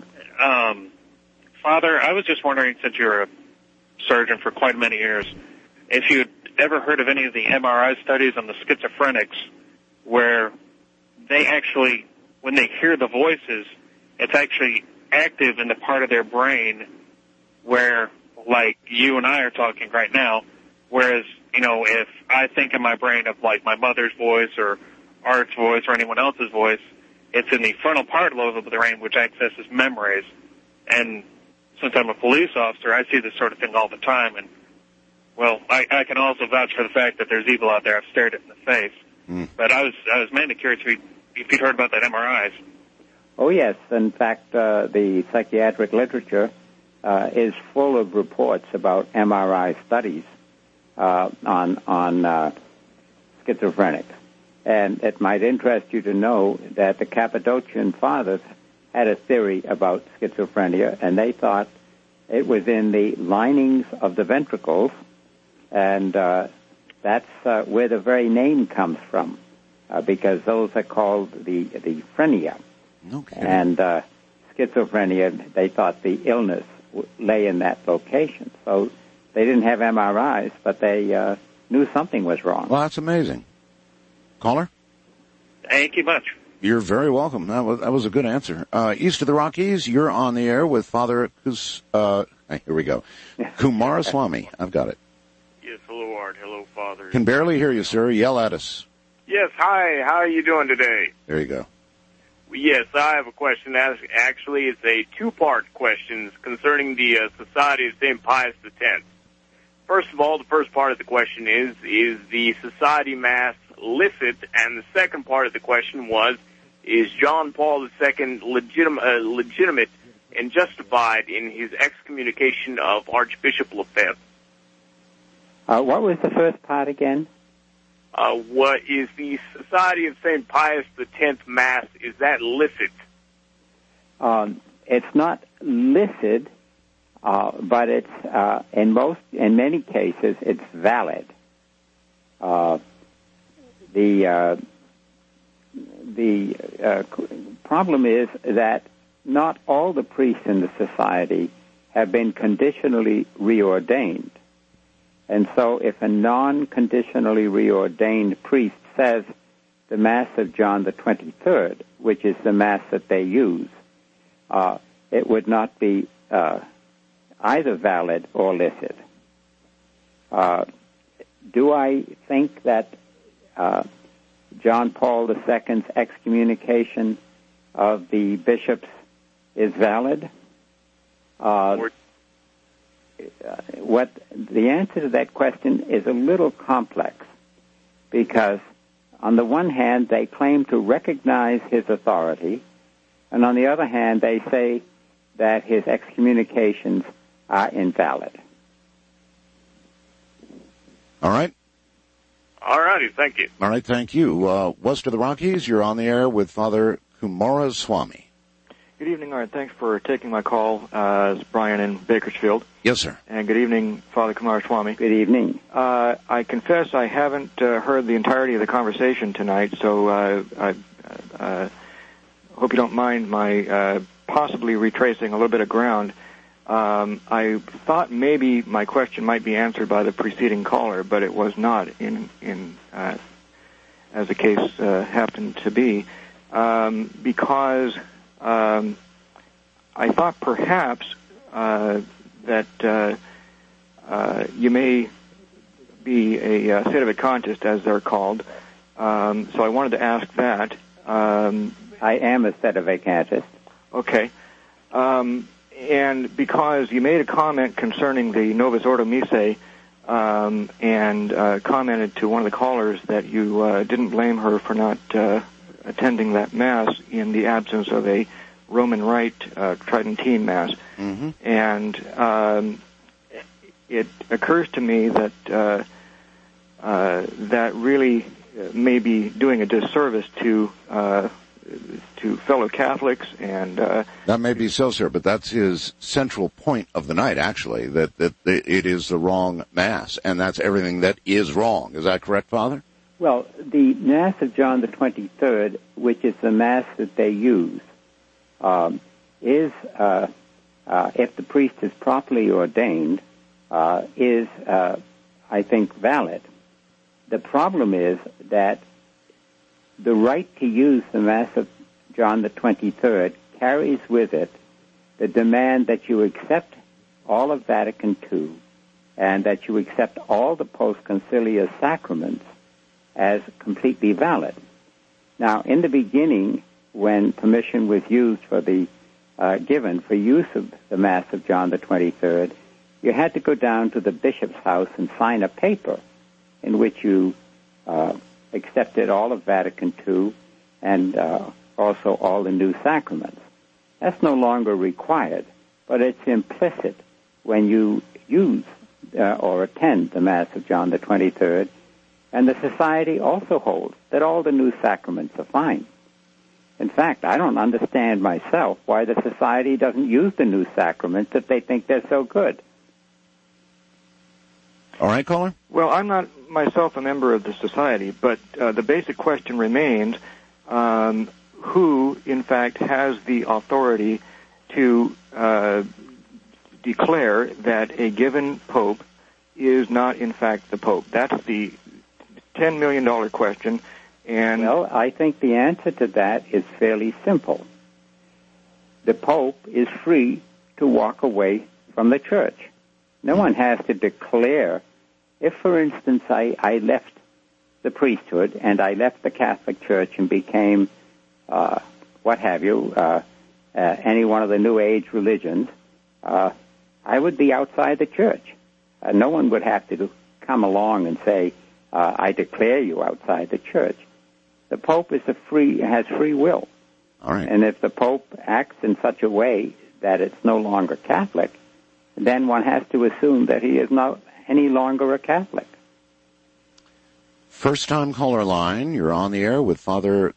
Father, I was just wondering, since you're a surgeon for quite many years, if you'd ever heard of any of the MRI studies on the schizophrenics where they actually, when they hear the voices, it's actually active in the part of their brain where, like you and I are talking right now, whereas, if I think in my brain of, like, my mother's voice or Art's voice or anyone else's voice, it's in the frontal part lobe of the brain, which accesses memories. And since I'm a police officer, I see this sort of thing all the time. And, well, I can also vouch for the fact that there's evil out there. I've stared it in the face. But I was mainly curious if you'd heard about that MRIs. Oh, yes. In fact, the psychiatric literature is full of reports about MRI studies on schizophrenics. And it might interest you to know that the Cappadocian Fathers had a theory about schizophrenia, and they thought it was in the linings of the ventricles, and that's where the very name comes from, because those are called the phrenia. Okay. And schizophrenia, they thought the illness lay in that location. So they didn't have MRIs, but they knew something was wrong. Well, that's amazing. Caller? Thank you much. You're very welcome. That was a good answer. East of the Rockies, you're on the air with Father here we go. Kumaraswamy. I've got it. Yes, hello, Art. Hello, Father. Can barely hear you, sir. Yell at us. Yes, hi. How are you doing today? There you go. Yes, I have a question. Actually, it's a 2-part question concerning the Society of St. Pius X. First of all, the first part of the question is the Society Mass licit? And the second part of the question was, is John Paul II legitimate and justified in his excommunication of Archbishop Lefebvre? What was the first part again? What is the Society of St. Pius X Mass? Is that licit? It's not licit, but it's in many cases it's valid. The problem is that not all the priests in the society have been conditionally reordained. And so if a non-conditionally reordained priest says the Mass of John the 23rd, which is the Mass that they use, it would not be either valid or licit. Do I think that John Paul II's excommunication of the bishops is valid? What the answer to that question is a little complex, because on the one hand they claim to recognize his authority, and on the other hand they say that his excommunications are invalid. All right. All righty, thank you. All right, thank you. West of the Rockies, you're on the air with Father Kumaraswamy. Good evening, Art. Thanks for taking my call. It's Brian in Bakersfield. Yes, sir. And good evening, Father Kumaraswamy. Good evening. I confess I haven't heard the entirety of the conversation tonight, so I hope you don't mind my possibly retracing a little bit of ground. I thought maybe my question might be answered by the preceding caller, but it was not as the case happened to be, because I thought perhaps that you may be a sedevacantist, as they're called. So I wanted to ask that. I am a sedevacantist. Okay. And because you made a comment concerning the Novus Ordo Missae, and commented to one of the callers that you didn't blame her for not attending that Mass in the absence of a Roman Rite Tridentine Mass. Mm-hmm. And it occurs to me that that really may be doing a disservice to fellow Catholics, and that may be so, sir, but that's his central point of the night, actually, that it is the wrong Mass, and that's everything that is wrong. Is that correct, Father? Well, the Mass of John the 23rd, which is the Mass that they use, is, if the priest is properly ordained, is, I think, valid. The problem is that the right to use the Mass of John the 23rd carries with it the demand that you accept all of Vatican II and that you accept all the post-conciliar sacraments as completely valid. Now, in the beginning, when permission was used for given for use of the Mass of John the 23rd, you had to go down to the bishop's house and sign a paper in which you accepted all of Vatican II and also all the new sacraments. That's no longer required, but it's implicit when you use or attend the Mass of John the 23rd, and the Society also holds that all the new sacraments are fine. In fact, I don't understand myself why the Society doesn't use the new sacraments if they think they're so good. All right, caller? Well, I'm not myself a member of the Society, but the basic question remains, who, in fact, has the authority to declare that a given pope is not, in fact, the pope? That's the $10 million question. And well, I think the answer to that is fairly simple. The pope is free to walk away from the church. No one has to declare. If, for instance, I left the priesthood and I left the Catholic Church and became, what have you, any one of the New Age religions, I would be outside the church. No one would have to come along and say, I declare you outside the church. The Pope has free will. All right. And if the Pope acts in such a way that it's no longer Catholic, then one has to assume that he is not any longer a Catholic. First-time caller line, you're on the air with Father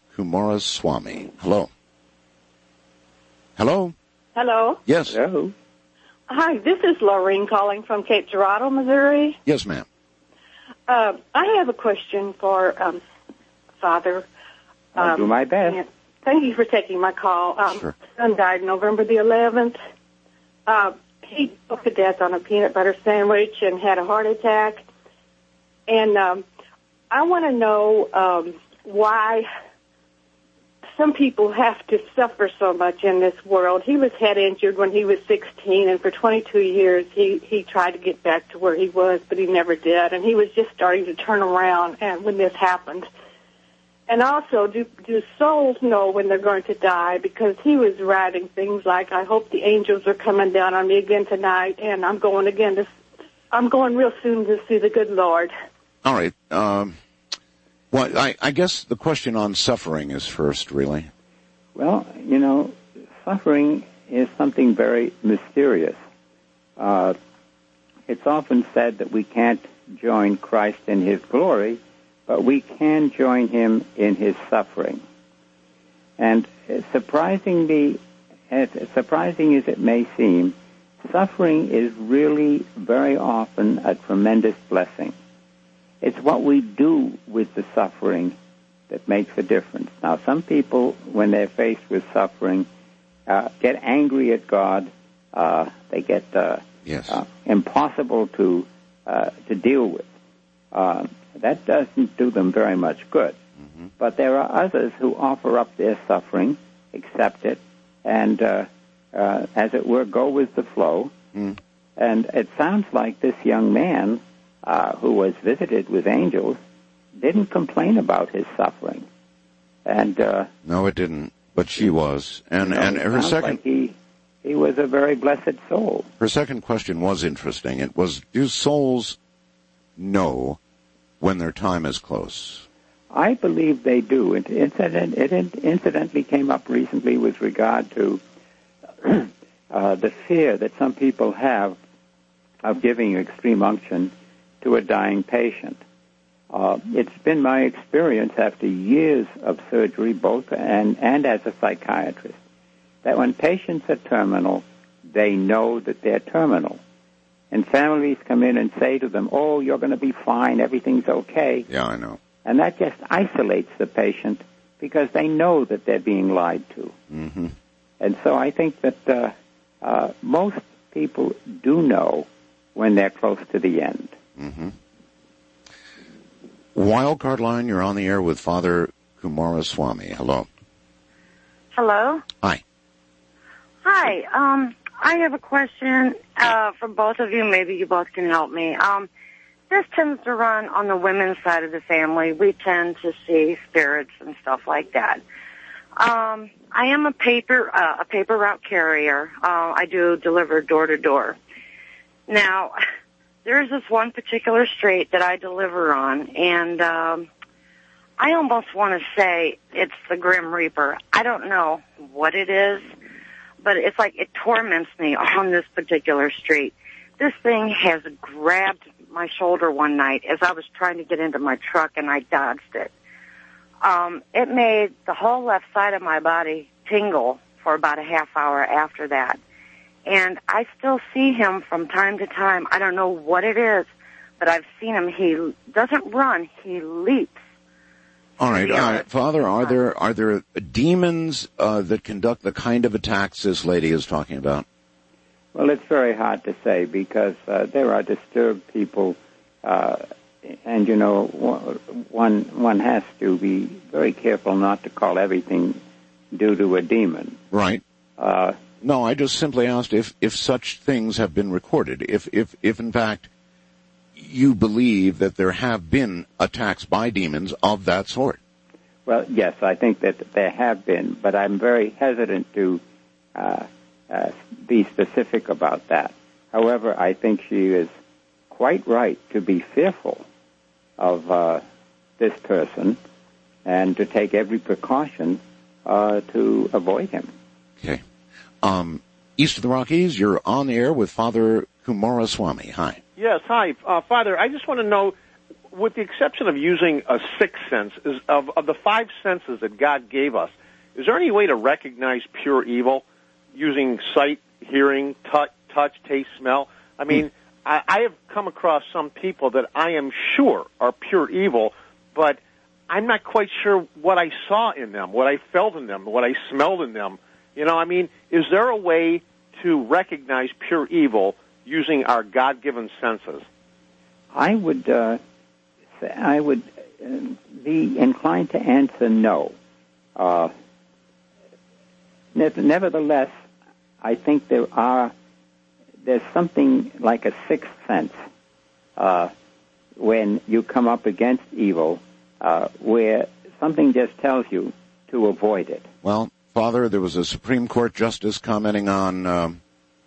Kumaraswamy. Hello. Hello? Hello? Yes. Hello. Hi, this is Lorraine calling from Cape Girardeau, Missouri. Yes, ma'am. I have a question for Father. I'll do my best. Thank you for taking my call. Sure. My son died November the 11th. He took to death on a peanut butter sandwich and had a heart attack. And I want to know why some people have to suffer so much in this world. He was head injured when he was 16, and for 22 years he tried to get back to where he was, but he never did. And he was just starting to turn around and when this happened. And also, do souls know when they're going to die? Because he was writing things like, I hope the angels are coming down on me again tonight, and I'm going real soon to see the good Lord. All right. Well, I guess the question on suffering is first, really. Well, suffering is something very mysterious. It's often said that we can't join Christ in his glory, but we can join him in his suffering. And surprising as it may seem, suffering is really very often a tremendous blessing. It's what we do with the suffering that makes a difference. Now, some people, when they're faced with suffering, get angry at God. They get impossible to deal with. That doesn't do them very much good. Mm-hmm. But there are others who offer up their suffering, accept it, and, as it were, go with the flow. Mm. And it sounds like this young man who was visited with angels didn't complain about his suffering. And no, it didn't. But she was. And her second... Like he was a very blessed soul. Her second question was interesting. It was, do souls know when their time is close? I believe they do. It incidentally came up recently with regard to the fear that some people have of giving extreme unction to a dying patient. It's been my experience after years of surgery, both and as a psychiatrist, that when patients are terminal, they know that they're terminal. And families come in and say to them, oh, you're going to be fine, everything's okay. Yeah, I know. And that just isolates the patient because they know that they're being lied to. Mm-hmm. And so I think that most people do know when they're close to the end. Mm-hmm. Wildcard line, you're on the air with Father Kumaraswamy. Hello. Hello. Hi. Hi. I have a question for both of you. Maybe you both can help me. This tends to run on the women's side of the family. We tend to see spirits and stuff like that. I am a paper route carrier. I do deliver door to door. Now, there's this one particular street that I deliver on, and I almost want to say it's the Grim Reaper. I don't know what it is, but it's like it torments me on this particular street. This thing has grabbed my shoulder one night as I was trying to get into my truck, and I dodged it. It made the whole left side of my body tingle for about a half hour after that. And I still see him from time to time. I don't know what it is, but I've seen him. He doesn't run. He leaps. All right, Father, are there demons that conduct the kind of attacks this lady is talking about? Well, it's very hard to say because there are disturbed people, and one has to be very careful not to call everything due to a demon. Right. No, I just simply asked if such things have been recorded. If in fact you believe that there have been attacks by demons of that sort. Well, yes, I think that there have been, but I'm very hesitant to be specific about that. However, I think she is quite right to be fearful of this person and to take every precaution to avoid him. Okay. East of the Rockies, you're on the air with Father Kumaraswamy. Hi. Yes, hi. Father, I just want to know, with the exception of using a sixth sense, of the five senses that God gave us, is there any way to recognize pure evil using sight, hearing, touch, touch, taste, smell. I mean, I have come across some people that I am sure are pure evil, but I'm not quite sure what I saw in them, what I felt in them, what I smelled in them. You know, I mean, is there a way to recognize pure evil using our God-given senses? I would be inclined to answer no. Nevertheless, I think there's something like a sixth sense when you come up against evil, where something just tells you to avoid it. Well, Father, there was a Supreme Court justice commenting on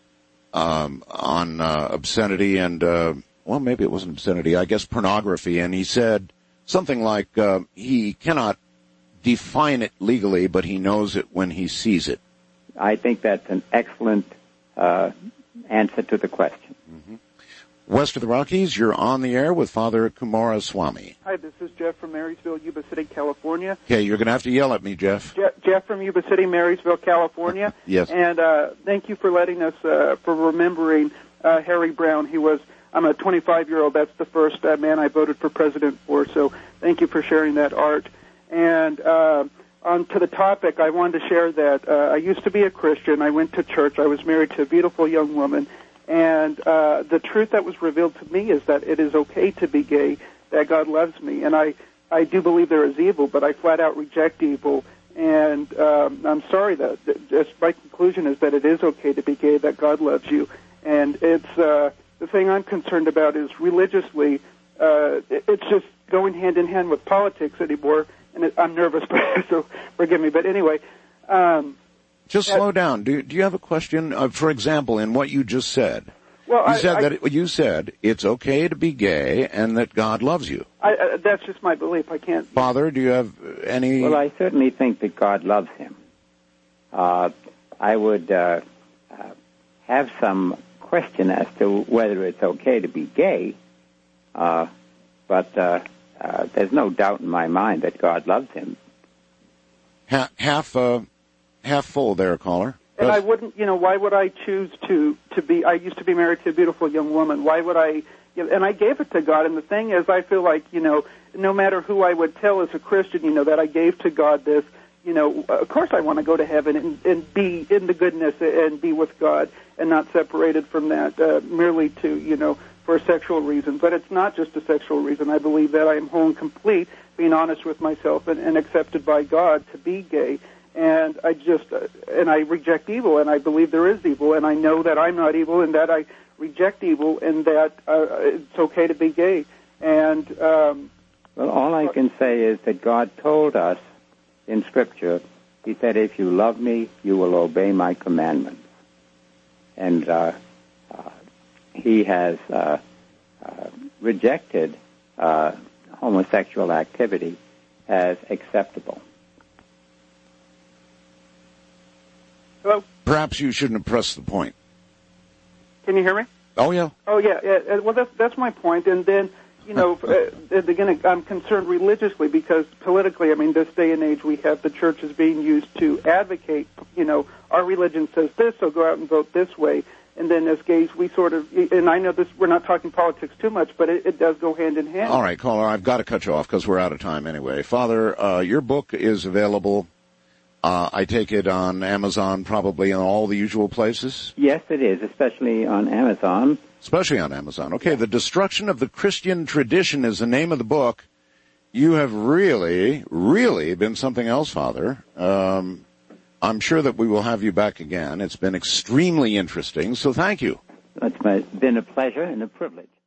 obscenity and, well, maybe it wasn't obscenity, I guess pornography, and he said something like he cannot define it legally, but he knows it when he sees it. I think that's an excellent answer to the question. Mm-hmm. West of the Rockies, you're on the air with Father Kumaraswamy. Hi, this is Jeff from Marysville, Yuba City, California. Okay, you're going to have to yell at me, Jeff. Jeff from Yuba City, Marysville, California. Yes. And thank you for letting us, for remembering Harry Brown. I'm a 25-year-old. That's the first man I voted for president for, so thank you for sharing that, Art. And on to the topic, I wanted to share that I used to be a Christian. I went to church. I was married to a beautiful young woman. And the truth that was revealed to me is that it is okay to be gay, that God loves me. And I do believe there is evil, but I flat out reject evil. And I'm sorry that my conclusion is that it is okay to be gay, that God loves you. And it's the thing I'm concerned about is religiously, it's just going hand in hand with politics anymore. And I'm nervous, so forgive me. But anyway, just slow down. Do you have a question? For example, in what you just said, well, you said it's okay to be gay and that God loves you. That's just my belief. I can't. Father, do you have any? Well, I certainly think that God loves him. I would have some question as to whether it's okay to be gay, but there's no doubt in my mind that God loves him. Half full there, caller. And I wouldn't, why would I choose to be, I used to be married to a beautiful young woman. Why would I, and I gave it to God. And the thing is, I feel like, no matter who I would tell as a Christian, that I gave to God this, of course I want to go to heaven and be in the goodness and be with God and not separated from that merely to, for a sexual reason. But it's not just a sexual reason. I believe that I am whole and complete, being honest with myself and accepted by God to be gay. And I reject evil, and I believe there is evil, and I know that I'm not evil, and that I reject evil, and that it's okay to be gay. And well, all I can say is that God told us in Scripture, he said, if you love me, you will obey my commandments. And he has rejected homosexual activity as acceptable. Hello? Perhaps you shouldn't have pressed the point. Can you hear me? Oh, yeah. Oh, yeah. Well, that's my point. And then, again, I'm concerned religiously because politically, this day and age, we have the churches being used to advocate, our religion says this, so go out and vote this way. And then as gays, we sort of, and I know we're not talking politics too much, but it does go hand in hand. All right, caller, I've got to cut you off because we're out of time anyway. Father, your book is available, I take it, on Amazon, probably in all the usual places? Yes, it is, especially on Amazon. Especially on Amazon. Okay, The Destruction of the Christian Tradition is the name of the book. You have really, really been something else, Father. I'm sure that we will have you back again. It's been extremely interesting, so thank you. It's been a pleasure and a privilege.